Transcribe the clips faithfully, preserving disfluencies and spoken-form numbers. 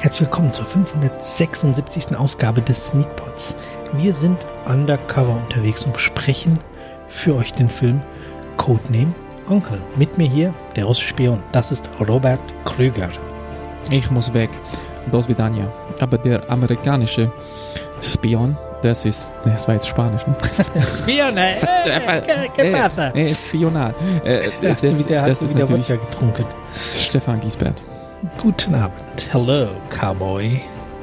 Herzlich willkommen zur fünfhundertsechsundsiebzigsten Ausgabe des Sneakpods. Wir sind undercover unterwegs und besprechen für euch den Film Codename Onkel. Mit mir hier der russische Spion, das ist Robert Krüger. Ich muss weg, до свидания. Aber der amerikanische Spion, das ist, das war jetzt Spanisch, ne? Spion, ey, ¿qué pasa? Äh, Spionat. Äh, das, das, wieder, das hast ist wieder natürlich Wodka getrunken. Stefan Giesbert. Guten Abend. Hello, Cowboy.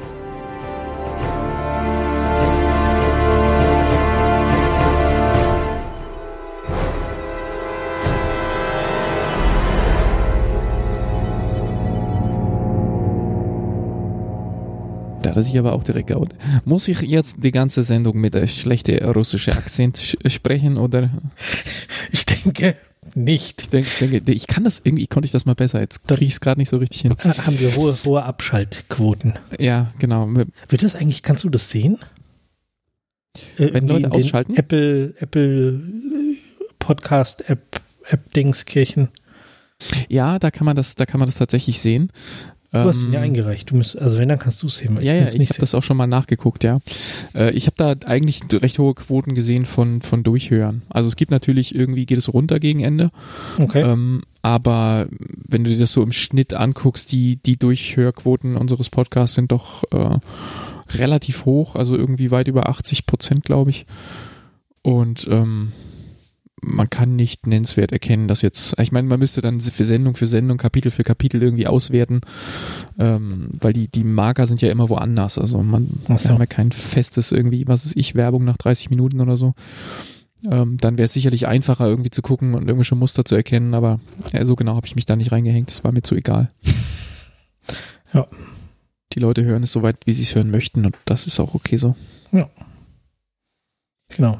Da hat er sich aber auch direkt geoutet. Muss ich jetzt die ganze Sendung mit einem schlechten russischen Akzent sch- sprechen, oder? Ich denke nicht. Ich denke, ich, denke, ich kann das irgendwie, konnte ich das mal besser. Jetzt kriege ich es gerade nicht so richtig hin. Haben wir hohe, hohe Abschaltquoten. Ja, genau. Wird das eigentlich, kannst du das sehen? Äh, Wenn Leute ausschalten? Apple, Apple Podcast App, App Dingskirchen. Ja, da kann man das, da kann man das tatsächlich sehen. Du hast ihn ja eingereicht. Du musst, also wenn, dann kannst du es sehen. Ja, ja, ich habe das auch schon mal nachgeguckt, ja. Äh, ich habe da eigentlich recht hohe Quoten gesehen von, von Durchhören. Also es gibt natürlich, irgendwie geht es runter gegen Ende. Okay. Ähm, aber wenn du dir das so im Schnitt anguckst, die, die Durchhörquoten unseres Podcasts sind doch äh, relativ hoch, also irgendwie weit über achtzig Prozent, glaube ich. Und ähm, man kann nicht nennenswert erkennen, dass jetzt, ich meine, man müsste dann für Sendung für Sendung, Kapitel für Kapitel irgendwie auswerten, ähm, weil die, die Marker sind ja immer woanders. Also man Ach so. hat ja kein festes irgendwie, was ist ich, Werbung nach dreißig Minuten oder so. Ähm, dann wäre es sicherlich einfacher irgendwie zu gucken und irgendwelche Muster zu erkennen, aber ja, so genau habe ich mich da nicht reingehängt, das war mir zu egal. Ja. Die Leute hören es so weit, wie sie es hören möchten und das ist auch okay so. Ja. Genau.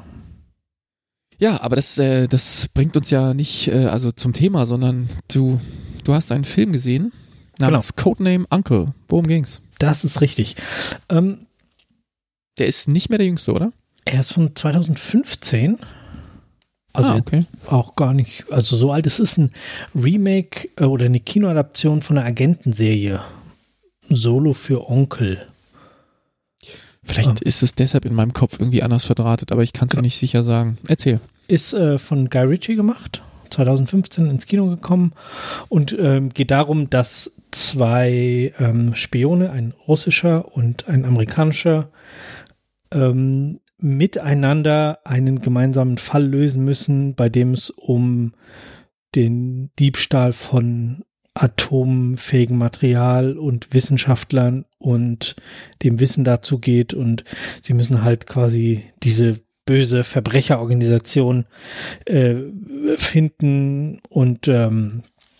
Ja, aber das, äh, das bringt uns ja nicht äh, also zum Thema, sondern du, du hast einen Film gesehen namens genau. Codename Uncle. Worum ging's? Das ist richtig. Ähm, der ist nicht mehr der Jüngste, oder? Er ist von zweitausendfünfzehn. Also ah, okay. Auch gar nicht, also so alt. Es ist ein Remake äh, oder eine Kinoadaption von einer Agentenserie. Solo für Onkel. Vielleicht ähm, ist es deshalb in meinem Kopf irgendwie anders verdrahtet, aber ich kann es genau. dir nicht sicher sagen. Erzähl. Ist äh, von Guy Ritchie gemacht, zweitausendfünfzehn ins Kino gekommen und ähm, geht darum, dass zwei ähm, Spione, ein russischer und ein amerikanischer, ähm, miteinander einen gemeinsamen Fall lösen müssen, bei dem es um den Diebstahl von atomfähigen Material und Wissenschaftlern und dem Wissen dazu geht und sie müssen halt quasi diese böse Verbrecherorganisation äh, finden und ähm,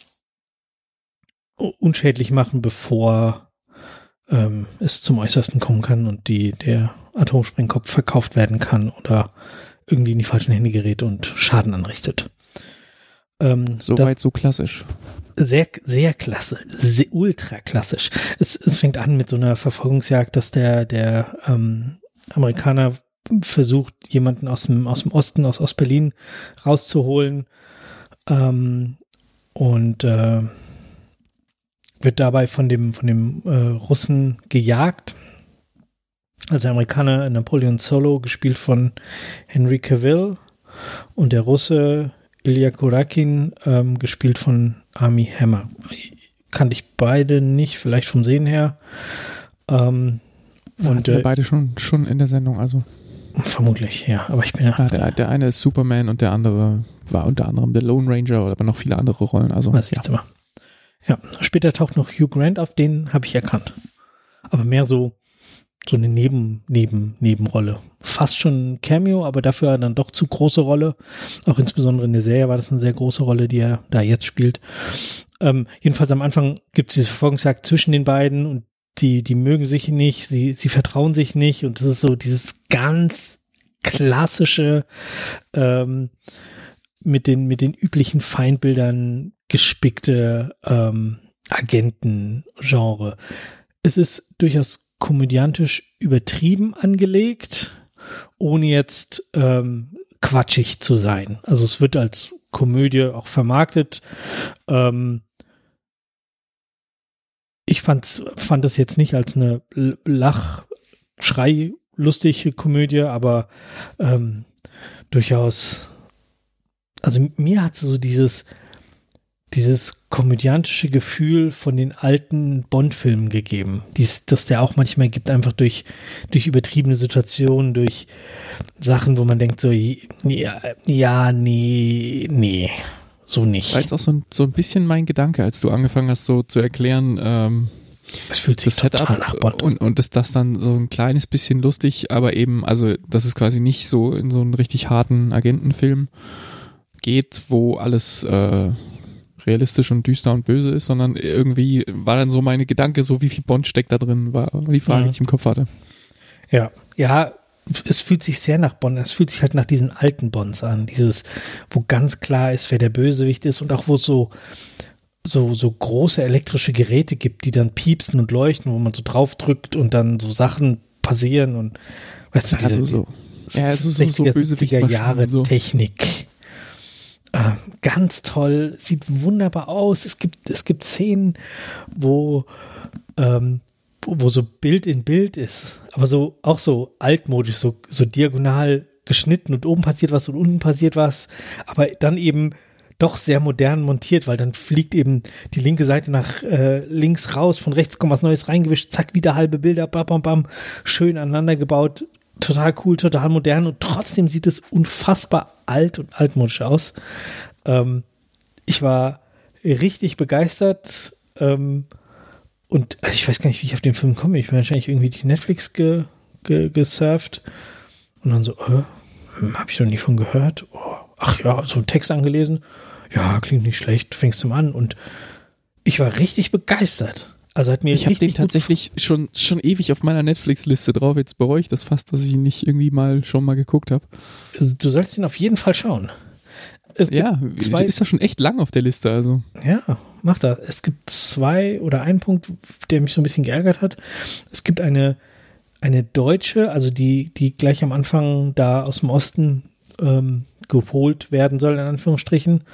unschädlich machen, bevor ähm, es zum Äußersten kommen kann und die der Atomsprengkopf verkauft werden kann oder irgendwie in die falschen Hände gerät und Schaden anrichtet. Ähm, Soweit so klassisch. Sehr, sehr klasse, sehr, ultra klassisch. Es, es fängt an mit so einer Verfolgungsjagd, dass der, der ähm, Amerikaner versucht, jemanden aus dem, aus dem Osten, aus Ostberlin rauszuholen ähm, und äh, wird dabei von dem, von dem äh, Russen gejagt. Also der Amerikaner Napoleon Solo, gespielt von Henry Cavill, und der Russe Ilya Kurakin, ähm, gespielt von Armie Hammer. Kannte ich beide nicht, vielleicht vom Sehen her. Ähm, und wir äh, beide schon, schon in der Sendung, also. Vermutlich, ja. Aber ich bin ja. ja der, der eine ist Superman und der andere war unter anderem der Lone Ranger, aber noch viele andere Rollen. Also, das ja. Mal. Ja, später taucht noch Hugh Grant auf, den habe ich erkannt. Aber mehr so, so eine Neben, Neben, Nebenrolle. Fast schon ein Cameo, aber dafür dann doch zu große Rolle. Auch insbesondere in der Serie war das eine sehr große Rolle, die er da jetzt spielt. Ähm, jedenfalls am Anfang gibt es diese Verfolgungsjagd zwischen den beiden und die, die mögen sich nicht, sie, sie vertrauen sich nicht und das ist so dieses ganz klassische, ähm, mit den, mit den üblichen Feindbildern gespickte ähm, Agenten-Genre. Es ist durchaus komödiantisch übertrieben angelegt, ohne jetzt ähm, quatschig zu sein. Also es wird als Komödie auch vermarktet. Ähm, ich fand's, fand es jetzt nicht als eine Lach-, Schrei-, lustige Komödie, aber ähm, durchaus, also mir hat so dieses dieses komödiantische Gefühl von den alten Bond-Filmen gegeben, dies, das der auch manchmal gibt, einfach durch, durch übertriebene Situationen, durch Sachen, wo man denkt so, ja, ja nee, nee, so nicht. War jetzt auch so ein, so ein bisschen mein Gedanke, als du angefangen hast, so zu erklären, ähm, es fühlt sich das Setup nach Bond und, und ist das dann so ein kleines bisschen lustig, aber eben, also, dass es quasi nicht so in so einen richtig harten Agentenfilm geht, wo alles, äh, realistisch und düster und böse ist, sondern irgendwie war dann so meine Gedanke, so wie viel Bond steckt da drin, war die Frage, mhm. die ich im Kopf hatte. Ja, ja, es fühlt sich sehr nach Bond, es fühlt sich halt nach diesen alten Bonds an, dieses, wo ganz klar ist, wer der Bösewicht ist und auch wo es so, so, so große elektrische Geräte gibt, die dann piepsen und leuchten, wo man so drauf drückt und dann so Sachen passieren und weißt du, diese also so, ja, so, so, so sechziger Jahre so. Technik. Äh, ganz toll, sieht wunderbar aus. Es gibt, es gibt Szenen, wo, ähm, wo so Bild in Bild ist, aber so auch so altmodisch, so, so diagonal geschnitten und oben passiert was und unten passiert was, aber dann eben doch sehr modern montiert, weil dann fliegt eben die linke Seite nach äh, links raus, von rechts kommt was Neues reingewischt, zack, wieder halbe Bilder, bam, bam, bam, schön aneinander gebaut. Total cool, total modern und trotzdem sieht es unfassbar alt und altmodisch aus. Ähm, ich war richtig begeistert ähm, und also ich weiß gar nicht, wie ich auf den Film komme. Ich bin wahrscheinlich irgendwie die Netflix ge, ge, gesurft und dann so, äh, hm, habe ich noch nie von gehört. Oh, ach ja, so einen Text angelesen. Ja, klingt nicht schlecht, fängst du mal an und ich war richtig begeistert. Also hat mir ich habe den tatsächlich schon, schon ewig auf meiner Netflix-Liste drauf. Jetzt bereue ich das fast, dass ich ihn nicht irgendwie mal schon mal geguckt habe. Du sollst ihn auf jeden Fall schauen. Es ja, zwei, ist das schon echt lang auf der Liste. Also. Ja, mach das. Es gibt zwei oder einen Punkt, der mich so ein bisschen geärgert hat. Es gibt eine, eine Deutsche, also die, die gleich am Anfang da aus dem Osten ähm, geholt werden soll, in Anführungsstrichen.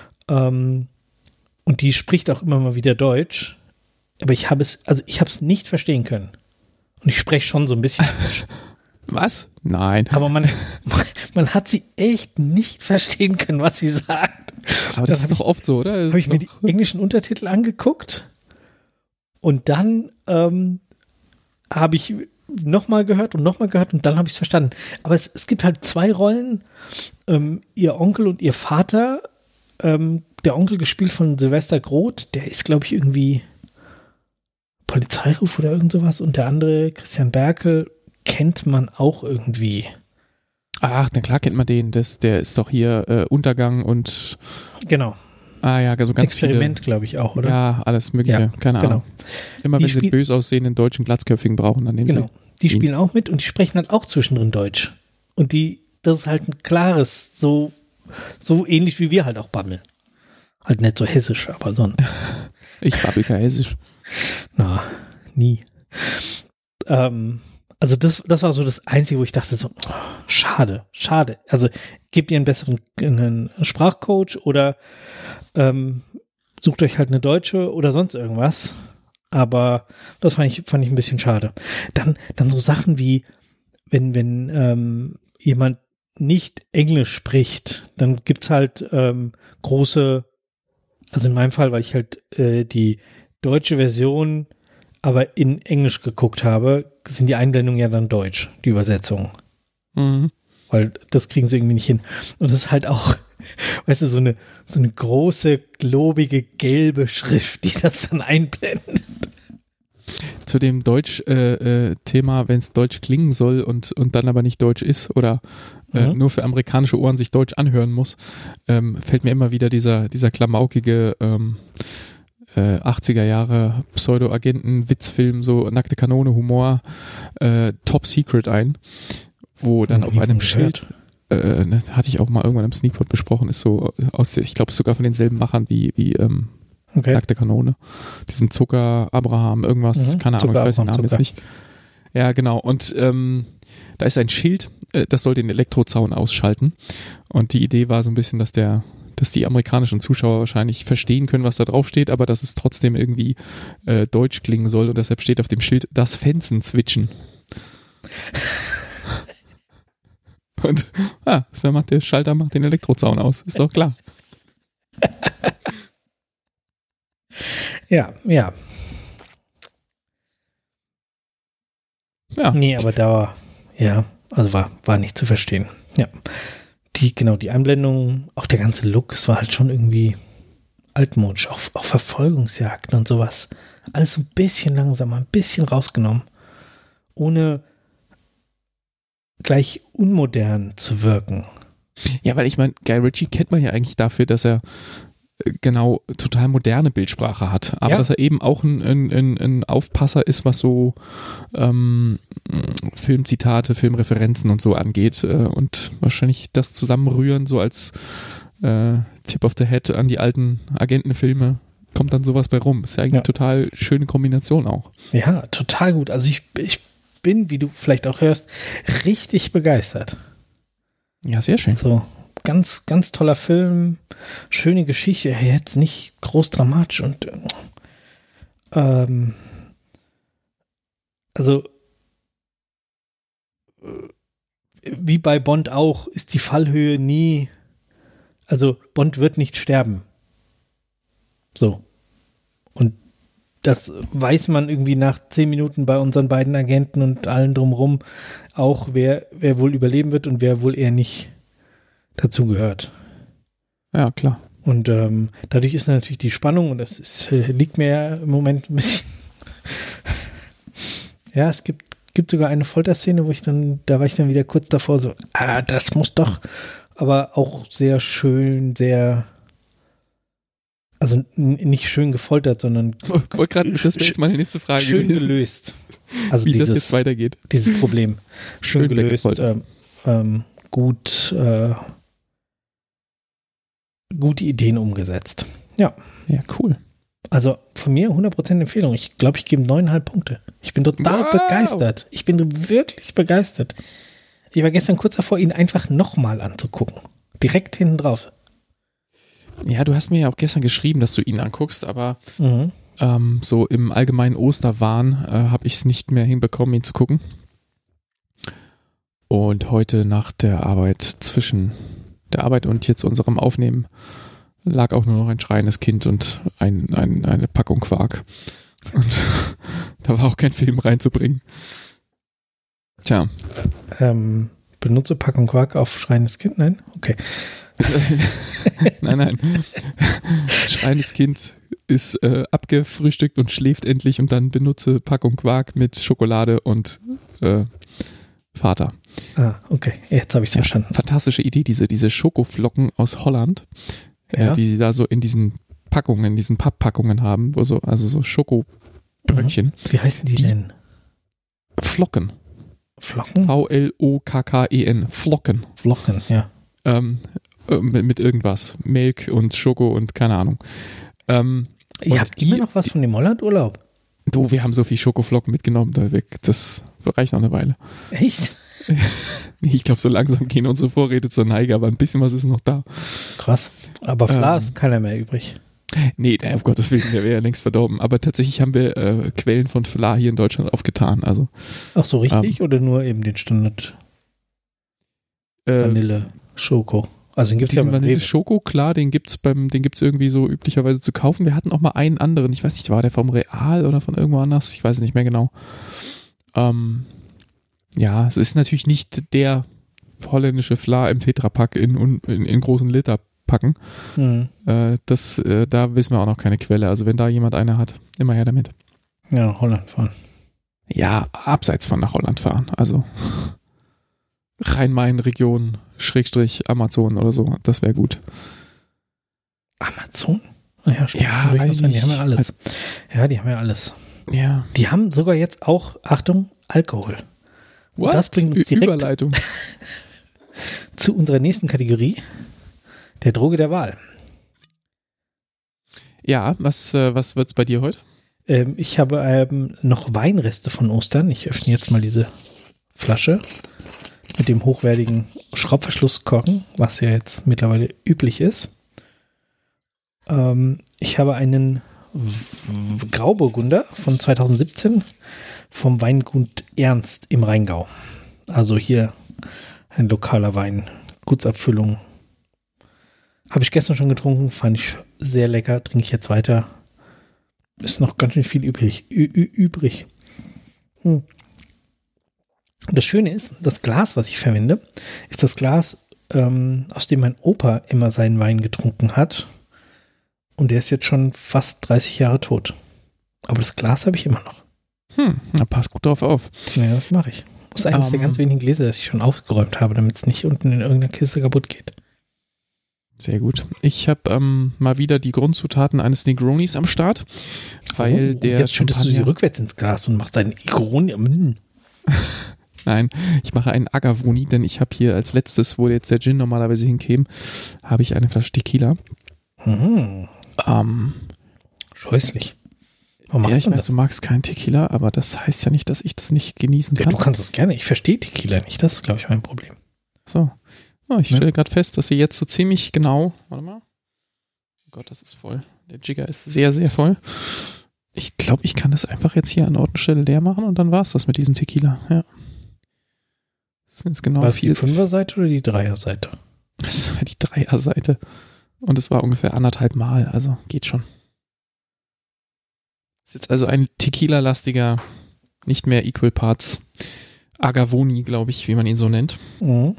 Ähm, und die spricht auch immer mal wieder Deutsch. Aber ich habe es, also ich habe es nicht verstehen können. Und ich spreche schon so ein bisschen Deutsch. Was? Nein. Aber man, man hat sie echt nicht verstehen können, was sie sagt. Aber das ist doch oft so, oder? Habe ich mir die englischen Untertitel angeguckt und dann ähm, habe ich nochmal gehört und nochmal gehört und dann habe ich es verstanden. Aber es, es gibt halt zwei Rollen, ähm, ihr Onkel und ihr Vater. Ähm, der Onkel gespielt von Sylvester Groth, der ist, glaube ich, irgendwie Polizeiruf oder irgend sowas und der andere, Christian Berkel, kennt man auch irgendwie. Ach, na klar kennt man den. Das, der ist doch hier äh, Untergang und genau. Ah ja, so ganz Experiment, glaube ich auch, oder? Ja, alles mögliche, ja, keine genau. Ahnung. Immer die wenn sie bös aussehenden deutschen Glatzköpfigen brauchen, dann nehmen genau. sie Die ihn. spielen auch mit und die sprechen halt auch zwischendrin Deutsch. Und die, das ist halt ein klares, so, so ähnlich wie wir halt auch babbeln. Halt nicht so hessisch, aber sonst. Ich babbel kein Hessisch. Na, nie. Ähm, also das, das war so das Einzige, wo ich dachte so, oh, schade, schade. Also gebt ihr einen besseren einen Sprachcoach oder ähm, sucht euch halt eine Deutsche oder sonst irgendwas. Aber das fand ich, fand ich ein bisschen schade. Dann, dann so Sachen wie, wenn, wenn ähm, jemand nicht Englisch spricht, dann gibt's halt ähm, große, also in meinem Fall, weil ich halt äh, die deutsche Version aber in Englisch geguckt habe, sind die Einblendungen ja dann deutsch, die Übersetzung. Mhm. Weil das kriegen sie irgendwie nicht hin. Und das ist halt auch, weißt du, so eine, so eine große, globige, gelbe Schrift, die das dann einblendet. Zu dem Deutsch-Thema, äh, wenn es deutsch klingen soll und, und dann aber nicht deutsch ist oder äh, mhm. nur für amerikanische Ohren sich deutsch anhören muss, ähm, fällt mir immer wieder dieser, dieser klamaukige ähm, äh, achtziger Jahre Pseudo-Agenten-Witzfilm, so nackte Kanone, Humor, äh, Top Secret ein, wo dann auf einem Schild, äh, ne, hatte ich auch mal irgendwann im Sneakpot besprochen, ist so aus, ich glaube, sogar von denselben Machern wie, wie ähm, okay. Nackte Kanone. Diesen Zucker, Abraham, irgendwas, mhm. keine Ahnung, Zucker, ich weiß den Namen Zucker. jetzt nicht. Ja, genau. Und ähm, da ist ein Schild, äh, das soll den Elektrozaun ausschalten. Und die Idee war so ein bisschen, dass der dass die amerikanischen Zuschauer wahrscheinlich verstehen können, was da drauf steht, aber dass es trotzdem irgendwie äh, deutsch klingen soll und deshalb steht auf dem Schild das Fenzen zwitschen. Und ah, so macht der Schalter macht den Elektrozaun aus, ist doch klar. Ja, ja. Ja. Nee, aber da war, ja, also war, war nicht zu verstehen. Ja. Die, genau, die Einblendung, auch der ganze Look, es war halt schon irgendwie altmodisch, auch, auch Verfolgungsjagden und sowas. Alles ein bisschen langsamer, ein bisschen rausgenommen, ohne gleich unmodern zu wirken. Ja, weil ich meine, Guy Ritchie kennt man ja eigentlich dafür, dass er genau total moderne Bildsprache hat, aber ja. dass er eben auch ein, ein, ein Aufpasser ist, was so ähm, Filmzitate, Filmreferenzen und so angeht äh, und wahrscheinlich das Zusammenrühren so als äh, Tip of the Head an die alten Agentenfilme kommt dann sowas bei rum. Ist ja eigentlich ja. total schöne Kombination auch. Ja, total gut. Also ich, ich bin, wie du vielleicht auch hörst, richtig begeistert. Ja, sehr schön. So, ganz, ganz toller Film, schöne Geschichte, jetzt nicht groß dramatisch und ähm, also wie bei Bond auch, ist die Fallhöhe nie, also Bond wird nicht sterben. So. Und das weiß man irgendwie nach zehn Minuten bei unseren beiden Agenten und allen drumherum auch, wer, wer wohl überleben wird und wer wohl eher nicht dazu gehört. Ja, klar. Und ähm, dadurch ist natürlich die Spannung und das ist, liegt mir ja im Moment ein bisschen. Ja, es gibt, gibt sogar eine Folterszene, wo ich dann, da war ich dann wieder kurz davor so, ah, das muss doch, aber auch sehr schön, sehr, also n- nicht schön gefoltert, sondern wollte gerade, das wäre jetzt meine nächste Frage schön gewesen. gelöst. Also wie dieses, das jetzt weitergeht. Dieses Problem. Schön, Schön gelöst, ähm, ähm, gut, äh, gute Ideen umgesetzt. Ja. Ja, cool. Also von mir hundert Prozent Empfehlung. Ich glaube, ich gebe neuneinhalb Punkte. Ich bin total Wow. begeistert. Ich bin wirklich begeistert. Ich war gestern kurz davor, ihn einfach nochmal anzugucken. Direkt hinten drauf. Ja, du hast mir ja auch gestern geschrieben, dass du ihn anguckst, aber Mhm. ähm, so im allgemeinen Osterwahn äh, habe ich es nicht mehr hinbekommen, ihn zu gucken. Und heute nach der Arbeit, zwischen der Arbeit und jetzt unserem Aufnehmen, lag auch nur noch ein schreiendes Kind und ein, ein, eine Packung Quark. Und da war auch kein Film reinzubringen. Tja. Ähm, benutze Packung Quark auf schreiendes Kind? Nein? Okay. nein, nein. Schreiendes Kind ist äh, abgefrühstückt und schläft endlich und dann benutze Packung Quark mit Schokolade und äh, Vater. Ah, okay. Jetzt habe ich es Ja, verstanden. fantastische Idee, diese, diese Schokoflocken aus Holland, Ja. äh, die sie da so in diesen Packungen, in diesen Papppackungen haben, wo so, also so Schokobrötchen. Wie heißen die, Die- denn? Flocken. Flocken? V L O K K E N. Flocken. Flocken, ja. Ähm, äh, mit, mit irgendwas. Milk und Schoko und keine Ahnung. Ähm, Ihr und habt die- immer noch was von dem Holland-Urlaub? Du, wir haben so viel Schokoflocken mitgenommen, da weg. Das reicht noch eine Weile. Echt? Ich glaube, so langsam gehen unsere Vorräte zur Neige, aber ein bisschen was ist noch da. Krass. Aber Fla Ähm. ist keiner mehr übrig. Nee, der, um Gottes Willen, der wäre ja längst verdorben. Aber tatsächlich haben wir äh, Quellen von Fla hier in Deutschland aufgetan. Also Ach so, richtig? Oder nur eben den Standard äh, Vanille Schoko? Also den gibt es ja diesen beim Vanille Rewe. Schoko, klar, den gibt's beim, den gibt's irgendwie so üblicherweise zu kaufen. Wir hatten auch mal einen anderen, ich weiß nicht, war der vom Real oder von irgendwo anders? Ich weiß es nicht mehr genau. Ähm, ja, es ist natürlich nicht der holländische Fla im Tetrapack in, in, in großen Literpacken. Mhm. Äh, das, äh, da wissen wir auch noch keine Quelle. Also wenn da jemand eine hat, immer her damit. Ja, Holland fahren. Ja, abseits von nach Holland fahren. Also Rhein-Main-Region, Schrägstrich Amazon oder so. Das wäre gut. Amazon? Ah ja, stimmt. Ja, Durchaus weiß sein. Die nicht. haben ja alles. Ja, die haben ja alles. Ja. Die haben sogar jetzt auch, Achtung, Alkohol. Und What? das bringt uns direkt Überleitung. zu unserer nächsten Kategorie, der Droge der Wahl. Ja, was, äh, was wird's bei dir heute? Ähm, ich habe ähm, noch Weinreste von Ostern. Ich öffne jetzt mal diese Flasche mit dem hochwertigen Schraubverschlusskorken, was ja jetzt mittlerweile üblich ist. Ähm, ich habe einen W- Grauburgunder von zweitausendsiebzehn vom Weingut Ernst im Rheingau. Also hier ein lokaler Wein, Gutsabfüllung. Habe ich gestern schon getrunken, fand ich sehr lecker, trinke ich jetzt weiter. Ist noch ganz schön viel übrig. Ü- ü- übrig. Hm. Das Schöne ist, das Glas, was ich verwende, ist das Glas, ähm, aus dem mein Opa immer seinen Wein getrunken hat. Und der ist jetzt schon fast dreißig Jahre tot. Aber das Glas habe ich immer noch. Hm, da passt gut drauf auf. Ja, das mache ich. Das ist eines um, der ganz wenigen Gläser, das ich schon aufgeräumt habe, damit es nicht unten in irgendeiner Kiste kaputt geht. Sehr gut. Ich habe ähm, mal wieder die Grundzutaten eines Negronis am Start, weil oh, der jetzt schüttest du sie rückwärts ins Glas und machst einen Negroni. Mm. Nein, ich mache einen Agavoni, denn ich habe hier als letztes, wo jetzt der Gin normalerweise hinkäme, habe ich eine Flasche Tequila. Mhm. Ähm, Scheußlich. Ja, ich weiß, das? Du magst keinen Tequila, aber das heißt ja nicht, dass ich das nicht genießen kann. Ja, du kannst das gerne. Ich verstehe Tequila nicht. Das ist, glaube ich, mein Problem. So. Oh, ich stelle ja. gerade fest, dass sie jetzt so ziemlich genau. Warte mal. Oh Gott, das ist voll. Der Jigger ist sehr, sehr voll. Ich glaube, ich kann das einfach jetzt hier an Ort und Stelle leer machen und dann war es das mit diesem Tequila. Ja. Das sind jetzt genau war das die Fünfer-Seite oder die Dreier-Seite? Das war die Dreier-Seite. Und es war ungefähr anderthalb Mal, also geht schon. Ist jetzt also ein Tequila-lastiger, nicht mehr Equal Parts Agavoni, glaube ich, wie man ihn so nennt. Mhm.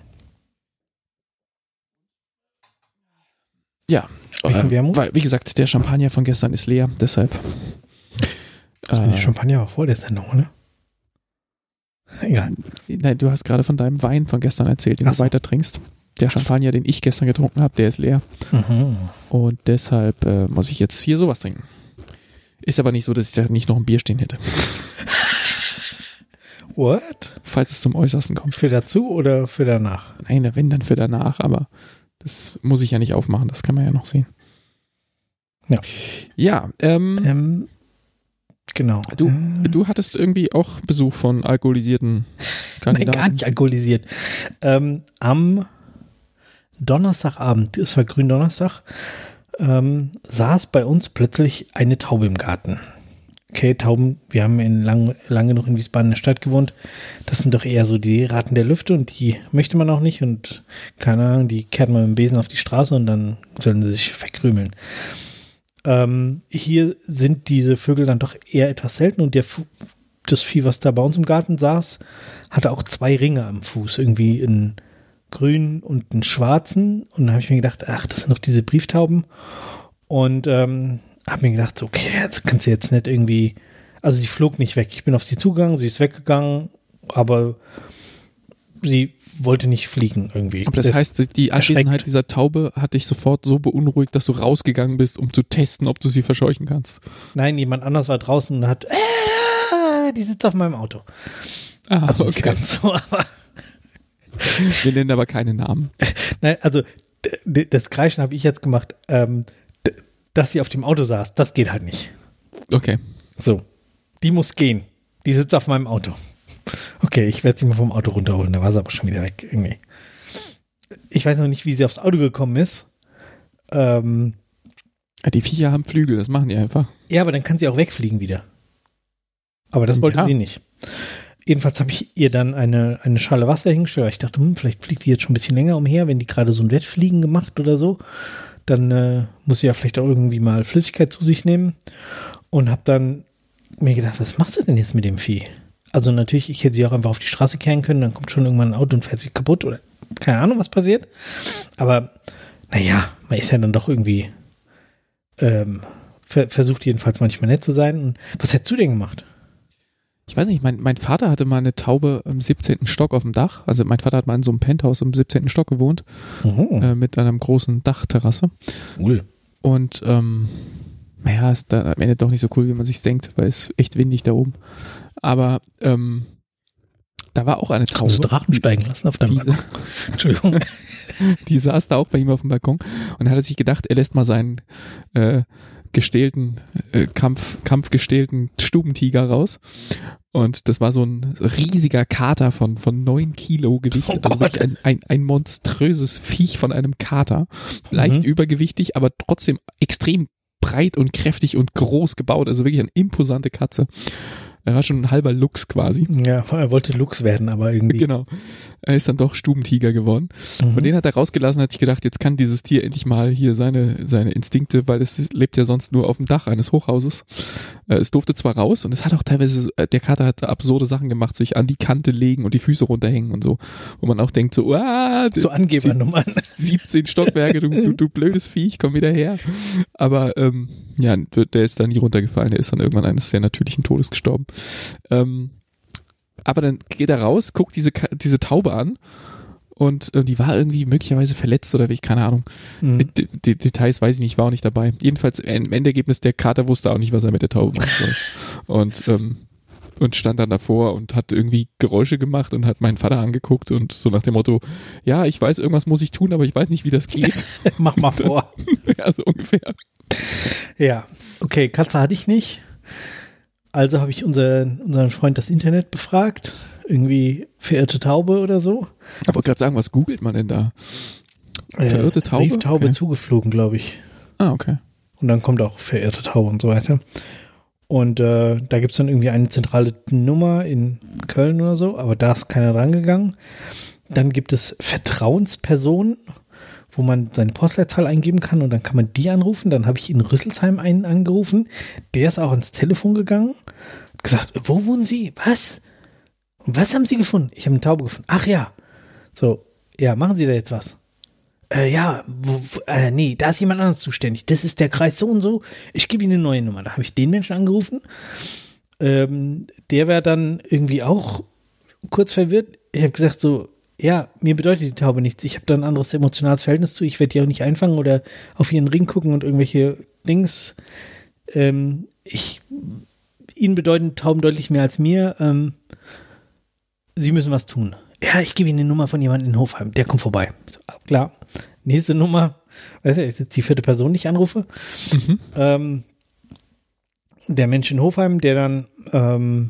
Ja, äh, weil, wie gesagt, der Champagner von gestern ist leer, deshalb. Also äh, der Champagner war vor der Sendung, oder? Egal. Nein, du hast gerade von deinem Wein von gestern erzählt, den Ach so. du weiter trinkst. Der Champagner, den ich gestern getrunken habe, der ist leer. Mhm. Und deshalb äh, muss ich jetzt hier sowas trinken. Ist aber nicht so, dass ich da nicht noch ein Bier stehen hätte. What? Falls es zum Äußersten kommt. Für dazu oder für danach? Nein, wenn dann für danach, aber das muss ich ja nicht aufmachen, das kann man ja noch sehen. Ja. Ja, ähm, ähm genau. Du, du hattest irgendwie auch Besuch von alkoholisierten Kandidaten. Nein, gar nicht alkoholisiert. Ähm, am Donnerstagabend, es war Gründonnerstag, ähm, saß bei uns plötzlich eine Taube im Garten. Okay, Tauben, wir haben in lang, lang genug in Wiesbaden in der Stadt gewohnt. Das sind doch eher so die Ratten der Lüfte und die möchte man auch nicht und keine Ahnung, die kehrt man mit dem Besen auf die Straße und dann sollen sie sich verkrümeln. Ähm, hier sind diese Vögel dann doch eher etwas selten und der, das Vieh, was da bei uns im Garten saß, hatte auch zwei Ringe am Fuß, irgendwie einen grünen und einen schwarzen und dann habe ich mir gedacht, ach, das sind doch diese Brieftauben und ähm, habe mir gedacht, so, okay, jetzt kannst du jetzt nicht irgendwie, also sie flog nicht weg, ich bin auf sie zugegangen, sie ist weggegangen, aber sie wollte nicht fliegen irgendwie. Aber das heißt, die Anwesenheit dieser Taube hat dich sofort so beunruhigt, dass du rausgegangen bist, um zu testen, ob du sie verscheuchen kannst. Nein, jemand anders war draußen und hat, äh, die sitzt auf meinem Auto. Ah, also okay. Nicht ganz so, aber wir nennen aber keine Namen. Nein, also d- d- das Kreischen habe ich jetzt gemacht, ähm, d- dass sie auf dem Auto saß, das geht halt nicht. Okay. So, die muss gehen. Die sitzt auf meinem Auto. Okay, ich werde sie mal vom Auto runterholen, da war sie aber schon wieder weg irgendwie. Ich weiß noch nicht, wie sie aufs Auto gekommen ist. Ähm, die Viecher haben Flügel, das machen die einfach. Ja, aber dann kann sie auch wegfliegen wieder. Aber das wollte ja. sie nicht. Jedenfalls habe ich ihr dann eine, eine Schale Wasser hingestellt, weil ich dachte, hm, vielleicht fliegt die jetzt schon ein bisschen länger umher, wenn die gerade so ein Wettfliegen gemacht oder so. Dann äh, muss sie ja vielleicht auch irgendwie mal Flüssigkeit zu sich nehmen. Und habe dann mir gedacht, was machst du denn jetzt mit dem Vieh? Also natürlich, ich hätte sie auch einfach auf die Straße kehren können, dann kommt schon irgendwann ein Auto und fährt sie kaputt oder keine Ahnung, was passiert. Aber naja, man ist ja dann doch irgendwie ähm, ver- versucht jedenfalls manchmal nett zu sein. Und was hättest du denn gemacht? Ich weiß nicht, mein, mein Vater hatte mal eine Taube im siebzehnten Stock auf dem Dach. Also mein Vater hat mal in so einem Penthouse im siebzehnten Stock gewohnt, oh. äh, mit einer großen Dachterrasse. Cool. Und ähm, naja, ist dann am Ende doch nicht so cool, wie man sich denkt, weil es echt windig da oben. Aber ähm, da war auch eine Taube. Hast du Drachen steigen lassen auf deinem Balkon? Entschuldigung. Die saß da auch bei ihm auf dem Balkon und hat sich gedacht, er lässt mal seinen äh, gestählten, äh, Kampf, kampfgestählten Stubentiger raus. Und das war so ein riesiger Kater von, von neun Kilo Gewicht. Oh also wirklich ein, ein, ein monströses Viech von einem Kater. Leicht mhm. übergewichtig, aber trotzdem extrem breit und kräftig und groß gebaut. Also wirklich eine imposante Katze. Er war schon ein halber Luchs quasi. Ja, er wollte Luchs werden, aber irgendwie. Genau. Er ist dann doch Stubentiger geworden. Mhm. Und den hat er rausgelassen, hat sich gedacht, jetzt kann dieses Tier endlich mal hier seine, seine Instinkte, weil es lebt ja sonst nur auf dem Dach eines Hochhauses. Es durfte zwar raus und es hat auch teilweise, der Kater hat absurde Sachen gemacht, sich an die Kante legen und die Füße runterhängen und so. Wo man auch denkt so, ah, so Angebernummern. siebzehn Stockwerke, du, du, du blödes Viech, komm wieder her. Aber ähm, ja, der ist dann nie runtergefallen, der ist dann irgendwann eines sehr natürlichen Todes gestorben. Ähm, aber dann geht er raus, guckt diese, diese Taube an und äh, die war irgendwie möglicherweise verletzt oder wie, keine Ahnung. Mhm. Die, die Details weiß ich nicht, war auch nicht dabei. Jedenfalls im Endergebnis, der Kater wusste auch nicht, was er mit der Taube machen soll. Und, ähm, und stand dann davor und hat irgendwie Geräusche gemacht und hat meinen Vater angeguckt und so nach dem Motto, ja, ich weiß, irgendwas muss ich tun, aber ich weiß nicht, wie das geht. Mach mal vor. Ja, so ungefähr. Ja, okay, Katze hatte ich nicht. Also habe ich unseren, unseren Freund das Internet befragt. Irgendwie verirrte Taube oder so. Ich wollte gerade sagen, was googelt man denn da? Verirrte Taube? Brieftaube okay. zugeflogen, glaube ich. Ah, okay. Und dann kommt auch verirrte Taube und so weiter. Und äh, da gibt es dann irgendwie eine zentrale Nummer in Köln oder so, aber da ist keiner rangegangen. Dann gibt es Vertrauenspersonen, wo man seine Postleitzahl eingeben kann und dann kann man die anrufen. Dann habe ich in Rüsselsheim einen angerufen. Der ist auch ans Telefon gegangen. Hat gesagt, wo wohnen Sie? Was? Und was haben Sie gefunden? Ich habe eine Taube gefunden. Ach ja. So, ja, machen Sie da jetzt was? Äh, ja, wo, wo, äh, nee, da ist jemand anderes zuständig. Das ist der Kreis so und so. Ich gebe Ihnen eine neue Nummer. Da habe ich den Menschen angerufen. Ähm, der wäre dann irgendwie auch kurz verwirrt. Ich habe gesagt so, ja, mir bedeutet die Taube nichts. Ich habe da ein anderes emotionales Verhältnis zu. Ich werde die auch nicht einfangen oder auf ihren Ring gucken und irgendwelche Dings. Ähm, ich, ihnen bedeuten Tauben deutlich mehr als mir. Ähm, sie müssen was tun. Ja, ich gebe Ihnen eine Nummer von jemandem in Hofheim. Der kommt vorbei. So, klar. Nächste Nummer. Weißt du, ich jetzt die vierte Person, die ich anrufe. Mhm. Ähm, der Mensch in Hofheim, der dann ähm,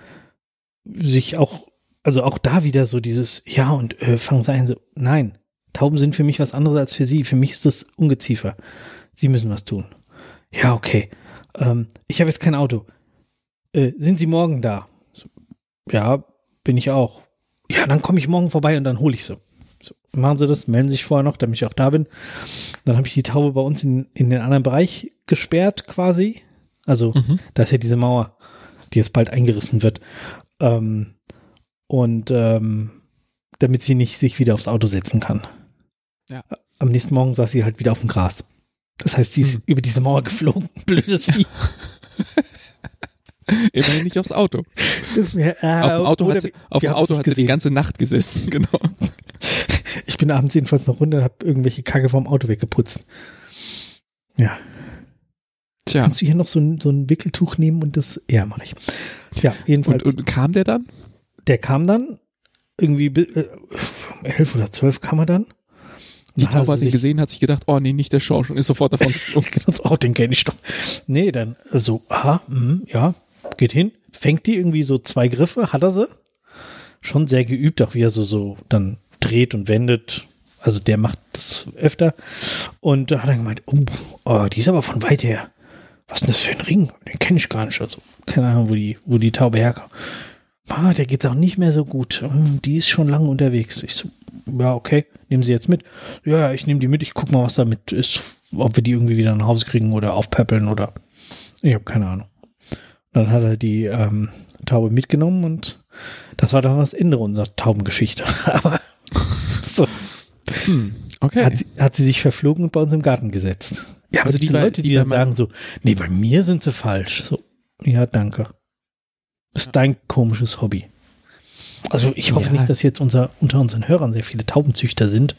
sich auch Also auch da wieder so dieses, ja, und äh, fangen Sie an, so, nein, Tauben sind für mich was anderes als für Sie. Für mich ist das Ungeziefer. Sie müssen was tun. Ja, okay. Ähm, ich habe jetzt kein Auto. Äh, sind Sie morgen da? So, ja, bin ich auch. Ja, dann komme ich morgen vorbei und dann hole ich sie. So, machen Sie das, melden Sie sich vorher noch, damit ich auch da bin. Dann habe ich die Taube bei uns in, in den anderen Bereich gesperrt quasi. Also, mhm. da ist ja diese Mauer, die jetzt bald eingerissen wird. Ähm, Und ähm, damit sie nicht sich wieder aufs Auto setzen kann. Ja. Am nächsten Morgen saß sie halt wieder auf dem Gras. Das heißt, sie ist hm. über diese Mauer geflogen. Blödes Vieh. Immerhin nicht aufs Auto. Ja, äh, auf dem Auto hat sie, auf dem Auto hat sie die ganze Nacht gesessen. Genau. Ich bin abends jedenfalls noch runter und habe irgendwelche Kacke vom Auto weggeputzt. Ja. Tja. Kannst du hier noch so ein, so ein Wickeltuch nehmen und das, ja, mache ich. Ja, jedenfalls. Und, und kam der dann? Der kam dann irgendwie äh, elf oder zwölf kam er dann. Die Taube hat ihn gesehen, hat sich gedacht, oh nee, nicht der Schorsch und ist sofort davon geflogen. Oh, den kenne ich doch. Nee, dann so, aha, mh, ja, geht hin, fängt die irgendwie so zwei Griffe, hat er sie. Schon sehr geübt, auch wie er so, so dann dreht und wendet. Also der macht das öfter. Und da hat er gemeint, oh, oh, die ist aber von weit her. Was ist denn das für ein Ring? Den kenne ich gar nicht. Also keine Ahnung, wo die, wo die Taube herkam. Ah, der geht auch nicht mehr so gut. Die ist schon lange unterwegs. Ich so, ja, okay, nehmen Sie jetzt mit. Ja, ich nehme die mit. Ich guck mal, was damit ist. Ob wir die irgendwie wieder nach Hause kriegen oder aufpäppeln oder ich habe keine Ahnung. Dann hat er die ähm, Taube mitgenommen und das war dann das Ende unserer Taubengeschichte. Aber so. Hm, okay. Hat sie, hat sie sich verflogen und bei uns im Garten gesetzt. Ja, aber also die Leute, die, die dann sagen so, nee, bei mir sind sie falsch. So, ja, danke. Ist ja. Dein komisches Hobby. Also ich hoffe ja. nicht, dass jetzt unser, unter unseren Hörern sehr viele Taubenzüchter sind.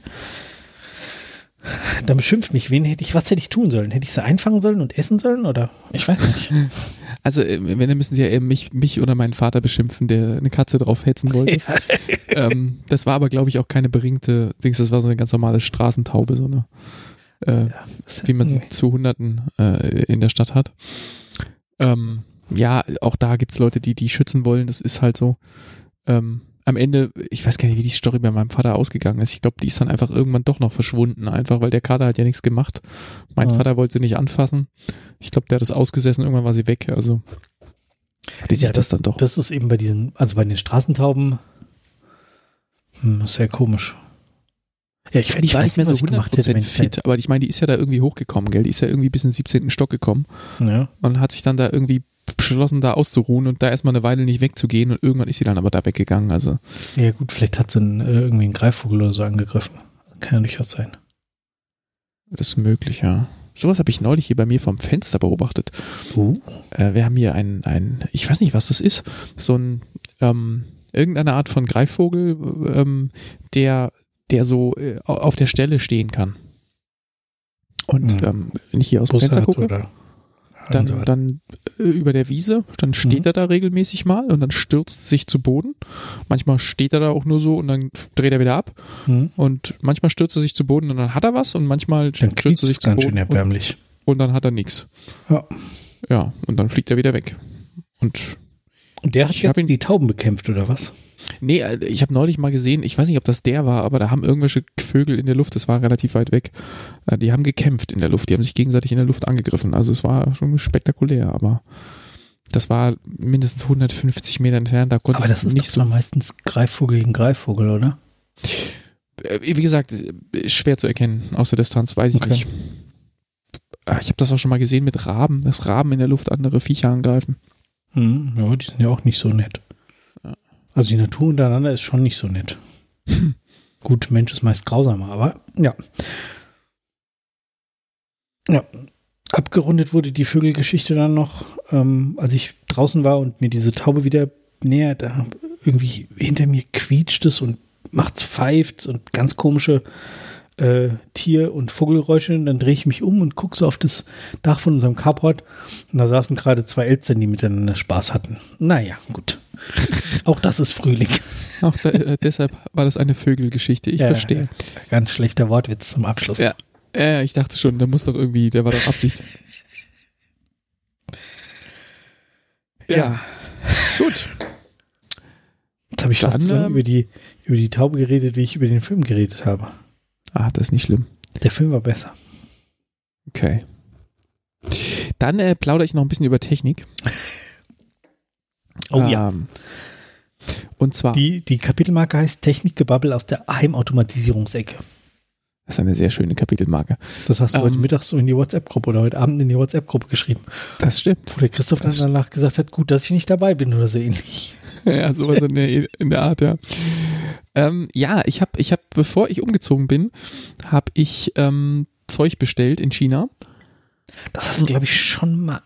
Dann beschimpft mich, wen hätte ich, was hätte ich tun sollen? Hätte ich sie einfangen sollen und essen sollen? Oder ich weiß nicht. Also wenn, dann müssen sie ja eben mich, mich oder meinen Vater beschimpfen, der eine Katze drauf hetzen wollte. Ja. ähm, das war aber, glaube ich, auch keine beringte Dings, das war so eine ganz normale Straßentaube, so eine, äh, ja, wie man sie zu Hunderten äh, in der Stadt hat. Ähm, ja, auch da gibt's Leute, die die schützen wollen. Das ist halt so. Ähm, am Ende, ich weiß gar nicht, wie die Story bei meinem Vater ausgegangen ist. Ich glaube, die ist dann einfach irgendwann doch noch verschwunden, einfach weil der Kater hat ja nichts gemacht. Mein ja. Vater wollte sie nicht anfassen. Ich glaube, der hat es ausgesessen, irgendwann war sie weg. Also die ja, das, das dann doch. Das ist eben bei diesen, also bei den Straßentauben hm, sehr komisch. Ja, ich, ich war nicht mehr so hundert Prozent fit, aber ich meine, die ist ja da irgendwie hochgekommen, gell? Die ist ja irgendwie bis in den siebzehnten Stock gekommen ja. und hat sich dann da irgendwie beschlossen, da auszuruhen und da erstmal eine Weile nicht wegzugehen und irgendwann ist sie dann aber da weggegangen. Also. Ja gut, vielleicht hat sie einen, äh, irgendwie einen Greifvogel oder so angegriffen. Kann ja durchaus sein. Das ist möglich, ja. Sowas habe ich neulich hier bei mir vom Fenster beobachtet. Uh. Äh, wir haben hier ein, ein, ich weiß nicht, was das ist, so ein, ähm, irgendeine Art von Greifvogel, ähm, der, der so äh, auf der Stelle stehen kann. Und hm. ähm, wenn ich hier aus dem Fenster gucke, oder? dann, so dann äh, über der Wiese, dann steht mhm. er da regelmäßig mal und dann stürzt er sich zu Boden. Manchmal steht er da auch nur so und dann dreht er wieder ab. Mhm. Und manchmal stürzt er sich zu Boden und dann hat er was und manchmal dann stürzt er sich zu ganz Boden schön erbärmlich. Und, und dann hat er nichts. Ja. Ja, und dann fliegt er wieder weg. Und, und der hat jetzt ihn, die Tauben bekämpft, oder was? Nee, ich habe neulich mal gesehen, ich weiß nicht, ob das der war, aber da haben irgendwelche Vögel in der Luft, das war relativ weit weg, die haben gekämpft in der Luft, die haben sich gegenseitig in der Luft angegriffen. Also es war schon spektakulär, aber das war mindestens hundertfünfzig Meter entfernt. Da konnte aber das ist nicht so meistens Greifvogel gegen Greifvogel, oder? Wie gesagt, schwer zu erkennen aus der Distanz, weiß ich okay. nicht. Ich habe das auch schon mal gesehen mit Raben, dass Raben in der Luft andere Viecher angreifen. Hm, ja, die sind ja auch nicht so nett. Also die Natur untereinander ist schon nicht so nett. Hm. Gut, Mensch ist meist grausamer, aber ja. Ja. Abgerundet wurde die Vögelgeschichte dann noch, ähm, als ich draußen war und mir diese Taube wieder nähert, da irgendwie hinter mir quietscht es und macht's pfeift und ganz komische äh, Tier- und Vogelgeräusche. Und dann drehe ich mich um und gucke so auf das Dach von unserem Carport und da saßen gerade zwei Elstern, die miteinander Spaß hatten. Naja, gut. Auch das ist Frühling. Auch da, äh, deshalb war das eine Vögelgeschichte. Ich ja, verstehe. Ganz schlechter Wortwitz zum Abschluss. Ja, äh, ich dachte schon, der muss doch irgendwie, der war doch Absicht. Ja. ja. Gut. Jetzt habe ich Dann, fast so ähm, über die, über die Taube geredet, wie ich über den Film geredet habe. Ah, das ist nicht schlimm. Der Film war besser. Okay. Dann äh, plaudere ich noch ein bisschen über Technik. Oh ähm, ja. Und zwar. Die, die Kapitelmarke heißt Technikgebabbel aus der Heimautomatisierungsecke. Das ist eine sehr schöne Kapitelmarke. Das hast du ähm, heute Mittag so in die WhatsApp-Gruppe oder heute Abend in die WhatsApp-Gruppe geschrieben. Das stimmt. Wo der Christoph das dann danach gesagt hat, gut, dass ich nicht dabei bin oder so ähnlich. Ja, sowas in der, in der Art, ja. Ähm, ja, ich habe, ich hab, bevor ich umgezogen bin, habe ich ähm, Zeug bestellt in China. Das hast du, glaube ich, schon mal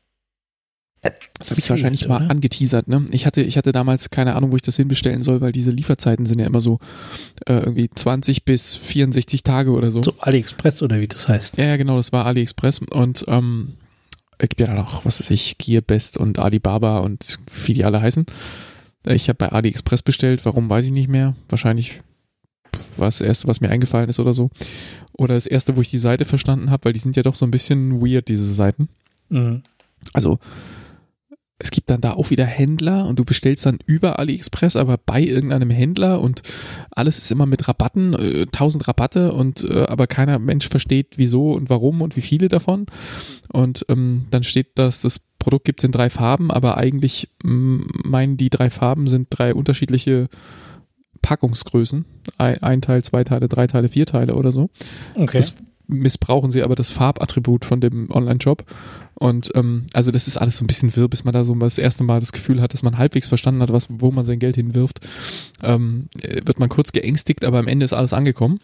Das habe ich wahrscheinlich oder? mal angeteasert, ne? Ich hatte, ich hatte damals keine Ahnung, wo ich das hinbestellen soll, weil diese Lieferzeiten sind ja immer so äh, irgendwie zwanzig bis vierundsechzig Tage oder so. So AliExpress oder wie das heißt. Ja, ja, genau, das war AliExpress und ähm, es gibt ja dann auch, was weiß ich, Gearbest und Alibaba und wie die alle heißen. Ich habe bei AliExpress bestellt, warum weiß ich nicht mehr. Wahrscheinlich war es das Erste, was mir eingefallen ist oder so. Oder das Erste, wo ich die Seite verstanden habe, weil die sind ja doch so ein bisschen weird, diese Seiten. Mhm. Also es gibt dann da auch wieder Händler und du bestellst dann über AliExpress, aber bei irgendeinem Händler und alles ist immer mit Rabatten, äh, tausend Rabatte und äh, aber keiner Mensch versteht wieso und warum und wie viele davon. Und ähm, dann steht, dass das Produkt gibt es in drei Farben, aber eigentlich mh, meinen die drei Farben sind drei unterschiedliche Packungsgrößen. Ein, ein Teil, zwei Teile, drei Teile, vier Teile oder so. Okay. Das missbrauchen sie aber das Farbattribut von dem Online-Shop. Und ähm, also das ist alles so ein bisschen wirr, bis man da so das erste Mal das Gefühl hat, dass man halbwegs verstanden hat, was, wo man sein Geld hinwirft. Ähm, wird man kurz geängstigt, aber am Ende ist alles angekommen.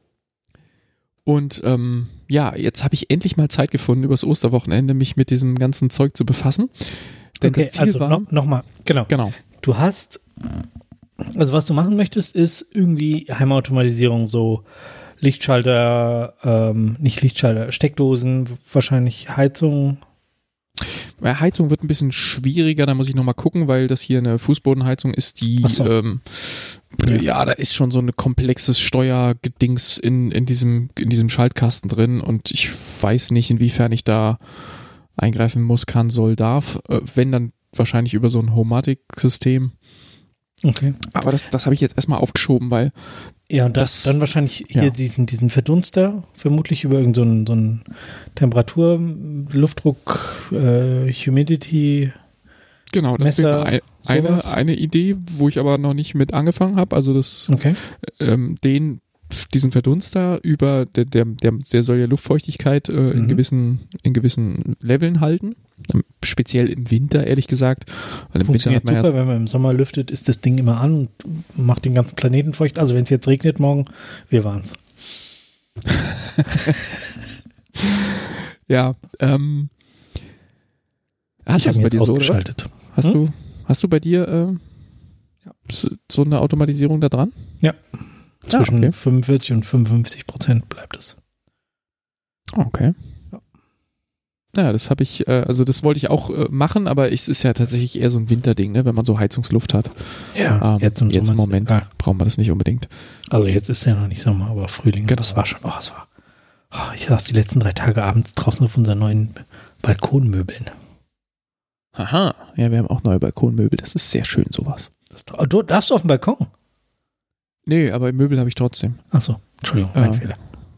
Und ähm, ja, jetzt habe ich endlich mal Zeit gefunden, übers Osterwochenende mich mit diesem ganzen Zeug zu befassen. Denn okay, das Ziel also war, no, nochmal, genau. genau. Du hast, also was du machen möchtest, ist irgendwie Heimautomatisierung, so Lichtschalter, ähm, nicht Lichtschalter, Steckdosen, wahrscheinlich Heizung. Ja, Heizung wird ein bisschen schwieriger, da muss ich nochmal gucken, weil das hier eine Fußbodenheizung ist, die, so. ähm, ja. ja, da ist schon so ein komplexes Steuergedings in, in diesem, in diesem Schaltkasten drin und ich weiß nicht, inwiefern ich da eingreifen muss, kann, soll, darf. Äh, wenn dann wahrscheinlich über so ein Homematic-System. Okay. Aber das, das habe ich jetzt erstmal aufgeschoben, weil ja, und das, das, dann wahrscheinlich hier ja. diesen, diesen Verdunster, vermutlich über irgendeinen so einen, so einen Temperatur, Luftdruck, äh, Humidity. Genau, das Messer, wäre ein, eine, eine Idee, wo ich aber noch nicht mit angefangen habe. Also das, okay. ähm, den, diesen Verdunster über, der, der, der, der soll ja Luftfeuchtigkeit äh, in Mhm. gewissen, in gewissen Leveln halten. Speziell im Winter, ehrlich gesagt. Weil im Funktioniert Winter hat man super, ja, wenn man im Sommer lüftet, ist das Ding immer an und macht den ganzen Planeten feucht. Also wenn es jetzt regnet morgen, wir waren's. ja, ähm, hast Ich habe du ihn bei jetzt dir so, oder? ausgeschaltet. Hast Hm? du, hast du bei dir äh, Ja. so eine Automatisierung da dran? Ja. Zwischen okay. fünfundvierzig und fünfundfünfzig Prozent bleibt es. Okay. Ja. Ja, das habe ich, äh, also das wollte ich auch äh, machen, aber es ist ja tatsächlich eher so ein Winterding, ne, wenn man so Heizungsluft hat. Ja, Ähm, jetzt im jetzt im Sommer ist Moment egal. brauchen wir das nicht unbedingt. Also jetzt ist ja noch nicht Sommer, aber Frühling. Genau. Das war schon, oh, es war, oh, ich saß die letzten drei Tage abends draußen auf unseren neuen Balkonmöbeln. Aha, ja, wir haben auch neue Balkonmöbel, das ist sehr schön, sowas. Das, oh, du darfst du auf dem Balkon? Nee, aber Möbel habe ich trotzdem. Ach so, Entschuldigung, mein Ja. Fehler.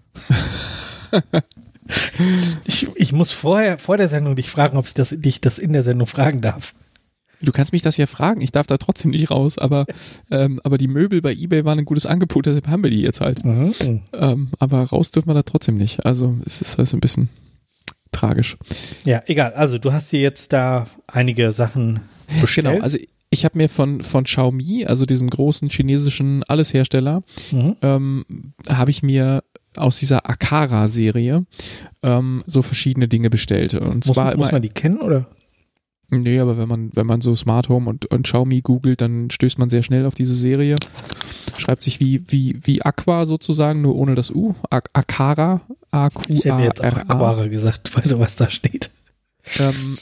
ich, ich muss vorher, vor der Sendung dich fragen, ob ich das, dich das in der Sendung fragen darf. Du kannst mich das ja fragen, ich darf da trotzdem nicht raus, aber, ähm, aber die Möbel bei eBay waren ein gutes Angebot, deshalb haben wir die jetzt halt. Mhm. Ähm, aber raus dürfen wir da trotzdem nicht. Also es ist halt so ein bisschen tragisch. Ja, egal. Also du hast dir jetzt da einige Sachen bestellt. Genau, also ich habe mir von, von Xiaomi, also diesem großen chinesischen Alleshersteller, Mhm. ähm, habe ich mir aus dieser Akara-Serie ähm, so verschiedene Dinge bestellt. Und Muss, zwar man, muss immer, man die kennen, oder? nee, aber wenn man, wenn man so Smart Home und, und Xiaomi googelt, dann stößt man sehr schnell auf diese Serie. Schreibt sich wie, wie, wie Aqua sozusagen, nur ohne das U. Ak- Akara, A Q Ich hätte A jetzt auch R A. Aquara gesagt, weil du was da steht. Ähm,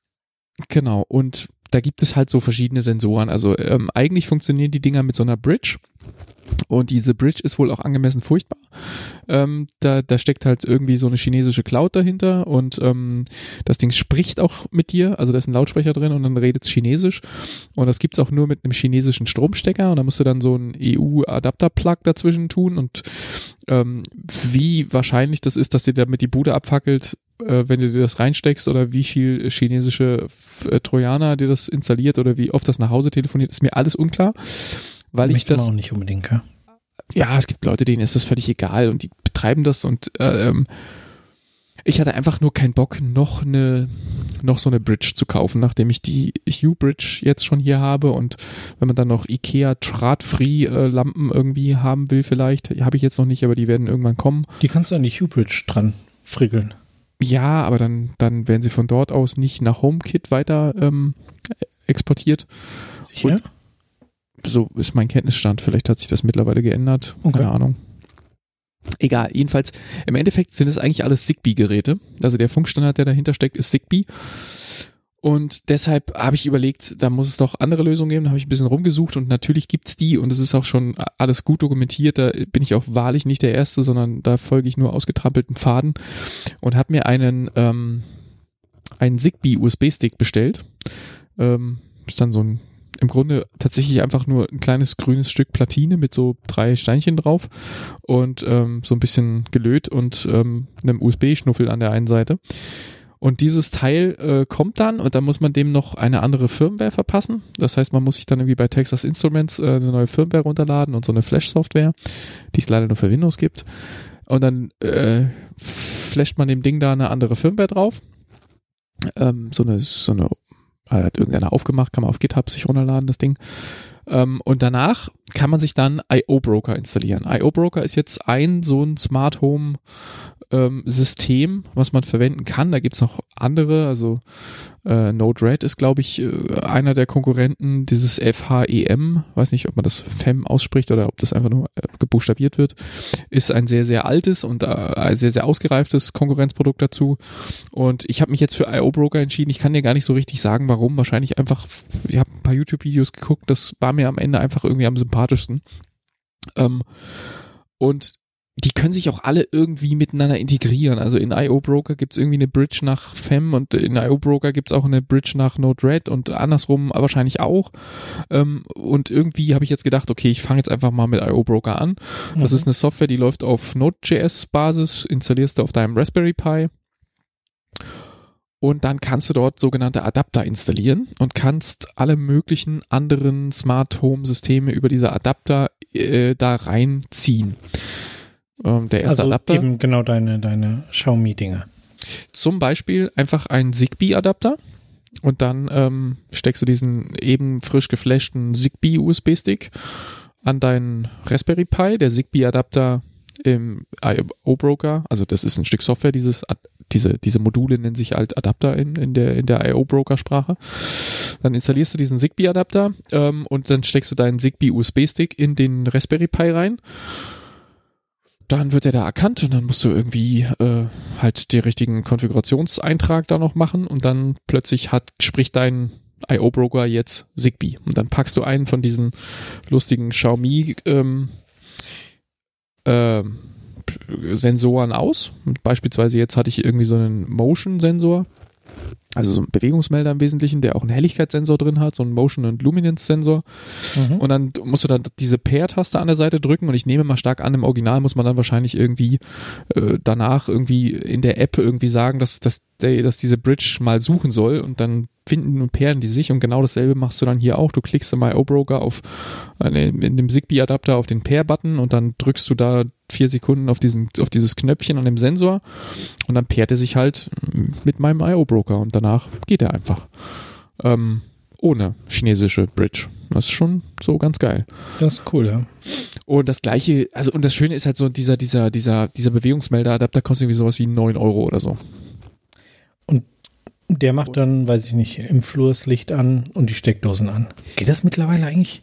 genau, und da gibt es halt so verschiedene Sensoren. Also ähm, eigentlich funktionieren die Dinger mit so einer Bridge. Und diese Bridge ist wohl auch angemessen furchtbar. Ähm, da, da steckt halt irgendwie so eine chinesische Cloud dahinter und ähm, das Ding spricht auch mit dir, also da ist ein Lautsprecher drin und dann redet es Chinesisch und das gibt's auch nur mit einem chinesischen Stromstecker und da musst du dann so einen E U-Adapter-Plug dazwischen tun und ähm, wie wahrscheinlich das ist, dass dir damit die Bude abfackelt, äh, wenn du dir das reinsteckst oder wie viel chinesische äh, Trojaner dir das installiert oder wie oft das nach Hause telefoniert, ist mir alles unklar. Weil ich Möchte man das, auch nicht unbedingt, ja. ja, es gibt Leute, denen ist das völlig egal und die betreiben das und äh, ähm, ich hatte einfach nur keinen Bock, noch eine, noch so eine Bridge zu kaufen, nachdem ich die U-Bridge jetzt schon hier habe und wenn man dann noch Ikea Draht-Free äh, Lampen irgendwie haben will vielleicht, habe ich jetzt noch nicht, aber die werden irgendwann kommen. Die kannst du an die Hue-Bridge dran frickeln. Ja, aber dann, dann werden sie von dort aus nicht nach HomeKit weiter ähm, exportiert. Sicher? Und so ist mein Kenntnisstand. Vielleicht hat sich das mittlerweile geändert. Okay. Keine Ahnung. Egal, jedenfalls, im Endeffekt sind es eigentlich alles Zigbee-Geräte. Also der Funkstandard, der dahinter steckt, ist Zigbee. Und deshalb habe ich überlegt, da muss es doch andere Lösungen geben. Da habe ich ein bisschen rumgesucht und natürlich gibt's die und es ist auch schon alles gut dokumentiert. Da bin ich auch wahrlich nicht der Erste, sondern da folge ich nur ausgetrampelten Pfaden und habe mir einen, ähm, einen Zigbee-U S B-Stick bestellt. Ähm, ist dann so ein im Grunde tatsächlich einfach nur ein kleines grünes Stück Platine mit so drei Steinchen drauf und ähm, so ein bisschen gelöt und ähm, einem U S B-Schnuffel an der einen Seite. Und dieses Teil äh, kommt dann und dann muss man dem noch eine andere Firmware verpassen. Das heißt, man muss sich dann irgendwie bei Texas Instruments äh, eine neue Firmware runterladen und so eine Flash-Software, die es leider nur für Windows gibt. Und dann äh, flasht man dem Ding da eine andere Firmware drauf. Ähm, so eine, so eine hat irgendeiner aufgemacht, kann man auf GitHub sich runterladen, das Ding. Ähm, und danach kann man sich dann I O Broker installieren. I O Broker ist jetzt ein so ein Smart Home ähm, System, was man verwenden kann. Da gibt's noch andere, also äh, Node-RED ist, glaube ich, äh, einer der Konkurrenten, dieses F H E M, weiß nicht, ob man das F E M ausspricht oder ob das einfach nur äh, gebuchstabiert wird, ist ein sehr, sehr altes und äh, ein sehr, sehr ausgereiftes Konkurrenzprodukt dazu. Und ich habe mich jetzt für I O Broker entschieden. Ich kann dir gar nicht so richtig sagen, warum. Wahrscheinlich einfach, ich habe ein paar YouTube-Videos geguckt, das war mir am Ende einfach irgendwie am sympathischsten. Ähm, und die können sich auch alle irgendwie miteinander integrieren. Also in I O Broker gibt's irgendwie eine Bridge nach F E M und in I O Broker gibt's auch eine Bridge nach Node-RED und andersrum wahrscheinlich auch. Und irgendwie habe ich jetzt gedacht, okay, ich fange jetzt einfach mal mit I O Broker an. Das mhm. ist eine Software, die läuft auf Node.js-Basis, installierst du auf deinem Raspberry Pi und dann kannst du dort sogenannte Adapter installieren und kannst alle möglichen anderen Smart Home Systeme über diese Adapter äh, da reinziehen. Ähm, der erste also Adapter. Eben genau deine, deine Xiaomi-Dinger. Zum Beispiel einfach ein Zigbee-Adapter und dann ähm, steckst du diesen eben frisch geflashten Zigbee-U S B-Stick an deinen Raspberry Pi. Der Zigbee-Adapter im I O Broker, also das ist ein Stück Software, dieses diese diese Module nennen sich halt Adapter in, in der in der I O Broker Sprache. Dann installierst du diesen Zigbee-Adapter ähm, und dann steckst du deinen Zigbee-U S B-Stick in den Raspberry Pi rein. Dann wird er da erkannt und dann musst du irgendwie äh, halt den richtigen Konfigurationseintrag da noch machen und dann plötzlich hat spricht dein I O Broker jetzt Zigbee und dann packst du einen von diesen lustigen Xiaomi ähm, äh, Sensoren aus. Beispielsweise jetzt hatte ich irgendwie so einen Motion-Sensor, also so ein Bewegungsmelder im Wesentlichen, der auch einen Helligkeitssensor drin hat, so einen Motion- und Luminance-Sensor. Mhm. Und dann musst du dann diese Pair-Taste an der Seite drücken und ich nehme mal stark an, im Original muss man dann wahrscheinlich irgendwie äh, danach irgendwie in der App irgendwie sagen, dass, dass, der, dass diese Bridge mal suchen soll und dann finden und pairen die sich und genau dasselbe machst du dann hier auch. Du klickst im I O Broker auf in dem Zigbee-Adapter auf den Pair-Button und dann drückst du da vier Sekunden auf diesen auf dieses Knöpfchen an dem Sensor und dann pairt er sich halt mit meinem I O Broker und danach geht er einfach. Ähm, ohne chinesische Bridge. Das ist schon so ganz geil. Das ist cool, ja. Und das gleiche, also und das Schöne ist halt so, dieser, dieser, dieser, dieser Bewegungsmelder-Adapter kostet irgendwie sowas wie neun Euro oder so. Und der macht dann, weiß ich nicht, im Flur das Licht an und die Steckdosen an. Geht das mittlerweile eigentlich?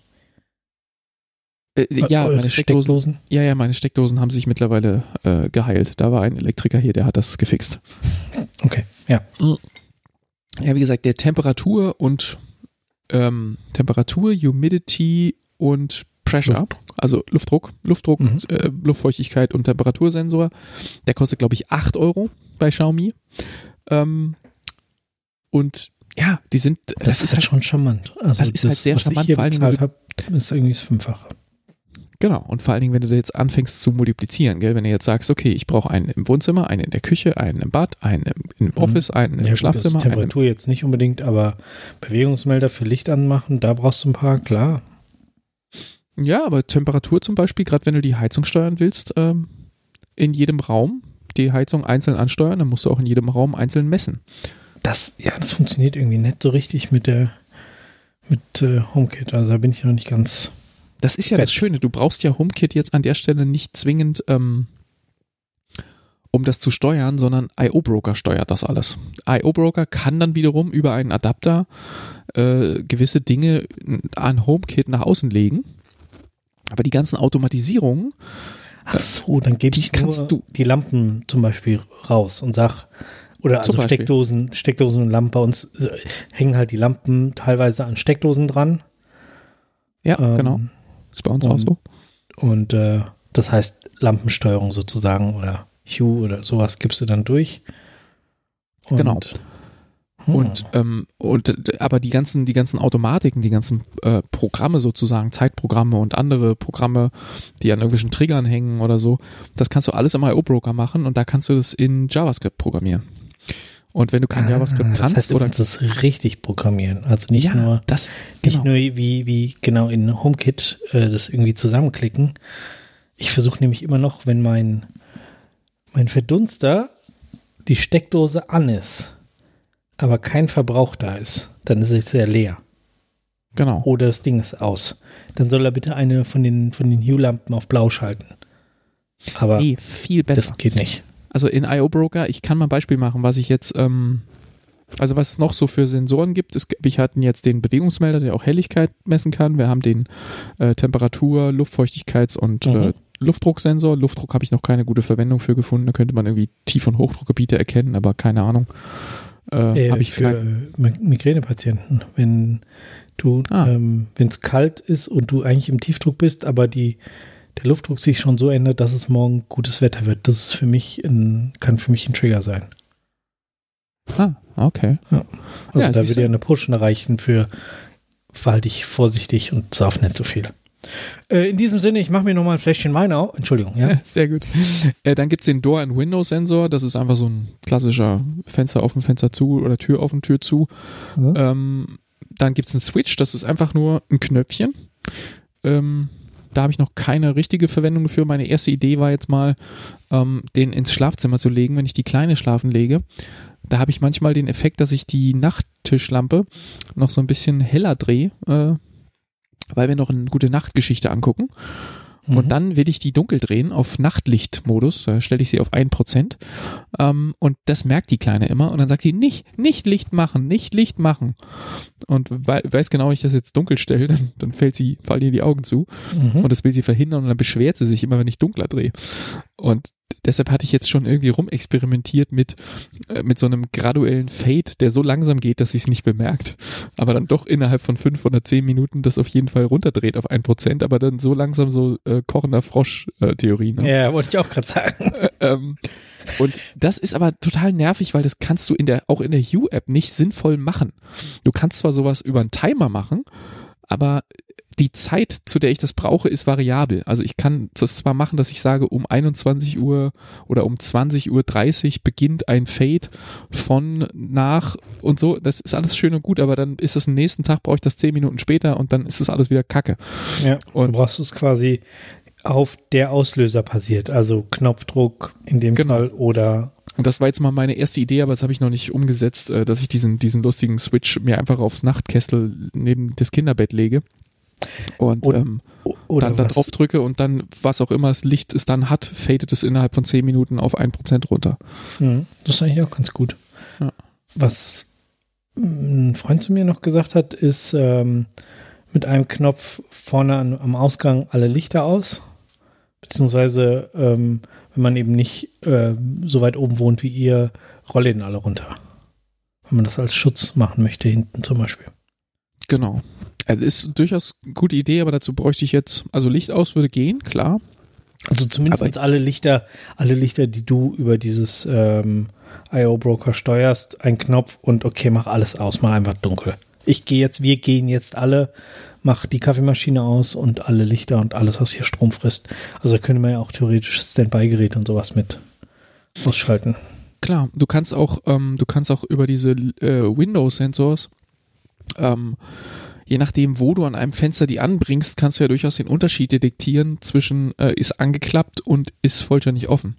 Äh, ja, meine Steckdosen, Steckdosen? Ja, ja, meine Steckdosen haben sich mittlerweile äh, geheilt. Da war ein Elektriker hier, der hat das gefixt. Okay, ja. Ja, wie gesagt, der Temperatur und ähm, Temperatur, Humidity und Pressure, Luftdruck. also Luftdruck, Luftdruck, mhm. äh, Luftfeuchtigkeit und Temperatursensor, der kostet, glaube ich, acht Euro bei Xiaomi. Ähm, und ja, die sind, das, das ist halt schon charmant. Also das ist das, halt sehr was charmant. Ich hier vor allen bezahlt Dingen, habe, ist irgendwie das Fünffache. Genau, und vor allen Dingen, wenn du jetzt anfängst zu multiplizieren, gell, wenn du jetzt sagst, okay, ich brauche einen im Wohnzimmer, einen in der Küche, einen im Bad, einen im, im Office, einen im ja, Schlafzimmer. Gut, Temperatur jetzt nicht unbedingt, aber Bewegungsmelder für Licht anmachen, da brauchst du ein paar, klar. Ja, aber Temperatur zum Beispiel, gerade wenn du die Heizung steuern willst, ähm, in jedem Raum die Heizung einzeln ansteuern, dann musst du auch in jedem Raum einzeln messen. Das, ja, das funktioniert irgendwie nicht so richtig mit der mit äh, HomeKit, also da bin ich noch nicht ganz. Das ist ja fett. Das Schöne, du brauchst ja HomeKit jetzt an der Stelle nicht zwingend, ähm, um das zu steuern, sondern I O Broker steuert das alles. I O Broker kann dann wiederum über einen Adapter äh, gewisse Dinge an HomeKit nach außen legen, aber die ganzen Automatisierungen, ach so, dann gebe ich nur du, die Lampen zum Beispiel raus und sag, oder also Beispiel. Steckdosen, Steckdosen und Lampen, bei uns hängen halt die Lampen teilweise an Steckdosen dran. Ja, ähm, genau. Ist bei uns und, auch so. Und äh, das heißt Lampensteuerung sozusagen oder Hue oder sowas gibst du dann durch. Und, genau. Hm. Und, ähm, und aber die ganzen, die ganzen Automatiken, die ganzen äh, Programme sozusagen, Zeitprogramme und andere Programme, die an irgendwelchen Triggern hängen oder so, das kannst du alles im I O Broker machen und da kannst du das in JavaScript programmieren. Und wenn du kein ah, JavaScript kannst, das heißt, du oder kannst es richtig programmieren, also nicht ja, nur das, nicht genau. nur wie wie genau in HomeKit äh, das irgendwie zusammenklicken. Ich versuche nämlich immer noch, wenn mein mein Verdunster die Steckdose an ist, aber kein Verbrauch da ist, dann ist es sehr leer. Genau. Oder das Ding ist aus. Dann soll er bitte eine von den von den Hue-Lampen auf blau schalten. Aber nee, viel besser. Das geht nicht. Also in I O Broker, ich kann mal ein Beispiel machen, was ich jetzt, ähm, also was es noch so für Sensoren gibt. Es, wir hatten jetzt den Bewegungsmelder, der auch Helligkeit messen kann. Wir haben den äh, Temperatur-, Luftfeuchtigkeits- und mhm. äh, Luftdrucksensor. Luftdruck habe ich noch keine gute Verwendung für gefunden. Da könnte man irgendwie Tief- und Hochdruckgebiete erkennen, aber keine Ahnung. Äh, äh, habe ich für kein... Migränepatienten, wenn du, ah. ähm, wenn es kalt ist und du eigentlich im Tiefdruck bist, aber die der Luftdruck sich schon so ändert, dass es morgen gutes Wetter wird. Das ist für mich ein, kann für mich ein Trigger sein. Ah, okay. Ja. Also ja, da würde ja eine Push reichen für verhalte dich vorsichtig und sauf nicht so viel. Äh, in diesem Sinne, ich mache mir nochmal ein Fläschchen Wein auf. Entschuldigung, ja. Sehr gut. Äh, dann gibt es den Door-and-Window-Sensor. Das ist einfach so ein klassischer Fenster offen, Fenster zu oder Tür offen, Tür zu. Mhm. Ähm, dann gibt es einen Switch. Das ist einfach nur ein Knöpfchen. Ähm, da habe ich noch keine richtige Verwendung für. Meine erste Idee war jetzt mal, ähm, den ins Schlafzimmer zu legen, wenn ich die Kleine schlafen lege. Da habe ich manchmal den Effekt, dass ich die Nachttischlampe noch so ein bisschen heller drehe, äh, weil wir noch eine gute Nachtgeschichte angucken. Mhm. Und dann will ich die dunkel drehen auf Nachtlichtmodus, da stelle ich sie auf ein Prozent. Ähm, und das merkt die Kleine immer. Und dann sagt sie, nicht, nicht Licht machen, nicht Licht machen. Und we- weiß genau, wenn ich das jetzt dunkel stelle, dann, dann fällt sie, fallen ihr die Augen zu. Mhm. Und das will sie verhindern und dann beschwert sie sich immer, wenn ich dunkler drehe. Und deshalb hatte ich jetzt schon irgendwie rumexperimentiert mit, äh, mit so einem graduellen Fade, der so langsam geht, dass sie es nicht bemerkt. Aber dann doch innerhalb von fünf oder zehn Minuten das auf jeden Fall runterdreht auf ein Prozent, aber dann so langsam so äh, kochender Frosch-Theorie. Ne? Ja, wollte ich auch gerade sagen. Äh, ähm, und das ist aber total nervig, weil das kannst du in der auch in der Hue-App nicht sinnvoll machen. Du kannst zwar sowas über einen Timer machen, aber die Zeit, zu der ich das brauche, ist variabel. Also ich kann das zwar machen, dass ich sage, um einundzwanzig Uhr oder um zwanzig Uhr dreißig beginnt ein Fade von nach und so. Das ist alles schön und gut, aber dann ist es am nächsten Tag, brauche ich das zehn Minuten später und dann ist das alles wieder Kacke. Ja, und du brauchst es quasi auf der Auslöser passiert, also Knopfdruck in dem genau. Fall oder... Und das war jetzt mal meine erste Idee, aber das habe ich noch nicht umgesetzt, dass ich diesen, diesen lustigen Switch mir einfach aufs Nachtkessel neben das Kinderbett lege. Und oder, ähm, oder dann da drauf drücke und dann, was auch immer das Licht es dann hat, fadet es innerhalb von zehn Minuten auf ein Prozent runter. Mhm, das ist eigentlich auch ganz gut. Ja. Was ein Freund zu mir noch gesagt hat, ist ähm, mit einem Knopf vorne an, am Ausgang alle Lichter aus, beziehungsweise ähm, wenn man eben nicht äh, so weit oben wohnt wie ihr, Rollläden alle runter. Wenn man das als Schutz machen möchte, hinten zum Beispiel. Genau. Das ist durchaus eine gute Idee, aber dazu bräuchte ich jetzt, also Licht aus würde gehen, klar. Also zumindest alle Lichter, alle Lichter, die du über dieses ähm, I O-Broker steuerst, ein Knopf und okay, mach alles aus, mach einfach dunkel. Ich gehe jetzt, wir gehen jetzt alle, mach die Kaffeemaschine aus und alle Lichter und alles, was hier Strom frisst. Also da könnte man ja auch theoretisch Standby-Geräte und sowas mit ausschalten. Klar, du kannst auch, ähm, du kannst auch über diese äh, Windows-Sensors ähm, je nachdem, wo du an einem Fenster die anbringst, kannst du ja durchaus den Unterschied detektieren zwischen äh, ist angeklappt und ist vollständig offen.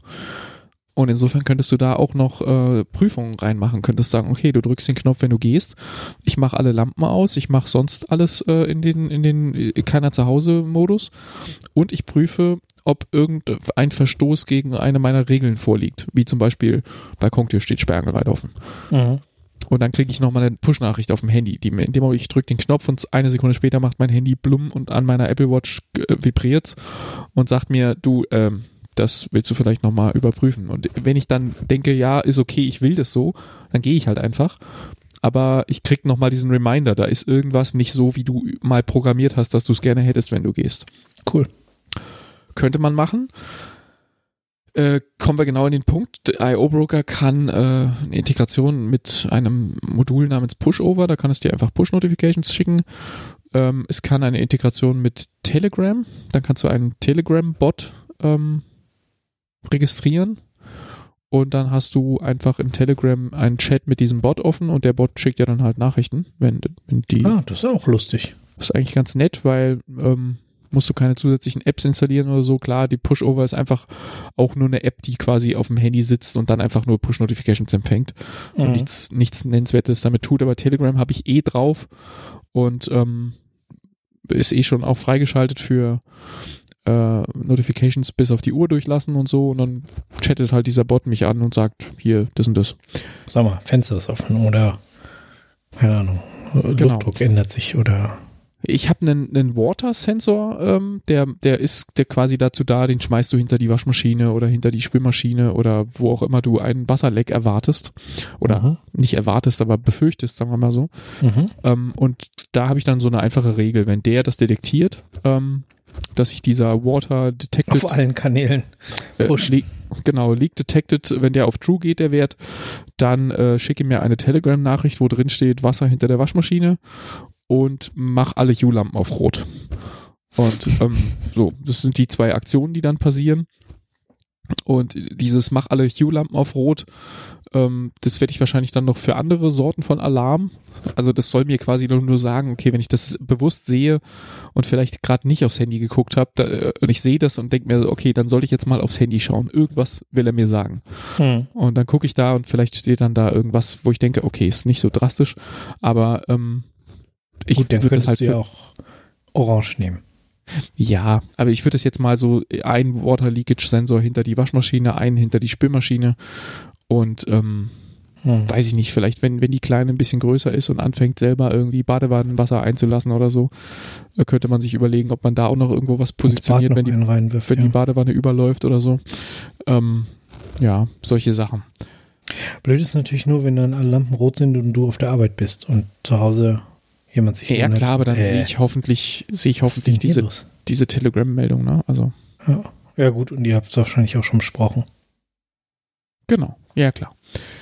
Und insofern könntest du da auch noch äh, Prüfungen reinmachen. Könntest sagen, okay, du drückst den Knopf, wenn du gehst. Ich mache alle Lampen aus. Ich mache sonst alles äh, in den in den keiner zu Hause Modus. Und ich prüfe, ob irgendein Verstoß gegen eine meiner Regeln vorliegt. Wie zum Beispiel, Balkontür steht sperrangelweit offen. Mhm. Und dann kriege ich nochmal eine Push-Nachricht auf dem Handy. Die, in dem Moment, ich drücke den Knopf und eine Sekunde später macht mein Handy blum und an meiner Apple Watch äh, vibriert's und sagt mir, du, ähm, das willst du vielleicht nochmal überprüfen. Und wenn ich dann denke, ja, ist okay, ich will das so, dann gehe ich halt einfach. Aber ich krieg nochmal diesen Reminder, da ist irgendwas nicht so, wie du mal programmiert hast, dass du es gerne hättest, wenn du gehst. Cool. Könnte man machen. Äh, kommen wir genau in den Punkt. I O-Broker kann äh, eine Integration mit einem Modul namens Pushover, da kann es dir einfach Push-Notifications schicken. Ähm, es kann eine Integration mit Telegram, dann kannst du einen Telegram-Bot ähm, registrieren und dann hast du einfach im Telegram einen Chat mit diesem Bot offen und der Bot schickt ja dann halt Nachrichten, wenn, wenn die... Ah, das ist auch lustig. Das ist eigentlich ganz nett, weil ähm, musst du keine zusätzlichen Apps installieren oder so. Klar, die Pushover ist einfach auch nur eine App, die quasi auf dem Handy sitzt und dann einfach nur Push-Notifications empfängt mhm. und nichts, nichts Nennenswertes damit tut. Aber Telegram habe ich eh drauf und ähm, ist eh schon auch freigeschaltet für äh, Notifications bis auf die Uhr durchlassen und so. Und dann chattet halt dieser Bot mich an und sagt, hier, das und das. Sag mal, Fenster ist offen oder keine Ahnung, genau. Luftdruck ändert sich oder... Ich habe einen, einen Water-Sensor, ähm, der, der ist der quasi dazu da, den schmeißt du hinter die Waschmaschine oder hinter die Spülmaschine oder wo auch immer du einen Wasserleck erwartest oder mhm. nicht erwartest, aber befürchtest, sagen wir mal so. Mhm. Ähm, und da habe ich dann so eine einfache Regel, wenn der das detektiert, ähm, dass sich dieser Water Detected auf allen Kanälen äh, le- genau, Leak Detected, wenn der auf True geht, der Wert, dann äh, schicke mir eine Telegram-Nachricht, wo drin steht Wasser hinter der Waschmaschine und mach alle Hue-Lampen auf Rot. Und ähm, so, das sind die zwei Aktionen, die dann passieren. Und dieses mach alle Hue-Lampen auf Rot, ähm, das werde ich wahrscheinlich dann noch für andere Sorten von Alarm. Also das soll mir quasi nur, nur sagen, okay, wenn ich das bewusst sehe und vielleicht gerade nicht aufs Handy geguckt habe äh, und ich sehe das und denke mir, okay, dann soll ich jetzt mal aufs Handy schauen. Irgendwas will er mir sagen. Hm. Und dann gucke ich da und vielleicht steht dann da irgendwas, wo ich denke, okay, ist nicht so drastisch, aber ähm, ich würde das halt für auch orange nehmen. Ja, aber ich würde es jetzt mal so ein Water Leakage Sensor hinter die Waschmaschine, einen hinter die Spülmaschine und ähm, hm. weiß ich nicht, vielleicht wenn, wenn die Kleine ein bisschen größer ist und anfängt selber irgendwie Badewannenwasser einzulassen oder so, könnte man sich überlegen, ob man da auch noch irgendwo was positioniert, wenn, die, reinwirft, wenn ja. die Badewanne überläuft oder so. Ähm, ja, solche Sachen. Blöd ist natürlich nur, wenn dann alle Lampen rot sind und du auf der Arbeit bist und zu Hause jemand sich Ja, wundert, klar, aber dann äh, sehe ich hoffentlich, sehe ich hoffentlich diese, diese Telegram-Meldung, ne? Also. Ja. ja, gut, und ihr habt es wahrscheinlich auch schon besprochen. Genau, ja, klar.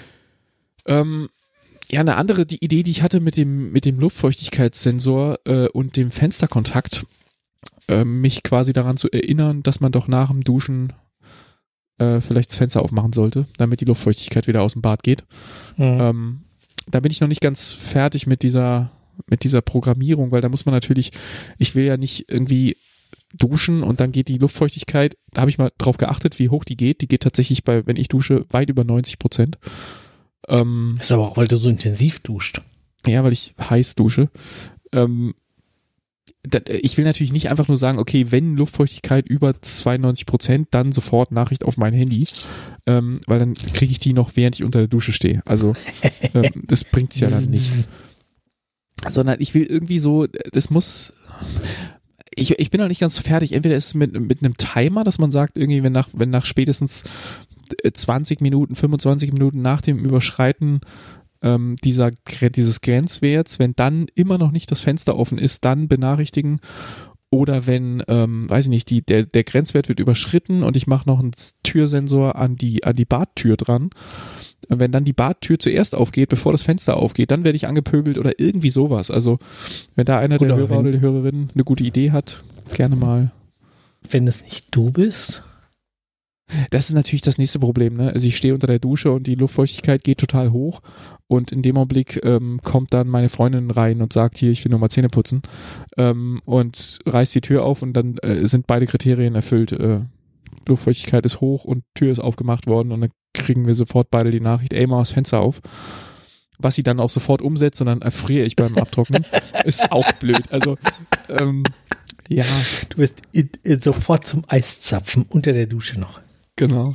Ähm, ja, eine andere die Idee, die ich hatte mit dem, mit dem Luftfeuchtigkeitssensor äh, und dem Fensterkontakt, äh, mich quasi daran zu erinnern, dass man doch nach dem Duschen äh, vielleicht das Fenster aufmachen sollte, damit die Luftfeuchtigkeit wieder aus dem Bad geht. Mhm. Ähm, da bin ich noch nicht ganz fertig mit dieser mit dieser Programmierung, weil da muss man natürlich, ich will ja nicht irgendwie duschen und dann geht die Luftfeuchtigkeit, da habe ich mal drauf geachtet, wie hoch die geht. Die geht tatsächlich bei, wenn ich dusche, weit über neunzig Prozent. Ähm, ist aber auch, weil du so intensiv duscht. Ja, weil ich heiß dusche. Ähm, da, ich will natürlich nicht einfach nur sagen, okay, wenn Luftfeuchtigkeit über zweiundneunzig Prozent, dann sofort Nachricht auf mein Handy, ähm, weil dann kriege ich die noch, während ich unter der Dusche stehe. Also ähm, das bringt's ja dann nicht. Sondern ich will irgendwie so, das muss, ich, ich bin noch nicht ganz so fertig, entweder ist es mit, mit einem Timer, dass man sagt, irgendwie, wenn nach, wenn nach spätestens zwanzig Minuten, fünfundzwanzig Minuten nach dem Überschreiten ähm, dieser, dieses Grenzwerts, wenn dann immer noch nicht das Fenster offen ist, dann benachrichtigen. Oder wenn, ähm, weiß ich nicht, die, der, der Grenzwert wird überschritten und ich mache noch einen Türsensor an die, an die Badtür dran. Wenn dann die Badtür zuerst aufgeht, bevor das Fenster aufgeht, dann werde ich angepöbelt oder irgendwie sowas. Also wenn da einer Oder der Hörer wenn, oder die Hörerin eine gute Idee hat, gerne mal. Wenn es nicht du bist? Das ist natürlich das nächste Problem, ne? Also ich stehe unter der Dusche und die Luftfeuchtigkeit geht total hoch und in dem Augenblick ähm, kommt dann meine Freundin rein und sagt, hier, ich will nur mal Zähne putzen ähm, und reißt die Tür auf und dann äh, sind beide Kriterien erfüllt. Äh, Luftfeuchtigkeit ist hoch und Tür ist aufgemacht worden und dann kriegen wir sofort beide die Nachricht, ey, mach das Fenster auf. Was sie dann auch sofort umsetzt und dann erfriere ich beim Abtrocknen. Ist auch blöd. Also, ähm, ja. Du wirst in, in sofort zum Eiszapfen unter der Dusche noch. Genau.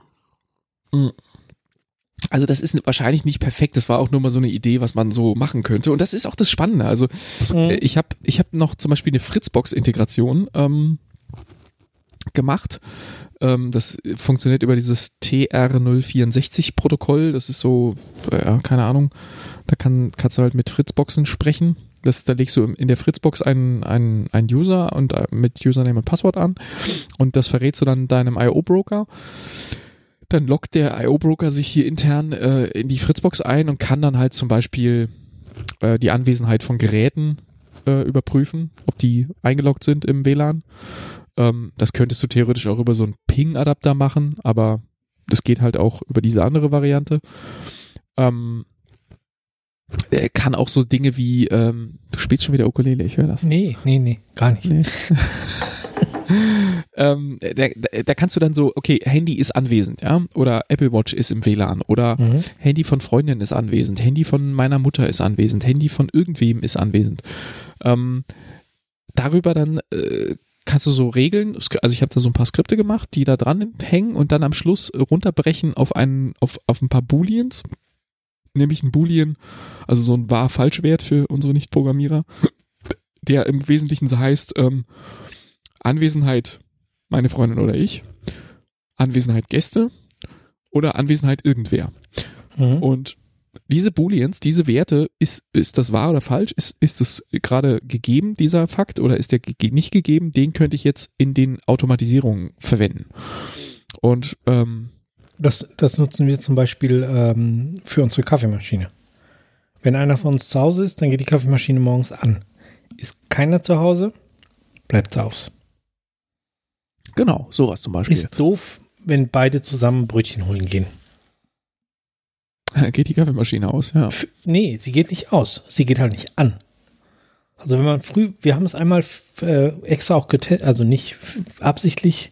Also das ist wahrscheinlich nicht perfekt. Das war auch nur mal so eine Idee, was man so machen könnte. Und das ist auch das Spannende. Also mhm. ich habe ich hab noch zum Beispiel eine Fritzbox-Integration ähm, gemacht. Ähm, das funktioniert über dieses T R null vierundsechzig Protokoll. Das ist so, ja, keine Ahnung. Da kann, kannst du halt mit Fritzboxen sprechen. Das, da legst du in der Fritzbox einen, einen, einen User und mit Username und Passwort an und das verrätst du dann deinem I O-Broker. Dann loggt der I O-Broker sich hier intern äh, in die Fritzbox ein und kann dann halt zum Beispiel äh, die Anwesenheit von Geräten äh, überprüfen, ob die eingeloggt sind im W L A N. Ähm, das könntest du theoretisch auch über so einen Ping-Adapter machen, aber das geht halt auch über diese andere Variante. Ähm, Er kann auch so Dinge wie, ähm, du spielst schon wieder Ukulele, ich höre das. Nee, nee, nee, gar nicht. Nee. ähm, da, da kannst du dann so, okay, Handy ist anwesend, ja, oder Apple Watch ist im W L A N oder mhm. Handy von Freundin ist anwesend, Handy von meiner Mutter ist anwesend, Handy von irgendwem ist anwesend. Ähm, darüber dann äh, kannst du so regeln, also ich habe da so ein paar Skripte gemacht, die da dran hängen und dann am Schluss runterbrechen auf einen, auf, auf ein paar Booleans. Nämlich ein Boolean, also so ein Wahr-Falsch-Wert für unsere Nicht-Programmierer, der im Wesentlichen so heißt, ähm, Anwesenheit meine Freundin oder ich, Anwesenheit Gäste oder Anwesenheit irgendwer. Mhm. Und diese Booleans, diese Werte, ist, ist das wahr oder falsch? Ist, ist das gerade gegeben, dieser Fakt, oder ist der ge- nicht gegeben? Den könnte ich jetzt in den Automatisierungen verwenden. Und ähm, Das, das nutzen wir zum Beispiel ähm, für unsere Kaffeemaschine. Wenn einer von uns zu Hause ist, dann geht die Kaffeemaschine morgens an. Ist keiner zu Hause, bleibt sie aus. genau, sowas zum Beispiel. Ist doof, wenn beide zusammen Brötchen holen gehen. Geht die Kaffeemaschine aus, ja. F- nee, sie geht nicht aus. Sie geht halt nicht an. Also wenn man früh, wir haben es einmal f- äh, extra auch getestet, also nicht f- absichtlich,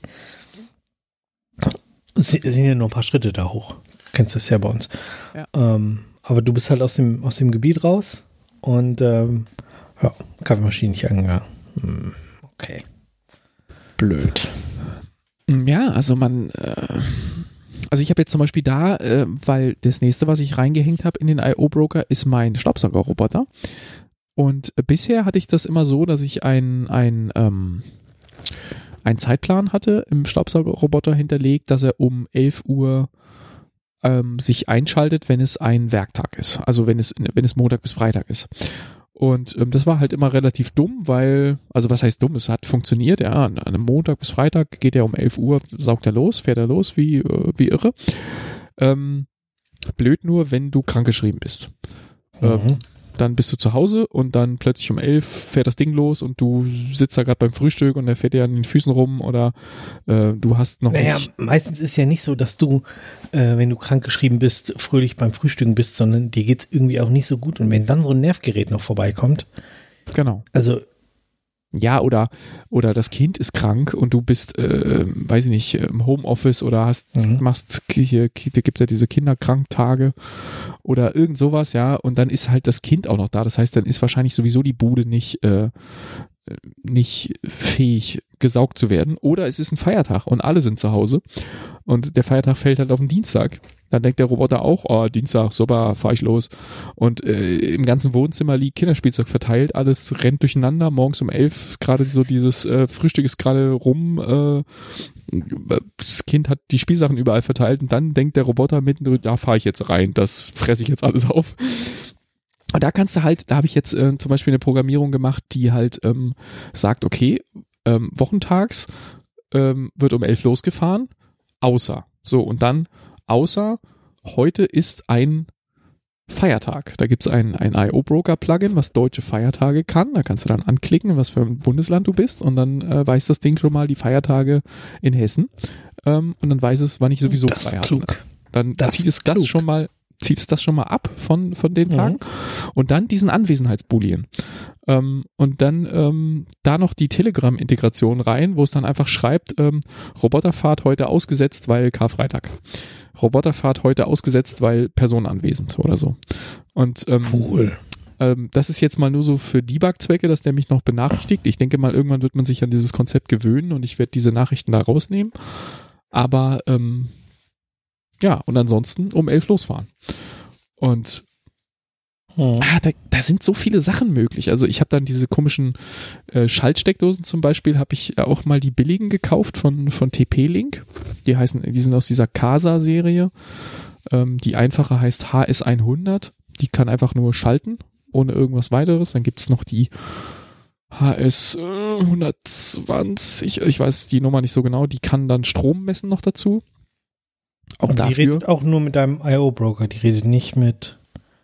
es sind ja nur ein paar Schritte da hoch. Kennst du es ja bei uns. Ja. Ähm, aber du bist halt aus dem, aus dem Gebiet raus und ähm, ja, Kaffeemaschine nicht angegangen. Hm, okay. Blöd. Ja, also man, äh, also ich habe jetzt zum Beispiel da, äh, weil das nächste, was ich reingehängt habe in den I O-Broker, ist mein Staubsaugerroboter. Und äh, bisher hatte ich das immer so, dass ich ein, ein, ähm, einen Zeitplan hatte im Staubsaugerroboter hinterlegt, dass er um elf Uhr ähm, sich einschaltet, wenn es ein Werktag ist. Also wenn es, wenn es Montag bis Freitag ist. Und ähm, das war halt immer relativ dumm, weil, also was heißt dumm, es hat funktioniert, ja, an einem Montag bis Freitag geht er um elf Uhr, saugt er los, fährt er los, wie, äh, wie irre. Ähm, blöd nur, wenn du krankgeschrieben bist. Ähm, Mhm. Dann bist du zu Hause und dann plötzlich um elf fährt das Ding los und du sitzt da gerade beim Frühstück und der fährt dir an den Füßen rum oder äh, du hast noch Naja, nicht. meistens ist ja nicht so, dass du, äh, wenn du krankgeschrieben bist, fröhlich beim Frühstücken bist, sondern dir geht's irgendwie auch nicht so gut. Und wenn dann so ein Nervgerät noch vorbeikommt, Genau. also Ja, oder, oder das Kind ist krank und du bist, äh, weiß ich nicht, im Homeoffice oder hast, Mhm. machst, hier, da gibt ja diese Kinderkranktage oder irgend sowas, ja, und dann ist halt das Kind auch noch da. Das heißt, dann ist wahrscheinlich sowieso die Bude nicht, äh, nicht fähig, gesaugt zu werden. Oder es ist ein Feiertag und alle sind zu Hause und der Feiertag fällt halt auf den Dienstag. Dann denkt der Roboter auch, oh, Dienstag, super, fahr ich los. Und äh, im ganzen Wohnzimmer liegt Kinderspielzeug verteilt, alles rennt durcheinander, morgens um elf, gerade so dieses äh, Frühstück ist gerade rum, äh, das Kind hat die Spielsachen überall verteilt und dann denkt der Roboter mittendrin, da fahre ich jetzt rein, das fresse ich jetzt alles auf. Und da kannst du halt, da habe ich jetzt äh, zum Beispiel eine Programmierung gemacht, die halt ähm, sagt, okay, ähm, wochentags ähm, wird um elf losgefahren, außer. So, und dann außer heute ist ein Feiertag. Da gibt es ein, ein I O-Broker-Plugin, was deutsche Feiertage kann. Da kannst du dann anklicken, was für ein Bundesland du bist und dann äh, weiß das Ding schon mal die Feiertage in Hessen ähm, und dann weiß es, wann ich sowieso das frei ist habe. klug. Dann Das zieht es ist das klug. schon mal zieht es das schon mal ab von, von den Tagen Mhm. und dann diesen Anwesenheitsboolean. Ähm, und dann ähm, da noch die Telegram-Integration rein, wo es dann einfach schreibt, ähm, Roboterfahrt heute ausgesetzt, weil Karfreitag. Roboterfahrt heute ausgesetzt, weil Person anwesend oder so. Und ähm, Cool. ähm, das ist jetzt mal nur so für Debug-Zwecke, dass der mich noch benachrichtigt. Ich denke mal, irgendwann wird man sich an dieses Konzept gewöhnen und ich werde diese Nachrichten da rausnehmen. Aber ähm, ja, und ansonsten um elf losfahren. Und Mhm. ah, da, da sind so viele Sachen möglich. Also ich habe dann diese komischen äh, Schaltsteckdosen zum Beispiel, habe ich auch mal die billigen gekauft von, von T P-Link. Die heißen, die sind aus dieser Casa-Serie. Ähm, die einfache heißt H S hundert. Die kann einfach nur schalten, ohne irgendwas weiteres. Dann gibt es noch die H S äh, hundertzwanzig, ich weiß die Nummer nicht so genau, die kann dann Strom messen noch dazu. Auch Aber die dafür. redet auch nur mit deinem I O-Broker, die redet nicht mit,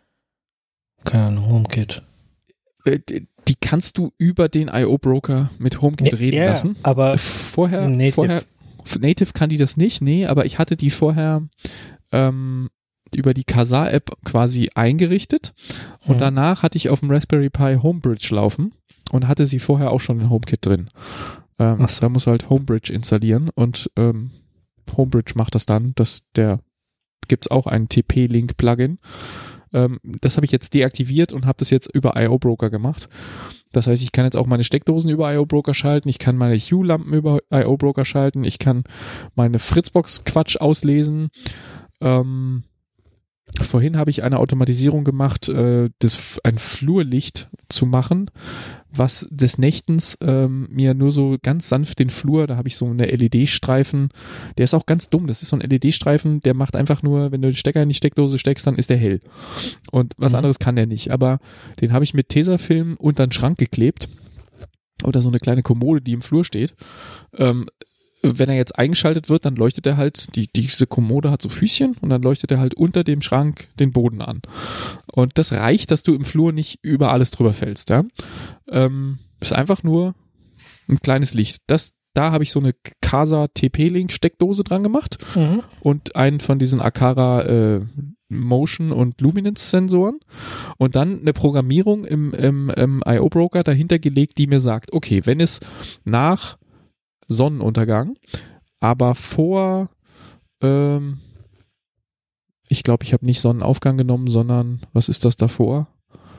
keine Ahnung, HomeKit. Äh, Die kannst du über den I O-Broker mit HomeKit Nee, reden ja, lassen. aber Vorher, sind Native. vorher, Native kann die das nicht, nee, aber ich hatte die vorher ähm, über die Casa-App quasi eingerichtet und Mhm. danach hatte ich auf dem Raspberry Pi Homebridge laufen und hatte sie vorher auch schon in HomeKit drin. Ähm, Ach so. Da musst du halt Homebridge installieren und ähm, Homebridge macht das dann, dass der gibt's auch ein T P-Link-Plugin. Ähm, das habe ich jetzt deaktiviert und habe das jetzt über I O-Broker gemacht. Das heißt, ich kann jetzt auch meine Steckdosen über I O-Broker schalten, ich kann meine Hue-Lampen über I O-Broker schalten, ich kann meine Fritzbox-Quatsch auslesen. Ähm, Vorhin habe ich eine Automatisierung gemacht, äh, das, ein Flurlicht zu machen, was des Nächtens ähm, mir nur so ganz sanft den Flur, da habe ich so eine L E D-Streifen, der ist auch ganz dumm, das ist so ein L E D-Streifen, der macht einfach nur, wenn du den Stecker in die Steckdose steckst, dann ist der hell. Und was Mhm. anderes kann der nicht, aber den habe ich mit Tesafilm unter den Schrank geklebt oder so eine kleine Kommode, die im Flur steht. Ähm, wenn er jetzt eingeschaltet wird, dann leuchtet er halt, die, diese Kommode hat so Füßchen und dann leuchtet er halt unter dem Schrank den Boden an. Und das reicht, dass du im Flur nicht über alles drüber fällst, ja. Ähm, ist einfach nur ein kleines Licht. Das, da habe ich so eine Casa T P-Link Steckdose dran gemacht Mhm. und einen von diesen Aqara äh, Motion und Luminance Sensoren und dann eine Programmierung im, im, im I O Broker dahinter gelegt, die mir sagt, okay, wenn es nach Sonnenuntergang, aber vor, ähm, ich glaube, ich habe nicht Sonnenaufgang genommen, sondern, was ist das davor?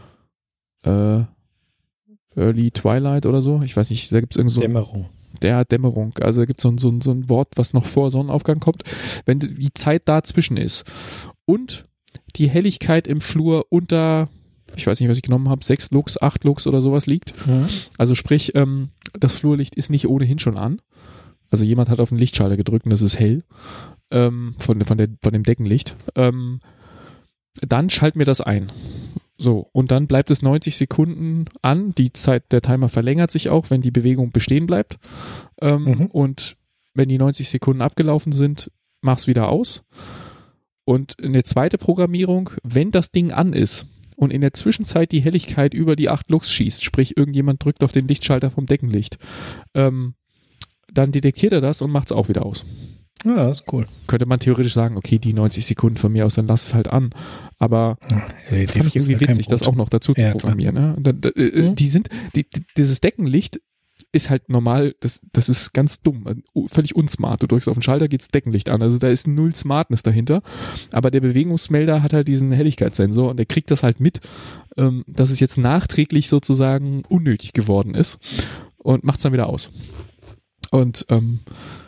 Äh, Early Twilight oder so? Ich weiß nicht, da gibt es irgend so Dämmerung. der Dämmerung. Also da gibt es so, so, so ein Wort, was noch vor Sonnenaufgang kommt. Wenn die Zeit dazwischen ist und die Helligkeit im Flur unter, ich weiß nicht, was ich genommen habe, sechs Lux, acht Lux oder sowas liegt. Mhm. Also sprich, ähm, das Flurlicht ist nicht ohnehin schon an. Also jemand hat auf den Lichtschalter gedrückt und das ist hell ähm, von, von, der, von dem Deckenlicht. Ähm, dann schalt mir das ein. So, und dann bleibt es neunzig Sekunden an. Die Zeit, der Timer verlängert sich auch, wenn die Bewegung bestehen bleibt. Ähm, Mhm. Und wenn die neunzig Sekunden abgelaufen sind, mach's wieder aus. Und eine zweite Programmierung, wenn das Ding an ist und in der Zwischenzeit die Helligkeit über die acht Lux schießt, sprich irgendjemand drückt auf den Lichtschalter vom Deckenlicht, ähm, dann detektiert er das und macht es auch wieder aus. Ja, das ist cool. Könnte man theoretisch sagen, okay, die neunzig Sekunden von mir aus, dann lass es halt an. Aber Ja, fand ich irgendwie witzig, das auch noch dazu zu Ja, programmieren. Ne? Da, da, äh, Mhm. Die sind, die, die, dieses Deckenlicht ist halt normal, das, das ist ganz dumm, völlig unsmart. Du drückst auf den Schalter, geht's Deckenlicht an. Also da ist null Smartness dahinter. Aber der Bewegungsmelder hat halt diesen Helligkeitssensor und der kriegt das halt mit, ähm, dass es jetzt nachträglich sozusagen unnötig geworden ist und macht's dann wieder aus. Und ähm,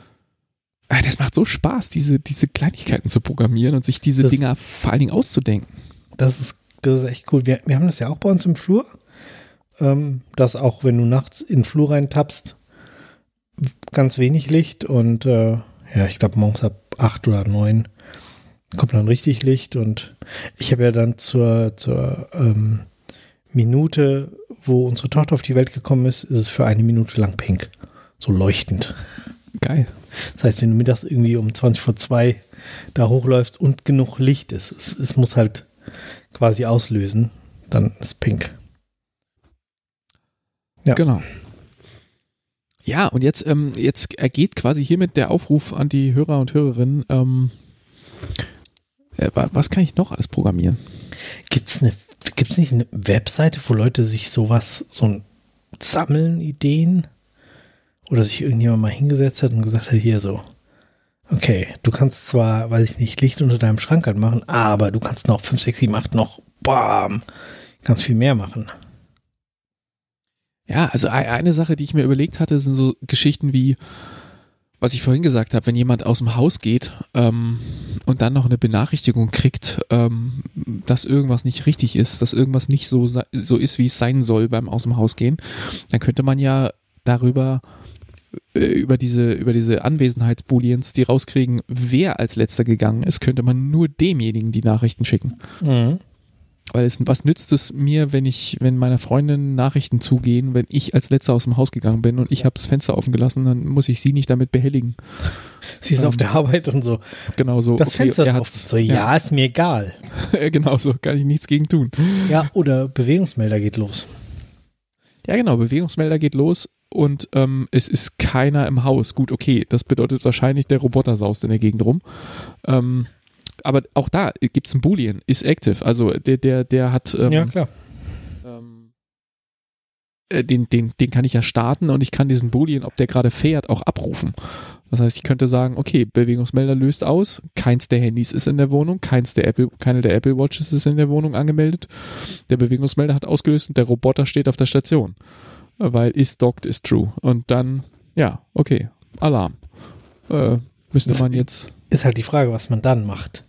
das macht so Spaß, diese, diese Kleinigkeiten zu programmieren und sich diese Das- Dinger vor allen Dingen auszudenken. Das ist, das ist echt cool. Wir, wir haben das ja auch bei uns im Flur. Ähm, dass auch, wenn du nachts in den Flur reintappst, ganz wenig Licht und äh, ja, ich glaube morgens ab acht oder neun kommt dann richtig Licht und ich habe ja dann zur, zur ähm, Minute, wo unsere Tochter auf die Welt gekommen ist, ist es für eine Minute lang pink. So leuchtend. Geil. Das heißt, wenn du mittags irgendwie um zwanzig vor zwei da hochläufst und genug Licht ist, es, es muss halt quasi auslösen, dann ist pink. Ja. Genau. Ja, und jetzt, ähm, jetzt ergeht quasi hiermit der Aufruf an die Hörer und Hörerinnen, ähm, äh, wa- was kann ich noch alles programmieren? Gibt's eine, gibt's nicht eine Webseite, wo Leute sich sowas, so ein sammeln, Ideen? Oder sich irgendjemand mal hingesetzt hat und gesagt hat, hier so, okay, du kannst zwar, weiß ich nicht, Licht unter deinem Schrank anmachen, aber du kannst noch fünf, sechs, sieben, acht noch, bam, ganz viel mehr machen. Ja, also e- eine Sache, die ich mir überlegt hatte, sind so Geschichten wie, was ich vorhin gesagt habe, wenn jemand aus dem Haus geht ähm, und dann noch eine Benachrichtigung kriegt, ähm, dass irgendwas nicht richtig ist, dass irgendwas nicht so, se- so ist, wie es sein soll beim aus dem Haus gehen, dann könnte man ja darüber äh, über diese über diese Anwesenheitsbooleans, die rauskriegen, wer als letzter gegangen ist, könnte man nur demjenigen die Nachrichten schicken. Mhm. Weil es, was nützt es mir, wenn ich, wenn meiner Freundin Nachrichten zugehen, wenn ich als letzter aus dem Haus gegangen bin und ich habe das Fenster offen gelassen, dann muss ich sie nicht damit behelligen. Sie ist Ähm, auf der Arbeit und so, Genau so. das okay, Fenster er ist offen. hat's- So, ja, ist mir egal. ja. Genau so, kann ich nichts gegen tun. Ja, oder Bewegungsmelder geht los. Ja genau, Bewegungsmelder geht los und ähm, es ist keiner im Haus. Gut, okay, das bedeutet wahrscheinlich, der Roboter saust in der Gegend rum. Ähm, aber auch da gibt es ein Boolean, is active. Also der, der, der hat ähm, Ja, klar. ähm, äh, den, den, den kann ich ja starten und ich kann diesen Boolean, ob der gerade fährt, auch abrufen. Das heißt, ich könnte sagen, okay, Bewegungsmelder löst aus, keins der Handys ist in der Wohnung, keins der Apple, keine der Apple Watches ist in der Wohnung angemeldet. Der Bewegungsmelder hat ausgelöst und der Roboter steht auf der Station. Weil is docked is true. Und dann, ja, okay, Alarm. Äh, müsste Das- man jetzt. Ist halt die Frage, was man dann macht.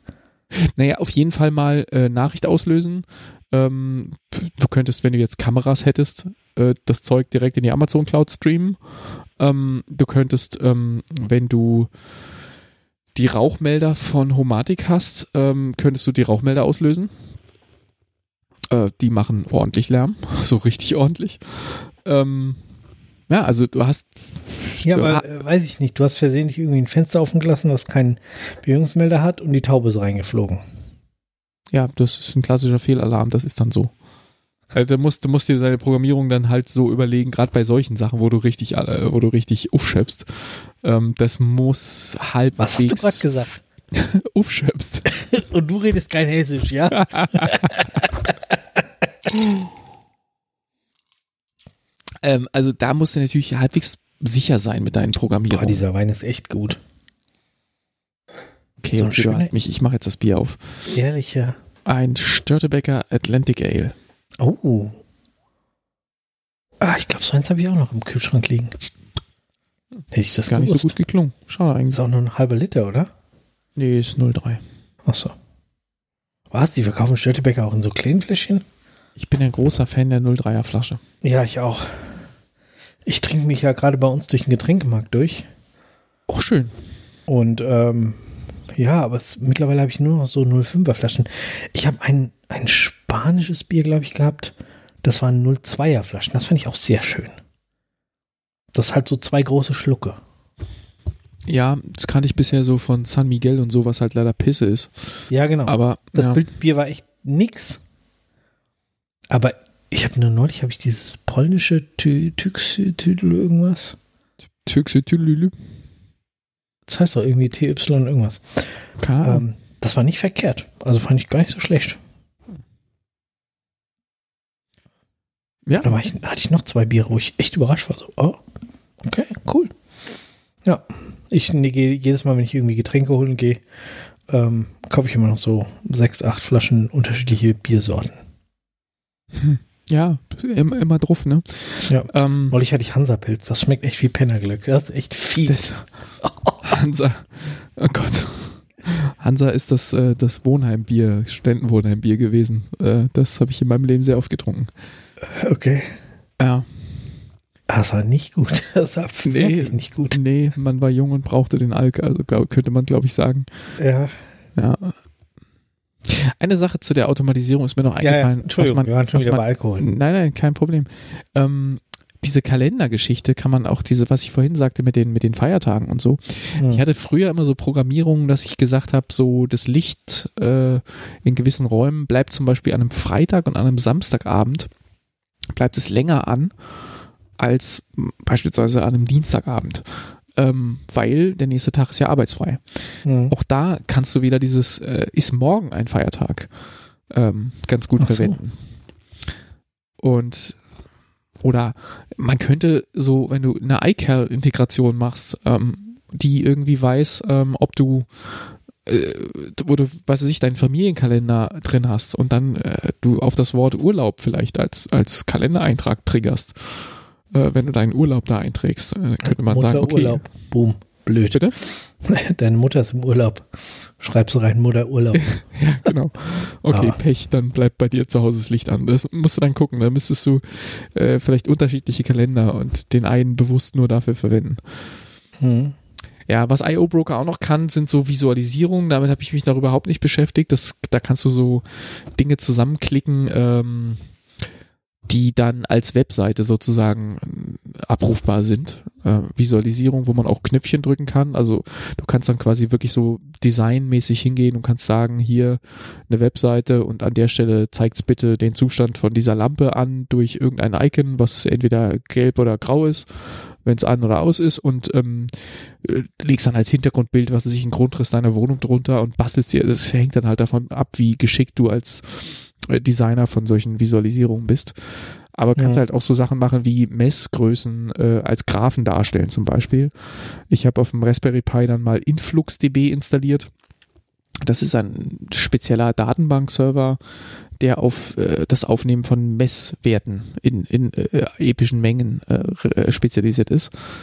Naja, auf jeden Fall mal äh, Nachricht auslösen. Ähm, du könntest, wenn du jetzt Kameras hättest, äh, das Zeug direkt in die Amazon Cloud streamen. Ähm, du könntest, ähm, wenn du die Rauchmelder von Homatic hast, ähm, könntest du die Rauchmelder auslösen. Äh, die machen ordentlich Lärm, so richtig ordentlich. Ähm, ja, also du hast... Ja, du aber ha- äh, weiß ich nicht, du hast versehentlich irgendwie ein Fenster offen gelassen, was keinen Bewegungsmelder hat und die Taube ist reingeflogen. Ja, das ist ein klassischer Fehlalarm, das ist dann so. Also du musst, du musst dir deine Programmierung dann halt so überlegen, gerade bei solchen Sachen, wo du richtig, äh, wo du richtig aufschöpfst. Ähm, das muss halbwegs... Was hast du gerade gesagt? aufschöpfst. Und du redest kein Hessisch, ja? ähm, also da musst du natürlich halbwegs sicher sein mit deinen Programmierungen. Boah, dieser Wein ist echt gut. Okay, so ein okay, du hast mich, ich mache jetzt das Bier auf. Ehrlicher. Ein Störtebeker Atlantic Ale. Oh. Ah, ich glaube, so eins habe ich auch noch im Kühlschrank liegen. Hätte ich das Gar gewusst. nicht so gut geklungen. Schade eigentlich. Ist auch nur ein halber Liter, oder? Nee, ist null Komma drei. Ach so. Was? Die verkaufen Störtebeker auch in so kleinen Fläschchen? Ich bin ein großer Fan der null Komma dreier Flasche. Ja, ich auch. Ich trinke mich ja gerade bei uns durch den Getränkemarkt durch. Auch schön. Und ähm, ja, aber es, mittlerweile habe ich nur noch so null Komma fünfer Flaschen. Ich habe ein, ein spanisches Bier, glaube ich, gehabt. Das waren null Komma zweier Flaschen. Das fand ich auch sehr schön. Das ist halt so zwei große Schlucke. Ja, das kannte ich bisher so von San Miguel und so, was halt leider Pisse ist. Ja, genau. Aber das ja. Bild- war echt nix. Aber ich habe nur neulich, habe ich dieses polnische Tüxtüdel irgendwas. Tüxtüdel. Das heißt doch irgendwie T Y irgendwas. Keine Ahnung. Ähm, das war nicht verkehrt. Also fand ich gar nicht so schlecht. Ja. Da war ich, hatte ich noch zwei Biere, wo ich echt überrascht war. So, oh, okay, cool. Ja, ich nee, gehe jedes Mal, wenn ich irgendwie Getränke holen gehe, ähm, kaufe ich immer noch so sechs, acht Flaschen unterschiedliche Biersorten. Hm. Ja, immer, immer drauf, ne? Ja. Ähm, Neulich hatte ich Hansapilz. Das schmeckt echt wie Pennerglück. Das ist echt fies. Das, Hansa. Oh Gott. Hansa ist das, äh, das Wohnheimbier, Studentenwohnheimbier gewesen. Äh, das habe ich in meinem Leben sehr oft getrunken. Okay. Ja. Das war nicht gut. Das war Nee, wirklich nicht gut. Nee, man war jung und brauchte den Alk, also glaub, könnte man, glaube ich, sagen. Ja. Ja. Eine Sache zu der Automatisierung ist mir noch Ja, ja. eingefallen. Entschuldigung, was man, wir waren schon was wieder man, bei Alkohol. Nein, nein, kein Problem. Ähm, diese Kalendergeschichte kann man auch, diese, was ich vorhin sagte mit den, mit den Feiertagen und so. Hm. Ich hatte früher immer so Programmierungen, dass ich gesagt habe, so das Licht äh, in gewissen Räumen bleibt zum Beispiel an einem Freitag und an einem Samstagabend, bleibt es länger an als beispielsweise an einem Dienstagabend. Ähm, weil der nächste Tag ist ja arbeitsfrei. Hm. Auch da kannst du wieder dieses, äh, ist morgen ein Feiertag, ähm, ganz gut Ach so. verwenden. Und oder man könnte so, wenn du eine iCal-Integration machst, ähm, die irgendwie weiß, ähm, ob du äh, wo du, was weiß ich, deinen Familienkalender drin hast und dann äh, du auf das Wort Urlaub vielleicht als, als Kalendereintrag triggerst. Äh, wenn du deinen Urlaub da einträgst, äh, könnte man Mutter sagen, okay. Urlaub. Boom. Blöd. Bitte? Deine Mutter ist im Urlaub. Schreibst du rein, Mutter Urlaub. Ja, genau. Okay, Ah. Pech, dann bleibt bei dir zu Hause das Licht an. Das musst du dann gucken. Da müsstest du äh, vielleicht unterschiedliche Kalender und den einen bewusst nur dafür verwenden. Hm. Ja, was I O Broker auch noch kann, sind so Visualisierungen. Damit habe ich mich noch überhaupt nicht beschäftigt. Das, da kannst du so Dinge zusammenklicken, ähm, die dann als Webseite sozusagen abrufbar sind. Äh, Visualisierung, wo man auch Knöpfchen drücken kann. Also du kannst dann quasi wirklich so designmäßig hingehen und kannst sagen, hier eine Webseite und an der Stelle zeigt's bitte den Zustand von dieser Lampe an durch irgendein Icon, was entweder gelb oder grau ist, wenn es an oder aus ist, und ähm, legst dann als Hintergrundbild, was weiß ich, einen Grundriss deiner Wohnung drunter und bastelst dir. Das hängt dann halt davon ab, wie geschickt du als Designer von solchen Visualisierungen bist. Aber kannst Ja. halt auch so Sachen machen wie Messgrößen äh, als Graphen darstellen zum Beispiel. Ich habe auf dem Raspberry Pi dann mal InfluxDB installiert. Das ist ein spezieller Datenbankserver, der auf äh, das Aufnehmen von Messwerten in, in äh, epischen Mengen äh, spezialisiert ist.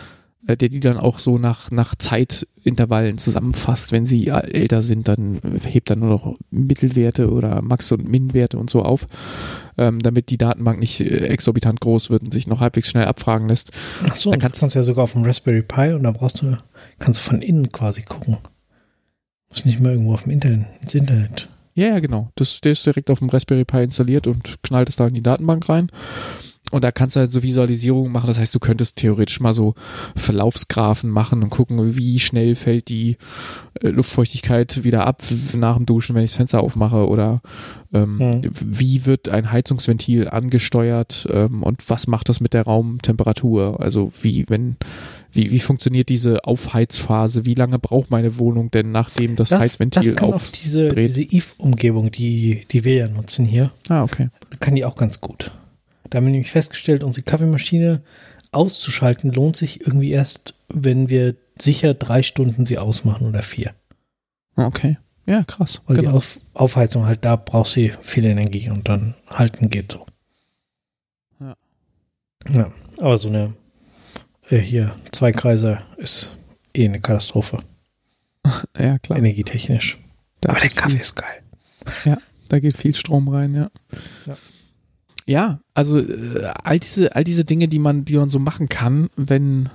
der die dann auch so nach, nach Zeitintervallen zusammenfasst. Wenn sie älter sind, dann hebt er nur noch Mittelwerte oder Max- und Min-Werte und so auf, ähm, damit die Datenbank nicht exorbitant groß wird und sich noch halbwegs schnell abfragen lässt. Ach so, dann kannst, das kannst du ja sogar auf dem Raspberry Pi und da brauchst du, kannst du von innen quasi gucken. Muss nicht mehr irgendwo auf dem Internet, ins Internet. Ja, ja, genau. Das, der ist direkt auf dem Raspberry Pi installiert und knallt es da in die Datenbank rein. Und da kannst du halt so Visualisierungen machen. Das heißt, du könntest theoretisch mal so Verlaufsgraphen machen und gucken, wie schnell fällt die äh, Luftfeuchtigkeit wieder ab nach dem Duschen, wenn ich das Fenster aufmache, oder ähm, mhm. wie wird ein Heizungsventil angesteuert ähm, und was macht das mit der Raumtemperatur? Also wie, wenn, wie, wie funktioniert diese Aufheizphase? Wie lange braucht meine Wohnung denn, nachdem das, das Heizventil aufdreht? Das kann auf diese, diese Eve-Umgebung, die, die wir ja nutzen hier. Ah, okay. Kann die auch ganz gut. Da haben wir nämlich festgestellt, unsere Kaffeemaschine auszuschalten lohnt sich irgendwie erst, wenn wir sicher drei Stunden sie ausmachen oder vier. Okay, ja, krass. Weil genau. die Auf, Aufheizung halt, da braucht sie viel Energie und dann halten geht so. Ja. Ja, aber so eine äh, hier, Zweikreiser ist eh eine Katastrophe. Ja, klar. Energietechnisch. Da aber der Kaffee viel, ist geil. Ja, da geht viel Strom rein, ja. Ja. Ja, also äh, all diese, all diese Dinge, die man, die man so machen kann, wenn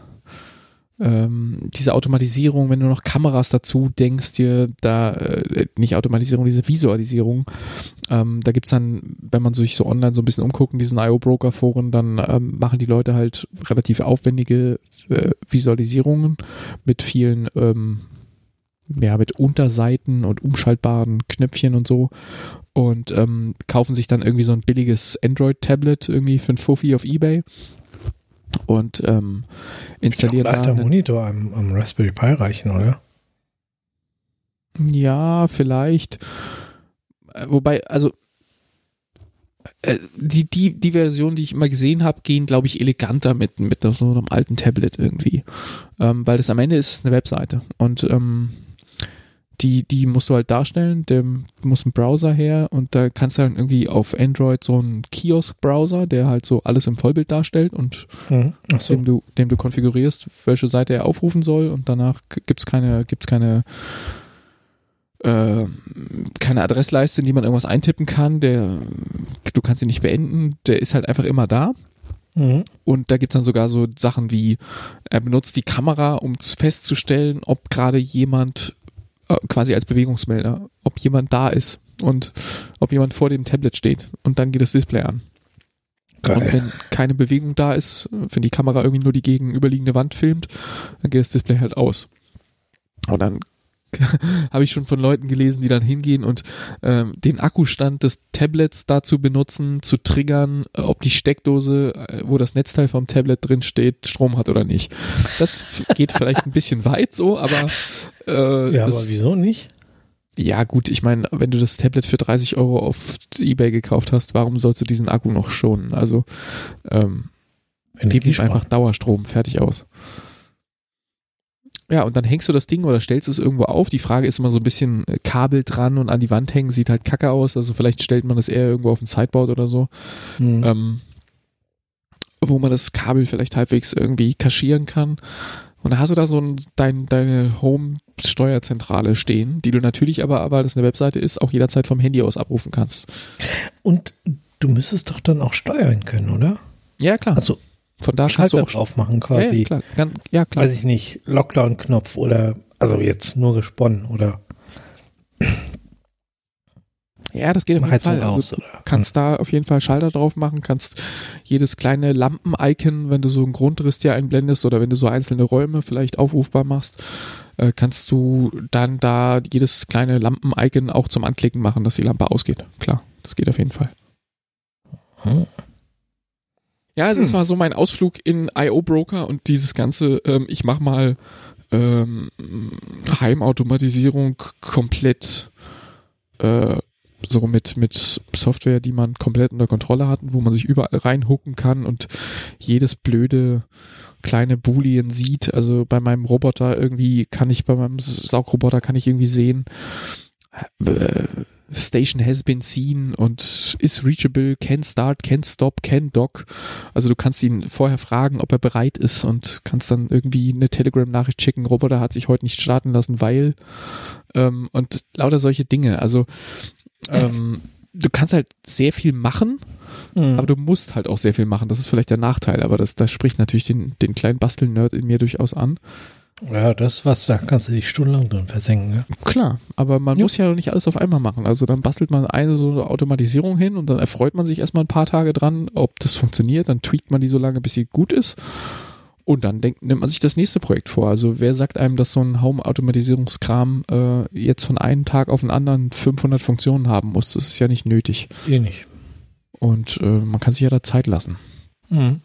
ähm, diese Automatisierung, wenn du noch Kameras dazu denkst, dir da, äh, nicht Automatisierung, diese Visualisierung, ähm, da gibt's dann, wenn man sich so online so ein bisschen umguckt in diesen I O-Broker-Foren, dann ähm, machen die Leute halt relativ aufwendige äh, Visualisierungen mit vielen ähm, ja, mit Unterseiten und umschaltbaren Knöpfchen und so und ähm, kaufen sich dann irgendwie so ein billiges Android-Tablet irgendwie für ein Fuffi auf eBay und ähm, installieren da einen Monitor am, am Raspberry Pi reichen, oder? Ja, vielleicht. Wobei, also äh, die, die, die Version, die ich immer gesehen habe, gehen, glaube ich, eleganter mit, mit so einem alten Tablet irgendwie. Ähm, weil das am Ende ist es eine Webseite und ähm, Die, die musst du halt darstellen, der muss ein Browser her und da kannst du dann irgendwie auf Android so einen Kiosk-Browser, der halt so alles im Vollbild darstellt und mhm. Ach so. dem du, dem du konfigurierst, welche Seite er aufrufen soll und danach gibt's keine, gibt's keine, äh, keine Adressleiste, in die man irgendwas eintippen kann, der, du kannst ihn nicht beenden, der ist halt einfach immer da. Mhm. Und da gibt's dann sogar so Sachen wie, er benutzt die Kamera, um festzustellen, ob gerade jemand quasi als Bewegungsmelder, ob jemand da ist und ob jemand vor dem Tablet steht und dann geht das Display an. Geil. Und wenn keine Bewegung da ist, wenn die Kamera irgendwie nur die gegenüberliegende Wand filmt, dann geht das Display halt aus. Und dann habe ich schon von Leuten gelesen, die dann hingehen und ähm, den Akkustand des Tablets dazu benutzen, zu triggern, äh, ob die Steckdose, äh, wo das Netzteil vom Tablet drin steht, Strom hat oder nicht. Das geht vielleicht ein bisschen weit so, aber äh, ja, das, aber wieso nicht? Ja gut, ich meine, wenn du das Tablet für dreißig Euro auf eBay gekauft hast, warum sollst du diesen Akku noch schonen? Also ähm, gib ihm einfach Dauerstrom, fertig aus. Ja, und dann hängst du das Ding oder stellst es irgendwo auf. Die Frage ist immer so ein bisschen Kabel dran und an die Wand hängen, sieht halt kacke aus. Also vielleicht stellt man das eher irgendwo auf ein Sideboard oder so, mhm. ähm, wo man das Kabel vielleicht halbwegs irgendwie kaschieren kann. Und da hast du da so ein, dein, deine Home-Steuerzentrale stehen, die du natürlich aber, weil das eine Webseite ist, auch jederzeit vom Handy aus abrufen kannst. Und du müsstest doch dann auch steuern können, oder? Ja, klar. Also von da Schalter kannst du auch drauf machen quasi. Ja, klar. Ganz, ja, klar. Weiß ich nicht, Lockdown-Knopf oder, also jetzt nur gesponnen oder. Ja, das geht auf jeden Fall. Raus, also, du kannst da auf jeden Fall Schalter drauf machen, kannst jedes kleine Lampen-Icon, wenn du so einen Grundriss dir einblendest oder wenn du so einzelne Räume vielleicht aufrufbar machst, äh, kannst du dann da jedes kleine Lampen-Icon auch zum Anklicken machen, dass die Lampe ausgeht. Klar, das geht auf jeden Fall. Hm. Ja, also das war so mein Ausflug in I O-Broker und dieses ganze, ähm, ich mach mal ähm, Heimautomatisierung komplett äh, so mit, mit Software, die man komplett unter Kontrolle hat, wo man sich überall reinhucken kann und jedes blöde kleine Boolean sieht. Also bei meinem Roboter irgendwie kann ich, bei meinem Saugroboter kann ich irgendwie sehen, äh, Station has been seen und is reachable, can start, can stop, can dock. Also du kannst ihn vorher fragen, ob er bereit ist und kannst dann irgendwie eine Telegram-Nachricht schicken, Roboter hat sich heute nicht starten lassen, weil ähm, und lauter solche Dinge. Also ähm, du kannst halt sehr viel machen, mhm. aber du musst halt auch sehr viel machen. Das ist vielleicht der Nachteil, aber das, das spricht natürlich den, den kleinen Bastel-Nerd in mir durchaus an. Ja, das was, da kannst du dich stundenlang drin versenken. Ne? Klar, aber man jo. muss ja nicht alles auf einmal machen. Also dann bastelt man eine so eine Automatisierung hin und dann erfreut man sich erstmal ein paar Tage dran, ob das funktioniert. Dann tweakt man die so lange, bis sie gut ist. Und dann denkt, nimmt man sich das nächste Projekt vor. Also wer sagt einem, dass so ein Home-Automatisierungskram äh, jetzt von einem Tag auf den anderen fünfhundert Funktionen haben muss? Das ist ja nicht nötig. Eh nicht. Und äh, man kann sich ja da Zeit lassen. Mhm.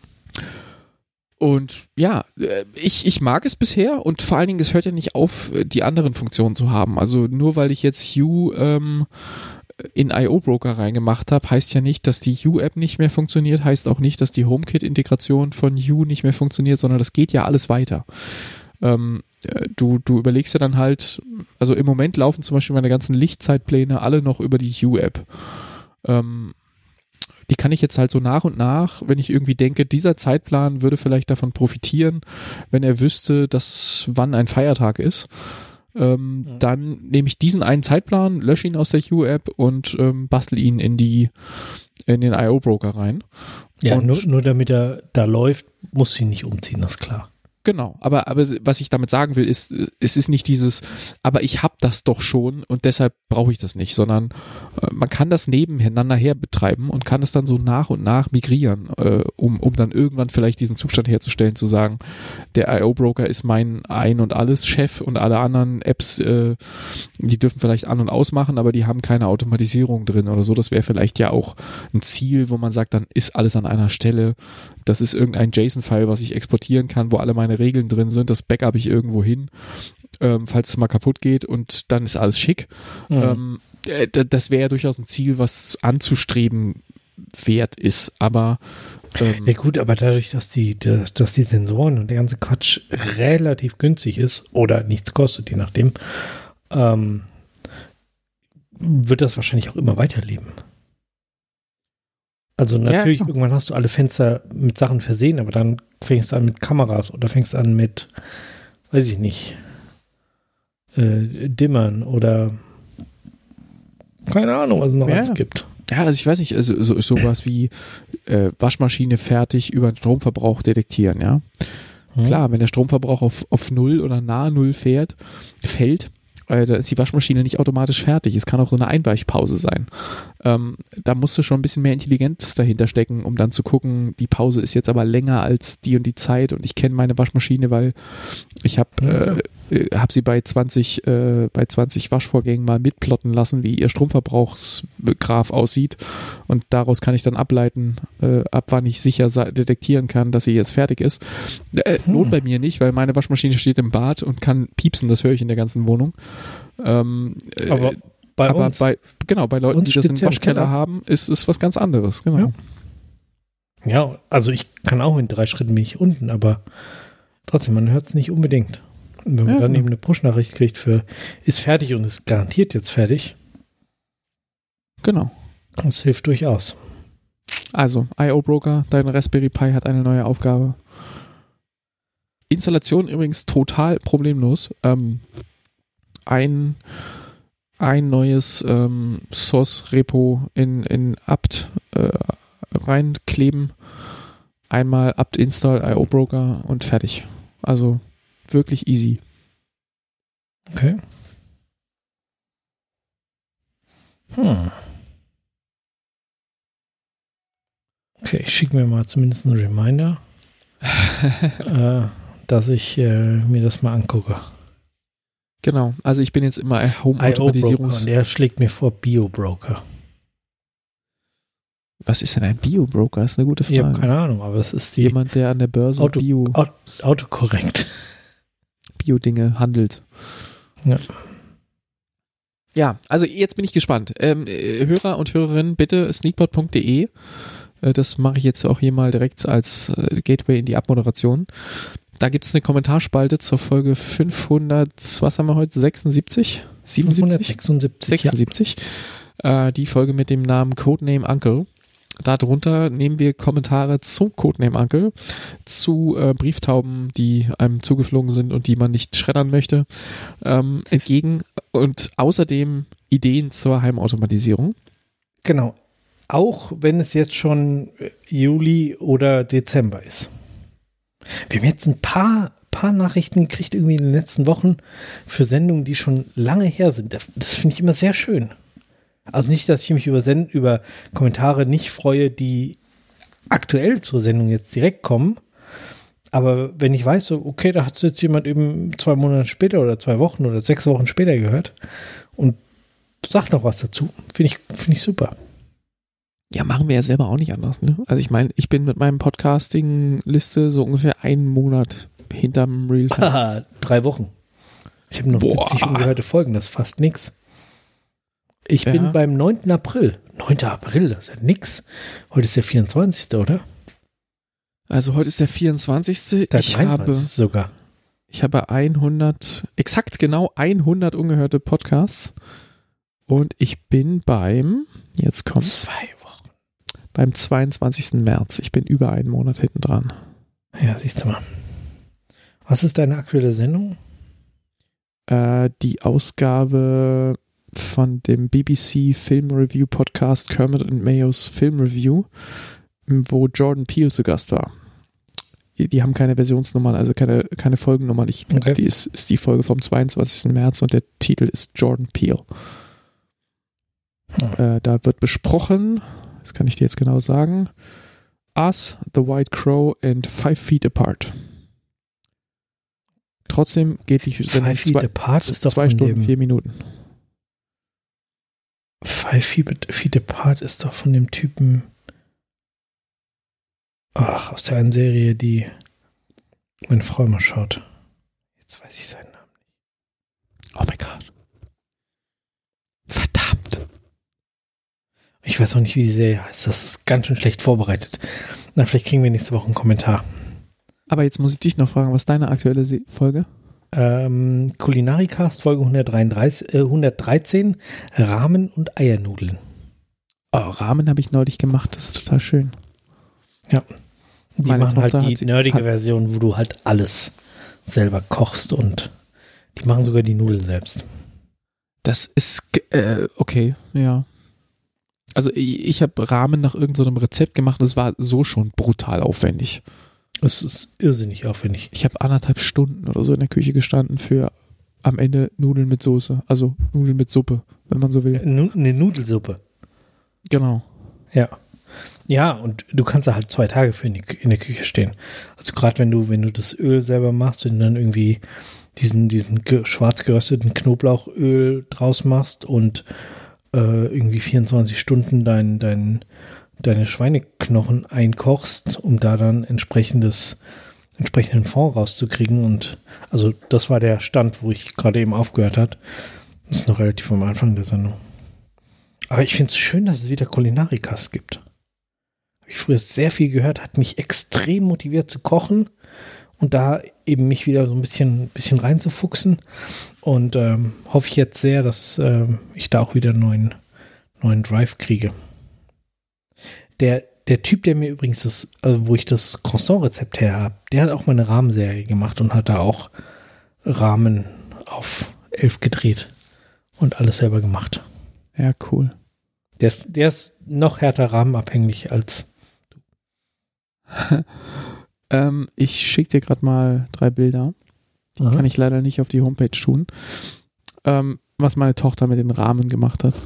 Und ja, ich, ich mag es bisher und vor allen Dingen, es hört ja nicht auf, die anderen Funktionen zu haben. Also nur weil ich jetzt Hue ähm, in I O-Broker reingemacht habe, heißt ja nicht, dass die Hue-App nicht mehr funktioniert, heißt auch nicht, dass die HomeKit-Integration von Hue nicht mehr funktioniert, sondern das geht ja alles weiter. Ähm, du, du überlegst ja dann halt, also im Moment laufen zum Beispiel meine ganzen Lichtzeitpläne alle noch über die Hue-App. Ähm, Die kann ich jetzt halt so nach und nach, wenn ich irgendwie denke, dieser Zeitplan würde vielleicht davon profitieren, wenn er wüsste, dass wann ein Feiertag ist, ähm, ja. dann nehme ich diesen einen Zeitplan, lösche ihn aus der Hue-App und ähm, bastel ihn in die in den I O-Broker rein. Ja, und nur, nur damit er da läuft, muss ich ihn nicht umziehen, das ist klar. Genau, aber, aber was ich damit sagen will, ist, es ist nicht dieses, aber ich habe das doch schon und deshalb brauche ich das nicht, sondern äh, man kann das nebeneinander her betreiben und kann es dann so nach und nach migrieren, äh, um, um dann irgendwann vielleicht diesen Zustand herzustellen, zu sagen, der I O-Broker ist mein Ein- und Alles-Chef und alle anderen Apps, äh, die dürfen vielleicht an- und ausmachen, aber die haben keine Automatisierung drin oder so. Das wäre vielleicht ja auch ein Ziel, wo man sagt, dann ist alles an einer Stelle. Das ist irgendein JSON-File, was ich exportieren kann, wo alle meine Regeln drin sind. Das Backup ich irgendwo hin, ähm, falls es mal kaputt geht und dann ist alles schick. Mhm. Ähm, äh, das wäre ja durchaus ein Ziel, was anzustreben wert ist. Aber ähm, ja gut, aber dadurch, dass die, dass die Sensoren und der ganze Quatsch relativ günstig ist oder nichts kostet, je nachdem, ähm, wird das wahrscheinlich auch immer weiterleben. Also natürlich, ja, irgendwann hast du alle Fenster mit Sachen versehen, aber dann fängst du an mit Kameras oder fängst an mit, weiß ich nicht, äh, Dimmern oder keine Ahnung, was es noch ja. alles gibt. Ja, also ich weiß nicht, also so, sowas wie äh, Waschmaschine fertig über den Stromverbrauch detektieren, ja. Hm. Klar, wenn der Stromverbrauch auf, auf Null oder nahe Null fährt, fällt, äh, dann ist die Waschmaschine nicht automatisch fertig. Es kann auch so eine Einweichpause sein. Ähm, da musst du schon ein bisschen mehr Intelligenz dahinter stecken, um dann zu gucken, die Pause ist jetzt aber länger als die und die Zeit und ich kenne meine Waschmaschine, weil ich habe ja. äh, hab sie bei zwanzig, äh, bei zwanzig Waschvorgängen mal mitplotten lassen, wie ihr Stromverbrauchsgraph aussieht und daraus kann ich dann ableiten, äh, ab wann ich sicher detektieren kann, dass sie jetzt fertig ist. Äh, hm. Lohnt bei mir nicht, weil meine Waschmaschine steht im Bad und kann piepsen, das höre ich in der ganzen Wohnung. Ähm, aber Bei aber uns, bei, genau, bei Leuten, die das im Waschkeller haben, ist es was ganz anderes, genau. Ja. ja, also ich kann auch in drei Schritten bin ich unten, aber trotzdem, man hört es nicht unbedingt. Und wenn man ja, dann genau. eben eine Push-Nachricht kriegt für ist fertig und ist garantiert jetzt fertig. Genau. Das hilft durchaus. Also, I O-Broker, dein Raspberry Pi hat eine neue Aufgabe. Installation übrigens total problemlos. Ähm, ein ein neues ähm, Source-Repo in, in apt äh, reinkleben, einmal apt-install I O-Broker und fertig. Also wirklich easy. Okay. Hm. Okay, ich schicke mir mal zumindest einen Reminder, äh, dass ich äh, mir das mal angucke. Genau, also ich bin jetzt immer Home-Automatisierungs... Der schlägt mir vor Bio-Broker. Was ist denn ein Bio-Broker? Das ist eine gute Frage. Ich habe keine Ahnung, aber es ist die... Jemand, der an der Börse Auto, Bio... Auto, Autokorrekt. Bio-Dinge handelt. Ja. Ja, also jetzt bin ich gespannt. Ähm, Hörer und Hörerinnen, bitte sneakpot punkt de. Äh, das mache ich jetzt auch hier mal direkt als äh, Gateway in die Abmoderation. Da gibt es eine Kommentarspalte zur Folge fünfhundert, was haben wir heute, sechsundsiebzig? siebenundsiebzig? fünfhundertsechsundsiebzig. sechsundsiebzig. Äh, die Folge mit dem Namen Codename Uncle. Darunter nehmen wir Kommentare zum Codename Uncle, zu äh, Brieftauben, die einem zugeflogen sind und die man nicht schreddern möchte, ähm, entgegen und außerdem Ideen zur Heimautomatisierung. Genau. Auch wenn es jetzt schon Juli oder Dezember ist. Wir haben jetzt ein paar, paar Nachrichten gekriegt, irgendwie in den letzten Wochen für Sendungen, die schon lange her sind. Das finde ich immer sehr schön. Also nicht, dass ich mich über, Send- über Kommentare nicht freue, die aktuell zur Sendung jetzt direkt kommen. Aber wenn ich weiß, so, okay, da hat jetzt jemand eben zwei Monate später oder zwei Wochen oder sechs Wochen später gehört und sagt noch was dazu, finde ich, finde ich super. Ja, machen wir ja selber auch nicht anders, ne? Also ich meine, ich bin mit meinem Podcasting-Liste so ungefähr einen Monat hinterm Realtime. Haha, drei Wochen. Ich habe noch Boah. siebzig ungehörte Folgen, das ist fast nix. Ich Ja. bin beim neunten April. neunten April, das ist ja nix. Heute ist der vierundzwanzigste, oder? Also heute ist der vierundzwanzigste Der Ich habe, dreiundzwanzigste sogar. ich habe hundert, exakt genau hundert ungehörte Podcasts und ich bin beim, jetzt kommt's, Zwei Wochen. beim zweiundzwanzigsten März. Ich bin über einen Monat hinten dran. Ja, siehst du mal. Was ist deine aktuelle Sendung? Äh, die Ausgabe von dem B B C Film Review Podcast Kermit and Mayos Film Review, wo Jordan Peele zu Gast war. Die, die haben keine Versionsnummern, also keine, keine Folgennummern. Ich, Okay. Die ist, ist die Folge vom zweiundzwanzigsten März und der Titel ist Jordan Peele. Hm. Äh, da wird besprochen, das kann ich dir jetzt genau sagen, Us, The White Crow and Five Feet Apart. Trotzdem geht die Sendung Five Feet zwei, Apart ist doch zwei von Stunden, dem, vier Minuten. Five Feet, Feet Apart ist doch von dem Typen, ach, aus der einen Serie, die meine Frau immer schaut. Jetzt weiß ich seinen Namen nicht. Oh mein Gott. Verdammt. Ich weiß auch nicht, wie die Serie heißt. Das ist ganz schön schlecht vorbereitet. Na, vielleicht kriegen wir nächste Woche einen Kommentar. Aber jetzt muss ich dich noch fragen, was ist deine aktuelle Se- Folge? Ähm, Kulinarikast Folge hundertdreiunddreißig, äh, hundertdreizehn, Ramen und Eiernudeln. Oh, Ramen habe ich neulich gemacht, das ist total schön. Ja. Die Meine machen Tochter halt die hat sie- nerdige hat- Version, wo du halt alles selber kochst und die machen sogar die Nudeln selbst. Das ist, ge- äh, okay, ja. Also ich, ich habe Ramen nach irgendeinem Rezept gemacht, das war so schon brutal aufwendig. Es ist irrsinnig aufwendig. Ich habe anderthalb Stunden oder so in der Küche gestanden für am Ende Nudeln mit Soße, also Nudeln mit Suppe, wenn man so will. Nu- Eine Nudelsuppe. Genau. Ja. Ja, und du kannst da halt zwei Tage für in, die, in der Küche stehen. Also gerade wenn du, wenn du das Öl selber machst und dann irgendwie diesen, diesen ge- schwarz gerösteten Knoblauchöl draus machst und äh, irgendwie vierundzwanzig Stunden dein, dein, deine Schweineknochen einkochst, um da dann entsprechendes, entsprechenden Fond rauszukriegen. Und also das war der Stand, wo ich gerade eben aufgehört habe. Das ist noch relativ am Anfang der Sendung. Aber ich finde es schön, dass es wieder Kulinarikast gibt. Habe ich früher sehr viel gehört, hat mich extrem motiviert zu kochen und da eben mich wieder so ein bisschen, bisschen reinzufuchsen. Und ähm, hoffe ich jetzt sehr, dass ähm, ich da auch wieder einen neuen, neuen Drive kriege. Der, der Typ, der mir übrigens das, also wo ich das Croissant-Rezept her habe, der hat auch mal eine Rahmenserie gemacht und hat da auch Rahmen auf elf gedreht und alles selber gemacht. Ja, cool. Der ist, der ist noch härter rahmenabhängig als ähm, ich schicke dir gerade mal drei Bilder. Die Aha. kann ich leider nicht auf die Homepage tun. Ähm, was meine Tochter mit den Ramen gemacht hat.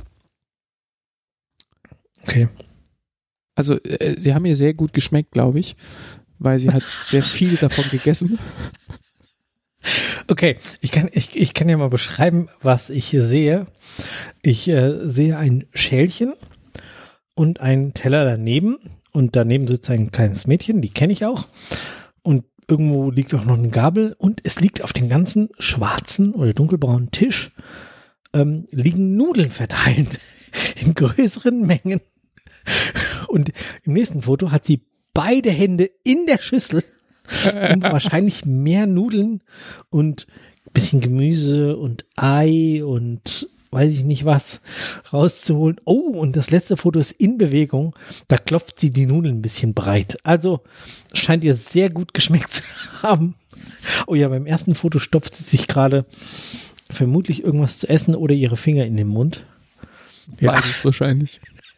Okay. Also, äh, sie haben ihr sehr gut geschmeckt, glaube ich, weil sie hat sehr viel davon gegessen. Okay, ich kann, ich, ich kann ja mal beschreiben, was ich hier sehe. Ich äh, sehe ein Schälchen und einen Teller daneben und daneben sitzt ein kleines Mädchen, die kenne ich auch. Und irgendwo liegt auch noch eine Gabel und es liegt auf dem ganzen schwarzen oder dunkelbraunen Tisch ähm, liegen Nudeln verteilt in größeren Mengen. Und im nächsten Foto hat sie beide Hände in der Schüssel und wahrscheinlich mehr Nudeln und ein bisschen Gemüse und Ei und weiß ich nicht was, rauszuholen. Oh, und das letzte Foto ist in Bewegung. Da klopft sie die Nudeln ein bisschen breit. Also scheint ihr sehr gut geschmeckt zu haben. Oh ja, beim ersten Foto stopft sie sich gerade vermutlich irgendwas zu essen oder ihre Finger in den Mund. Ja, beides wahrscheinlich.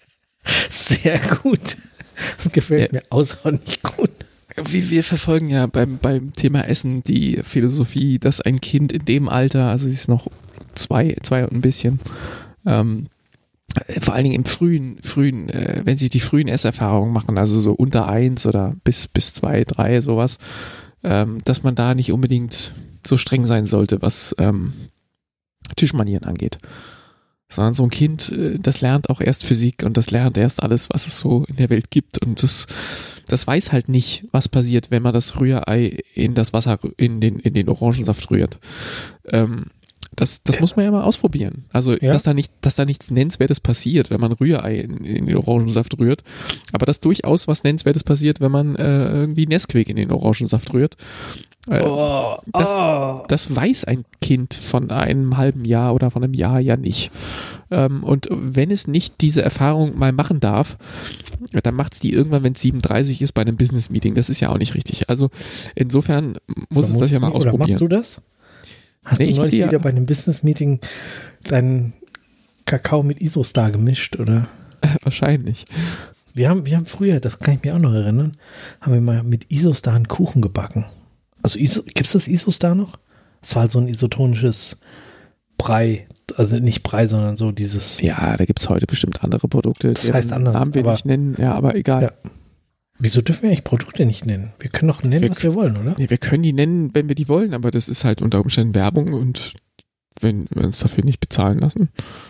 Sehr gut. Das gefällt ja. mir außerordentlich gut. Wir, wir verfolgen ja beim, beim Thema Essen die Philosophie, dass ein Kind in dem Alter, also sie ist noch zwei, zwei und ein bisschen, ähm, vor allen Dingen im frühen, frühen, äh, wenn sie die frühen Esserfahrungen machen, also so unter eins oder bis, bis zwei, drei, sowas, ähm, dass man da nicht unbedingt so streng sein sollte, was ähm, Tischmanieren angeht. Sondern so ein Kind, das lernt auch erst Physik und das lernt erst alles, was es so in der Welt gibt. Und das, das weiß halt nicht, was passiert, wenn man das Rührei in das Wasser, in den, in den Orangensaft rührt. Ähm, das, das muss man ja mal ausprobieren. Also, ja. dass da nicht, dass da nichts Nennenswertes passiert, wenn man Rührei in, in den Orangensaft rührt. Aber dass durchaus was Nennenswertes passiert, wenn man äh, irgendwie Nesquik in den Orangensaft rührt. Äh, oh, das, oh. das weiß ein Kind von einem halben Jahr oder von einem Jahr ja nicht. Ähm, und wenn es nicht diese Erfahrung mal machen darf, dann macht es die irgendwann, wenn es siebenunddreißig ist, bei einem Business-Meeting. Das ist ja auch nicht richtig. Also insofern muss es das ja mal ausprobieren. Oder machst du das? Hast nee, du neulich wieder ja bei einem Business-Meeting deinen Kakao mit Isostar gemischt, oder? Wahrscheinlich. Wir haben, wir haben früher, das kann ich mir auch noch erinnern, haben wir mal mit Isostar einen Kuchen gebacken. Also gibt es das Isostar noch? Das war halt so ein isotonisches Brei, also nicht Brei, sondern so dieses... Ja, da gibt es heute bestimmt andere Produkte. Das heißt anders. Namen wir aber, nicht nennen, ja, aber egal. Ja. Wieso dürfen wir eigentlich Produkte nicht nennen? Wir können doch nennen, wir, was wir wollen, oder? Nee, wir können die nennen, wenn wir die wollen, aber das ist halt unter Umständen Werbung und wenn wir uns dafür nicht bezahlen lassen,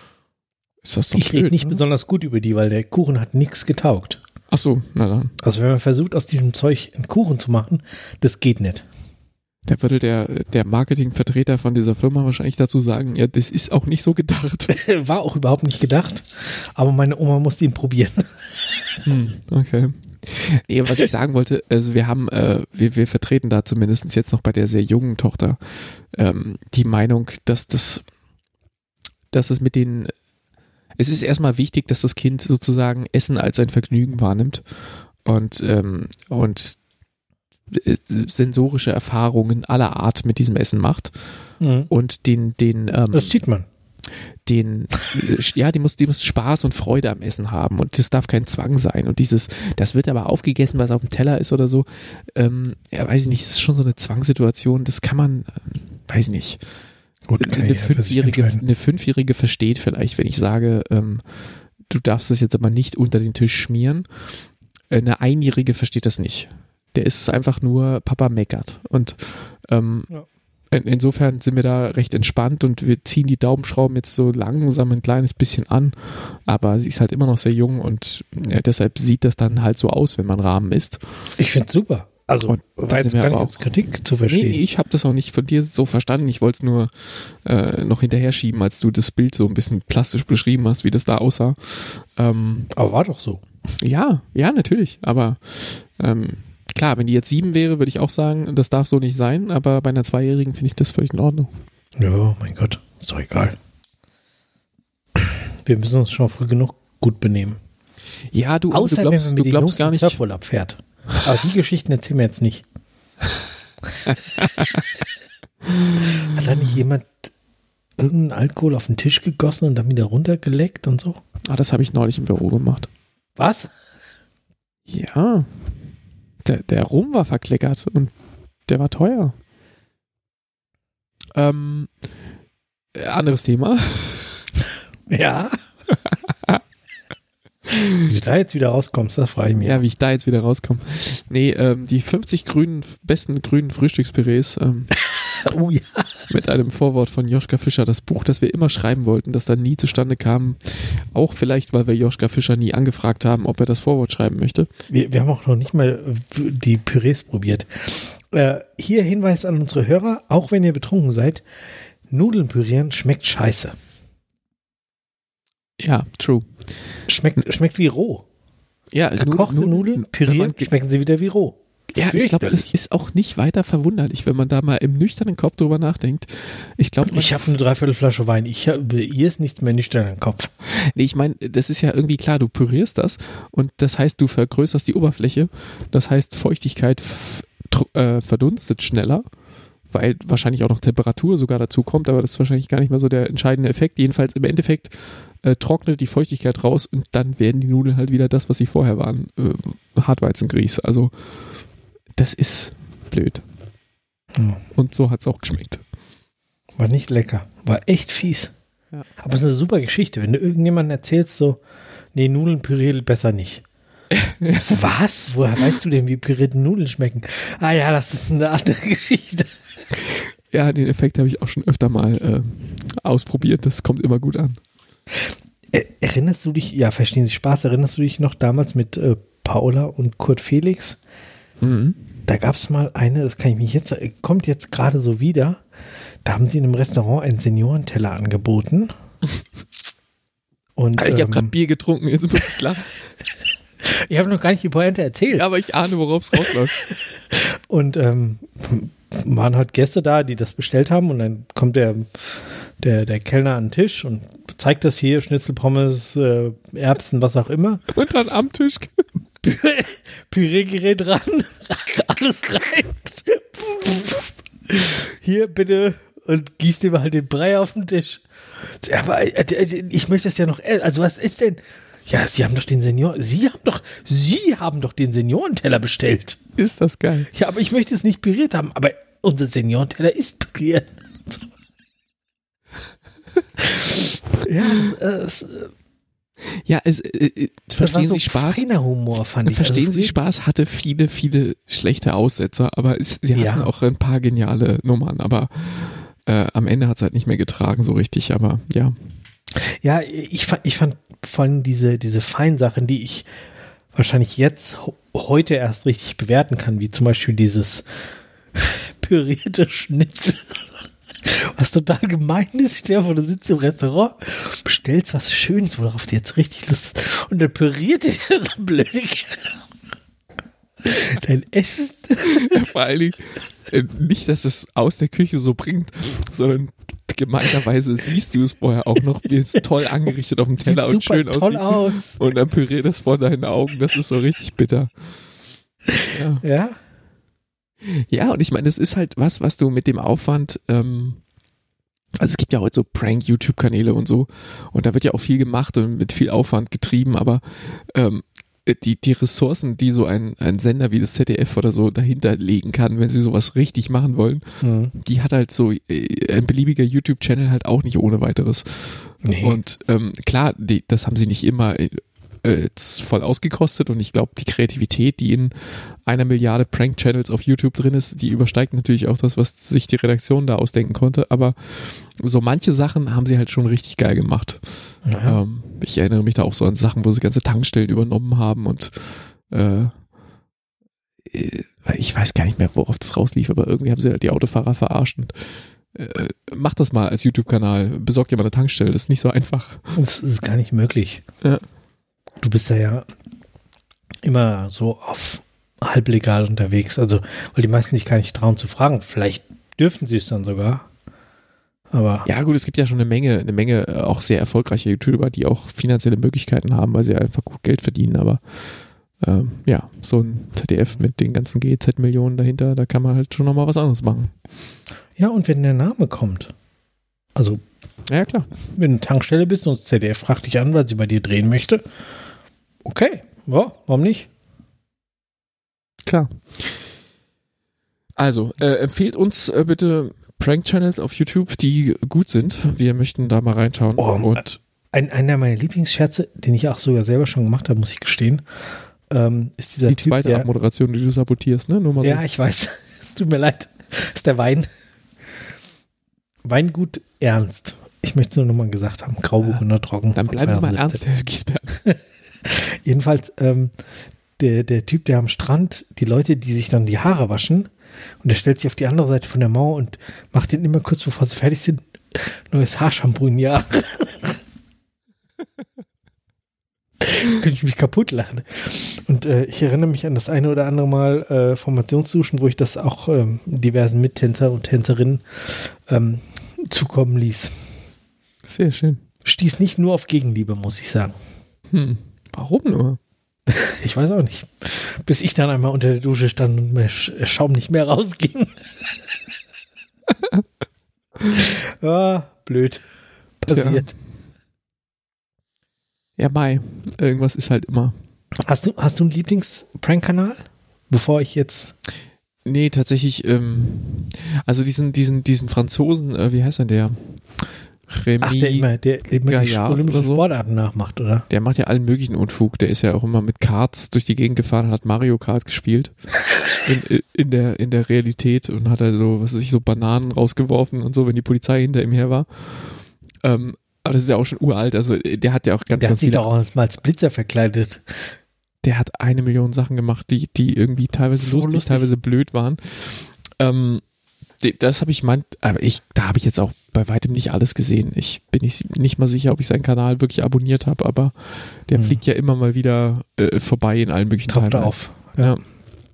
ist das doch Ich rede nicht ne? besonders gut über die, weil der Kuchen hat nichts getaugt. Ach so, na dann. Also wenn man versucht, aus diesem Zeug einen Kuchen zu machen, das geht nicht. Da würde der, der Marketingvertreter von dieser Firma wahrscheinlich dazu sagen, ja, das ist auch nicht so gedacht. War auch überhaupt nicht gedacht, aber meine Oma musste ihn probieren. Hm, okay. Nee, was ich sagen wollte, also wir haben, äh, wir, wir vertreten da zumindest jetzt noch bei der sehr jungen Tochter ähm, die Meinung, dass das, dass es mit den, es ist erstmal wichtig, dass das Kind sozusagen Essen als ein Vergnügen wahrnimmt und, ähm, und sensorische Erfahrungen aller Art mit diesem Essen macht mhm. und den, den, ähm, das sieht man. Den, ja, die muss, die muss Spaß und Freude am Essen haben und das darf kein Zwang sein und dieses, das wird aber aufgegessen, was auf dem Teller ist oder so, ähm, ja, weiß ich nicht, das ist schon so eine Zwangssituation, das kann man, weiß ich nicht. Gut, eine, eine, Fünfjährige, eine Fünfjährige versteht vielleicht, wenn ich sage, ähm, du darfst das jetzt aber nicht unter den Tisch schmieren. Eine Einjährige versteht das nicht. Der ist es einfach nur, Papa meckert. Und ähm, ja. in, insofern sind wir da recht entspannt und wir ziehen die Daumenschrauben jetzt so langsam ein kleines bisschen an. Aber sie ist halt immer noch sehr jung und ja, deshalb sieht das dann halt so aus, wenn man Rahmen isst. Ich finde es super. Also, und war jetzt gar nicht als Kritik zu verstehen. Nee, ich habe das auch nicht von dir so verstanden. Ich wollte es nur äh, noch hinterher schieben, als du das Bild so ein bisschen plastisch beschrieben hast, wie das da aussah. Ähm, aber war doch so. Ja, ja, natürlich. Aber ähm, klar, wenn die jetzt sieben wäre, würde ich auch sagen, das darf so nicht sein. Aber bei einer Zweijährigen finde ich das völlig in Ordnung. Ja, mein Gott, ist doch egal. Wir müssen uns schon früh genug gut benehmen. Ja, du, Außer, du glaubst, wenn man du mit glaubst den gar nicht. Surfurlaub fährt. Aber die Geschichten erzählen wir jetzt nicht. Hat da nicht jemand irgendeinen Alkohol auf den Tisch gegossen und dann wieder runtergeleckt und so? Ah, das habe ich neulich im Büro gemacht. Was? Ja. Der, der Rum war verkleckert und der war teuer. Ähm, anderes Thema. Ja. Wie du da jetzt wieder rauskommst, das frage ich mich. Ja, wie ich da jetzt wieder rauskomme. Nee, ähm, die fünfzig grünen, besten grünen Frühstückspürees ähm, oh ja. mit einem Vorwort von Joschka Fischer, das Buch, das wir immer schreiben wollten, das dann nie zustande kam. Auch vielleicht, weil wir Joschka Fischer nie angefragt haben, ob er das Vorwort schreiben möchte. Wir, wir haben auch noch nicht mal die Pürees probiert. Äh, hier Hinweis an unsere Hörer, auch wenn ihr betrunken seid, Nudeln pürieren schmeckt scheiße. Ja, true. Schmeckt, schmeckt wie roh. Ja, gekochte Nudeln, Nudeln pürieren, schmecken sie wieder wie roh. Ja, ich glaube, das ist auch nicht weiter verwunderlich, wenn man da mal im nüchternen Kopf drüber nachdenkt. Ich glaube, ich habe eine Dreiviertelflasche Wein. Ich habe ihr ist nichts mehr nüchtern im Kopf. Nee, ich meine, das ist ja irgendwie klar, du pürierst das und das heißt, du vergrößerst die Oberfläche. Das heißt, Feuchtigkeit f- tr- äh, verdunstet schneller, weil wahrscheinlich auch noch Temperatur sogar dazu kommt, aber das ist wahrscheinlich gar nicht mehr so der entscheidende Effekt. Jedenfalls im Endeffekt äh, trocknet die Feuchtigkeit raus und dann werden die Nudeln halt wieder das, was sie vorher waren. Äh, Hartweizengrieß. Also das ist blöd. Hm. Und so hat es auch geschmeckt. War nicht lecker. War echt fies. Ja. Aber es ist eine super Geschichte. Wenn du irgendjemandem erzählst, so, nee, Nudeln püriert besser nicht. Was? Woher weißt du denn, wie pürierte Nudeln schmecken? Ah ja, das ist eine andere Geschichte. Ja, den Effekt habe ich auch schon öfter mal äh, ausprobiert. Das kommt immer gut an. Erinnerst du dich, ja, verstehen Sie Spaß, erinnerst du dich noch damals mit äh, Paula und Kurt Felix? Mhm. Da gab es mal eine, das kann ich mich jetzt, kommt jetzt gerade so wieder, da haben sie in einem Restaurant einen Seniorenteller angeboten. Und, ich habe ähm, gerade Bier getrunken, jetzt muss ich lachen. Ich habe noch gar nicht die Pointe erzählt. Ja, aber ich ahne, worauf es rausläuft. Und ähm, waren halt Gäste da, die das bestellt haben und dann kommt der, der, der Kellner an den Tisch und zeigt das hier, Schnitzel, Pommes, äh, Erbsen, was auch immer. Und dann am Tisch. Püreegerät ran, alles rein. Hier bitte und gießt ihm halt den Brei auf den Tisch. Aber äh, ich möchte das ja noch, also was ist denn? Ja, Sie haben doch den Senior, Sie haben doch, Sie haben doch den Seniorenteller bestellt. Ist das geil. Ja, aber ich möchte es nicht püriert haben, aber unser Seniorenteller ist püriert. Ja, es, ja, es, äh, verstehen so Sie Spaß? Feiner Humor fand ich. Verstehen also Sie Spaß hatte viele, viele schlechte Aussetzer, aber es, sie hatten Ja. auch ein paar geniale Nummern, aber äh, am Ende hat es halt nicht mehr getragen so richtig, aber ja. Ja, ich fand, ich fand vor allem diese, diese Feinsachen, die ich wahrscheinlich jetzt ho- heute erst richtig bewerten kann, wie zum Beispiel dieses pürierte Schnitzel. Was total gemein ist, stell dir vor, du sitzt im Restaurant, bestellst was Schönes, worauf du jetzt richtig Lust hast, und dann püriert dir das so blöde Kerl. Dein Essen. Ja, vor allen Dingen äh, nicht, dass es aus der Küche so bringt, sondern gemeinerweise siehst du es vorher auch noch, wie es toll angerichtet auf dem Teller Sieht und super schön toll aussieht. aus. Und dann püriert es vor deinen Augen, das ist so richtig bitter. Ja. Ja. Ja, und ich meine, es ist halt was, was du mit dem Aufwand, ähm, also es gibt ja heute so Prank-YouTube-Kanäle und so, und da wird ja auch viel gemacht und mit viel Aufwand getrieben, aber ähm, die, die Ressourcen, die so ein, ein Sender wie das Z D F oder so dahinter legen kann, wenn sie sowas richtig machen wollen, Mhm. die hat halt so äh, ein beliebiger YouTube-Channel halt auch nicht ohne weiteres. Nee. Und ähm, klar, die, das haben sie nicht immer äh, jetzt voll ausgekostet, und ich glaube, die Kreativität, die in einer Milliarde Prank-Channels auf YouTube drin ist, die übersteigt natürlich auch das, was sich die Redaktion da ausdenken konnte, aber so manche Sachen haben sie halt schon richtig geil gemacht. Ja. Ähm, ich erinnere mich da auch so an Sachen, wo sie ganze Tankstellen übernommen haben und äh, ich weiß gar nicht mehr, worauf das rauslief, aber irgendwie haben sie halt die Autofahrer verarscht und äh, mach das mal als YouTube-Kanal, besorg dir mal eine Tankstelle, das ist nicht so einfach. Das ist gar nicht möglich. Ja. Du bist da ja immer so auf halblegal unterwegs, also weil die meisten sich gar nicht trauen zu fragen. Vielleicht dürften sie es dann sogar. Aber Ja gut, es gibt ja schon eine Menge, eine Menge äh, auch sehr erfolgreiche YouTuber, die auch finanzielle Möglichkeiten haben, weil sie einfach gut Geld verdienen, aber ähm, ja, so ein Z D F mit den ganzen G E Z-Millionen dahinter, da kann man halt schon nochmal was anderes machen. ja, und wenn der Name kommt, also Ja, klar. wenn du eine Tankstelle bist und das Z D F fragt dich an, weil sie bei dir drehen möchte, okay, ja, warum nicht? Klar. Also, äh, empfehlt uns äh, bitte Prank-Channels auf YouTube, die gut sind. Wir möchten da mal reinschauen. Oh, und Ein, einer meiner Lieblingsscherze, den ich auch sogar selber schon gemacht habe, muss ich gestehen, ähm, ist dieser die Typ, zweite der, Abmoderation, die du sabotierst, ne? Nur mal ja, so. ich weiß, es tut mir leid, das ist der Wein. Weingut Ernst. Ich möchte es nur nochmal gesagt haben, Grauburgunder trocken. Dann von bleiben Sie mal ernst, zweitausendsiebzehn. Herr Giesberg. Jedenfalls, ähm, der, der Typ, der am Strand, die Leute, die sich dann die Haare waschen, und der stellt sich auf die andere Seite von der Mauer und macht den immer kurz bevor sie fertig sind, neues Haarshampoo in die Haare. Könnte ich mich kaputt lachen. Und äh, ich erinnere mich an das eine oder andere Mal äh, Formationsduschen, wo ich das auch ähm, diversen Mittänzer und Tänzerinnen ähm, zukommen ließ. Sehr schön. Stieß nicht nur auf Gegenliebe, muss ich sagen. Hm, warum nur? Ich weiß auch nicht. Bis ich dann einmal unter der Dusche stand und mir Schaum nicht mehr rausging. Ah, blöd. Passiert. Tja. Ja, Mai. Irgendwas ist halt immer. Hast du, hast du einen Lieblings-Prank-Kanal? Bevor ich jetzt. Nee, tatsächlich, ähm, also diesen, diesen, diesen Franzosen, äh, wie heißt denn der? Remy Ach, der immer, der, der immer die olympischen so. Sportarten nachmacht, oder? Der macht ja allen möglichen Unfug. Der ist ja auch immer mit Karts durch die Gegend gefahren und hat Mario Kart gespielt. In, in der, in der Realität und hat er so, was weiß ich, so Bananen rausgeworfen und so, wenn die Polizei hinter ihm her war. Ähm, aber das ist ja auch schon uralt. Also der hat ja auch ganz, der ganz hat sich viele. doch auch mal als Blitzer verkleidet. Der hat eine Million Sachen gemacht, die, die irgendwie teilweise so lustig, lustig, teilweise blöd waren. Ähm, das habe ich meint, aber ich, da habe ich jetzt auch bei weitem nicht alles gesehen. Ich bin nicht, nicht mal sicher, ob ich seinen Kanal wirklich abonniert habe, aber der hm. fliegt ja immer mal wieder äh, vorbei in allen möglichen Taucht auf. Ja. ja.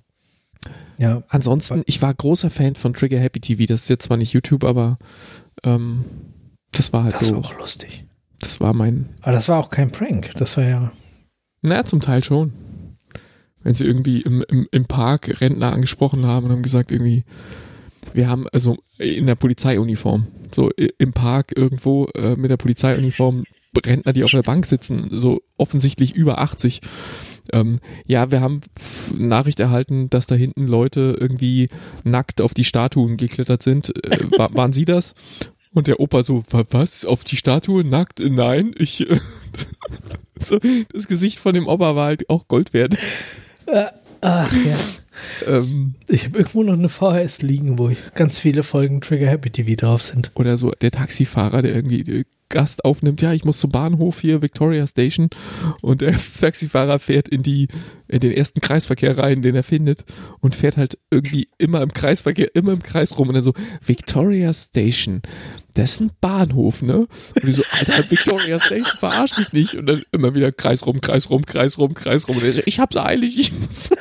Ja. Ansonsten, ich war großer Fan von Trigger Happy T V. Das ist jetzt zwar nicht YouTube, aber ähm, das war halt das so. Das war auch lustig. Das war mein. Aber das war auch kein Prank. Das war ja. Naja, zum Teil schon. Wenn sie irgendwie im, im, im Park Rentner angesprochen haben und haben gesagt, irgendwie, wir haben also in der Polizeiuniform, so im Park irgendwo äh, mit der Polizeiuniform Rentner, die auf der Bank sitzen, so offensichtlich über achtzig. Ähm, ja, wir haben Nachricht erhalten, dass da hinten Leute irgendwie nackt auf die Statuen geklettert sind. Äh, war, waren Sie das? Und der Opa so, was? Auf die Statue nackt? Nein, ich. Äh, so, das Gesicht von dem Opa war halt auch Gold wert. Äh, ach ja. ähm, ich habe irgendwo noch eine V H S liegen, wo ganz viele Folgen Trigger Happy T V drauf sind. Oder so der Taxifahrer, der irgendwie Gast aufnimmt, ja, ich muss zum Bahnhof hier, Victoria Station, und der Taxifahrer fährt in die in den ersten Kreisverkehr rein, den er findet, und fährt halt irgendwie immer im Kreisverkehr, immer im Kreis rum und dann so, Victoria Station, das ist ein Bahnhof, ne? Und die so, Alter, Victoria Station, verarsch mich nicht. Und dann immer wieder Kreis rum, Kreis rum, Kreis rum, Kreis rum. Und er so, ich hab's eilig, ich muss.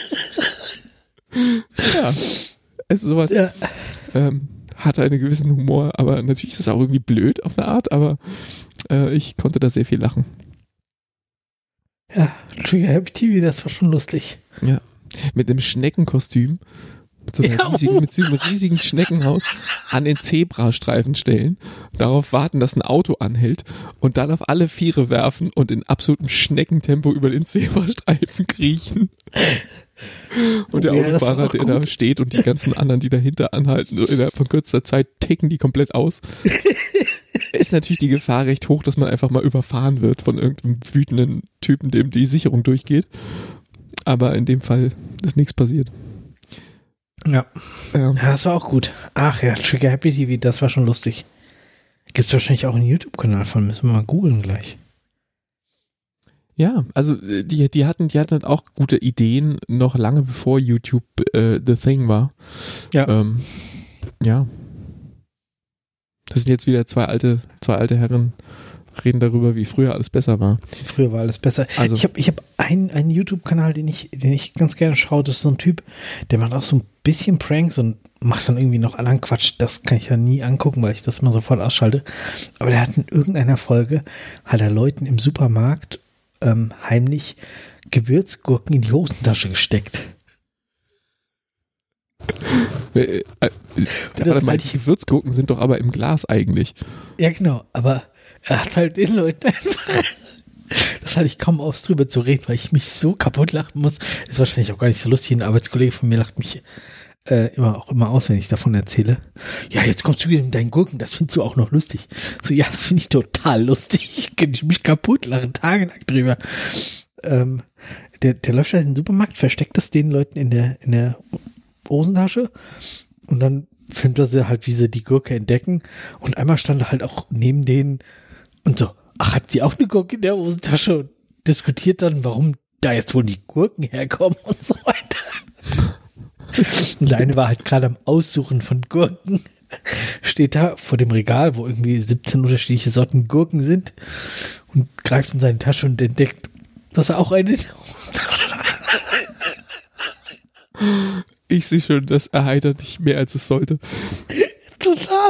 Ja, also sowas. Ja. Ähm, hat einen gewissen Humor, aber natürlich ist es auch irgendwie blöd auf eine Art, aber äh, ich konnte da sehr viel lachen. Ja, Trigger Happy T V, das war schon lustig. Ja, mit einem Schneckenkostüm, mit so, einer ja. riesigen, mit so einem riesigen Schneckenhaus an den Zebrastreifen stellen, darauf warten, dass ein Auto anhält und dann auf alle Viere werfen und in absolutem Schneckentempo über den Zebrastreifen kriechen. Und der ja, Autofahrer, der da steht und die ganzen anderen, die dahinter anhalten, innerhalb von kürzester Zeit ticken die komplett aus. Ist natürlich die Gefahr recht hoch, dass man einfach mal überfahren wird von irgendeinem wütenden Typen, dem die Sicherung durchgeht. Aber in dem Fall ist nichts passiert. Ja. ja. Ja, das war auch gut. Ach ja, Trigger Happy T V, das war schon lustig. Gibt's wahrscheinlich auch einen YouTube-Kanal von, müssen wir mal googeln gleich. Ja, also die, die hatten, die hatten auch gute Ideen, noch lange bevor YouTube äh, the thing war. Ja. Ähm, ja. Das sind jetzt wieder zwei alte, zwei alte Herren, reden darüber, wie früher alles besser war. Früher war alles besser. Also, ich habe ich hab einen, einen YouTube-Kanal, den ich, den ich ganz gerne schaue, das ist so ein Typ, der macht auch so ein bisschen Pranks und macht dann irgendwie noch anderen Quatsch. Das kann ich ja nie angucken, weil ich das mal sofort ausschalte. Aber der hat in irgendeiner Folge, hat er Leuten im Supermarkt ähm, heimlich Gewürzgurken in die Hosentasche gesteckt. Äh, äh, das meinte ich, Gewürzgurken sind doch aber im Glas eigentlich. Ja, genau, aber er hat halt den Leuten einfach, das hatte ich kaum aus drüber zu reden, weil ich mich so kaputt lachen muss. Ist wahrscheinlich auch gar nicht so lustig. Ein Arbeitskollege von mir lacht mich äh, immer auch immer aus, wenn ich davon erzähle. Ja, jetzt kommst du wieder mit deinen Gurken, das findest du auch noch lustig. So, ja, das finde ich total lustig. Ich könnte mich kaputt lachen, tagelang drüber. Ähm, der, der läuft halt in den Supermarkt, versteckt das den Leuten in der, in der Hosentasche und dann filmt er sie halt, wie sie die Gurke entdecken, und einmal stand er halt auch neben denen und so, ach, hat sie auch eine Gurke in der Hosentasche, und diskutiert dann, warum da jetzt wohl die Gurken herkommen und so weiter. Und der eine war halt gerade am Aussuchen von Gurken, steht da vor dem Regal, wo irgendwie siebzehn unterschiedliche Sorten Gurken sind, und greift in seine Tasche und entdeckt Dass er auch eine. Ich sehe schon, das erheitert dich mehr, als es sollte. Total.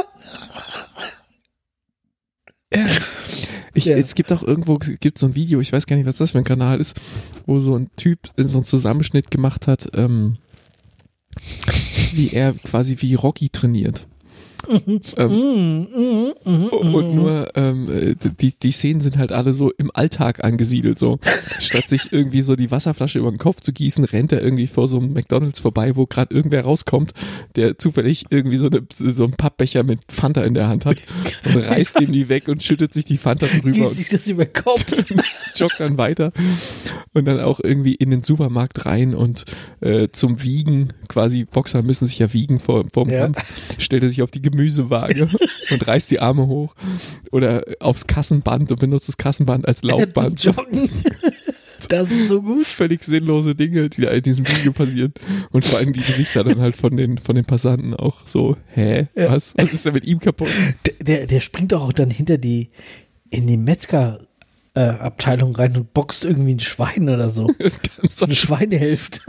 Ja. Ich, Ja. Es gibt auch irgendwo, es gibt so ein Video, ich weiß gar nicht, was das für ein Kanal ist, wo so ein Typ so einen Zusammenschnitt gemacht hat, ähm, wie er quasi wie Rocky trainiert. ähm, und nur ähm, die, die Szenen sind halt alle so im Alltag angesiedelt, so statt sich irgendwie so die Wasserflasche über den Kopf zu gießen, rennt er irgendwie vor so einem McDonald's vorbei, wo gerade irgendwer rauskommt, der zufällig irgendwie so, eine, so einen Pappbecher mit Fanta in der Hand hat und reißt ihm die weg und schüttet sich die Fanta drüber Gießt und sich das über den Kopf. joggt dann weiter und dann auch irgendwie in den Supermarkt rein und äh, zum Wiegen, quasi Boxer müssen sich ja wiegen vor, vor dem Ja. Kampf, stellt er sich auf die Gemüsewaage und reißt die Arme hoch oder aufs Kassenband und benutzt das Kassenband als Laufband. Joggen. Das ist so gut. Völlig sinnlose Dinge, die da in diesem Video passieren und vor allem die Gesichter dann halt von den von den Passanten auch so, hä, Ja. was, was ist denn mit ihm kaputt? Der, der, der springt doch auch dann hinter die, in die Metzger äh, Abteilung rein und boxt irgendwie ein Schwein oder so. Das kann So eine Schweinehälfte.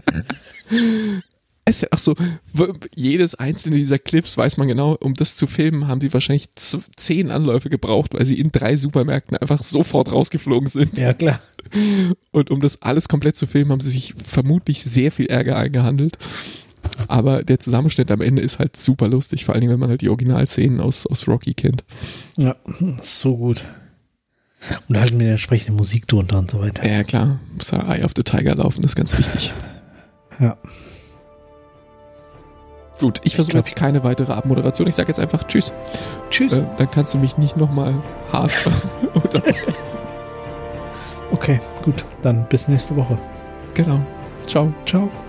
Es ist auch so, w- jedes einzelne dieser Clips weiß man genau, um das zu filmen, haben sie wahrscheinlich z- zehn Anläufe gebraucht, weil sie in drei Supermärkten einfach sofort rausgeflogen sind. Ja, klar. Und um das alles komplett zu filmen, haben sie sich vermutlich sehr viel Ärger eingehandelt. Aber der Zusammenschnitt am Ende ist halt super lustig, vor allen Dingen, wenn man halt die Originalszenen aus, aus Rocky kennt. Ja, so gut. Und halt mit der entsprechenden Musik drunter und so weiter. Ja, klar, muss ja Eye of the Tiger laufen, das ist ganz wichtig. Ja. Gut, ich versuche glaub- jetzt keine weitere Abmoderation. Ich sage jetzt einfach Tschüss. Tschüss. Äh, dann kannst du mich nicht nochmal hart unterbrechen. Okay, gut. Dann bis nächste Woche. Genau. Ciao. Ciao.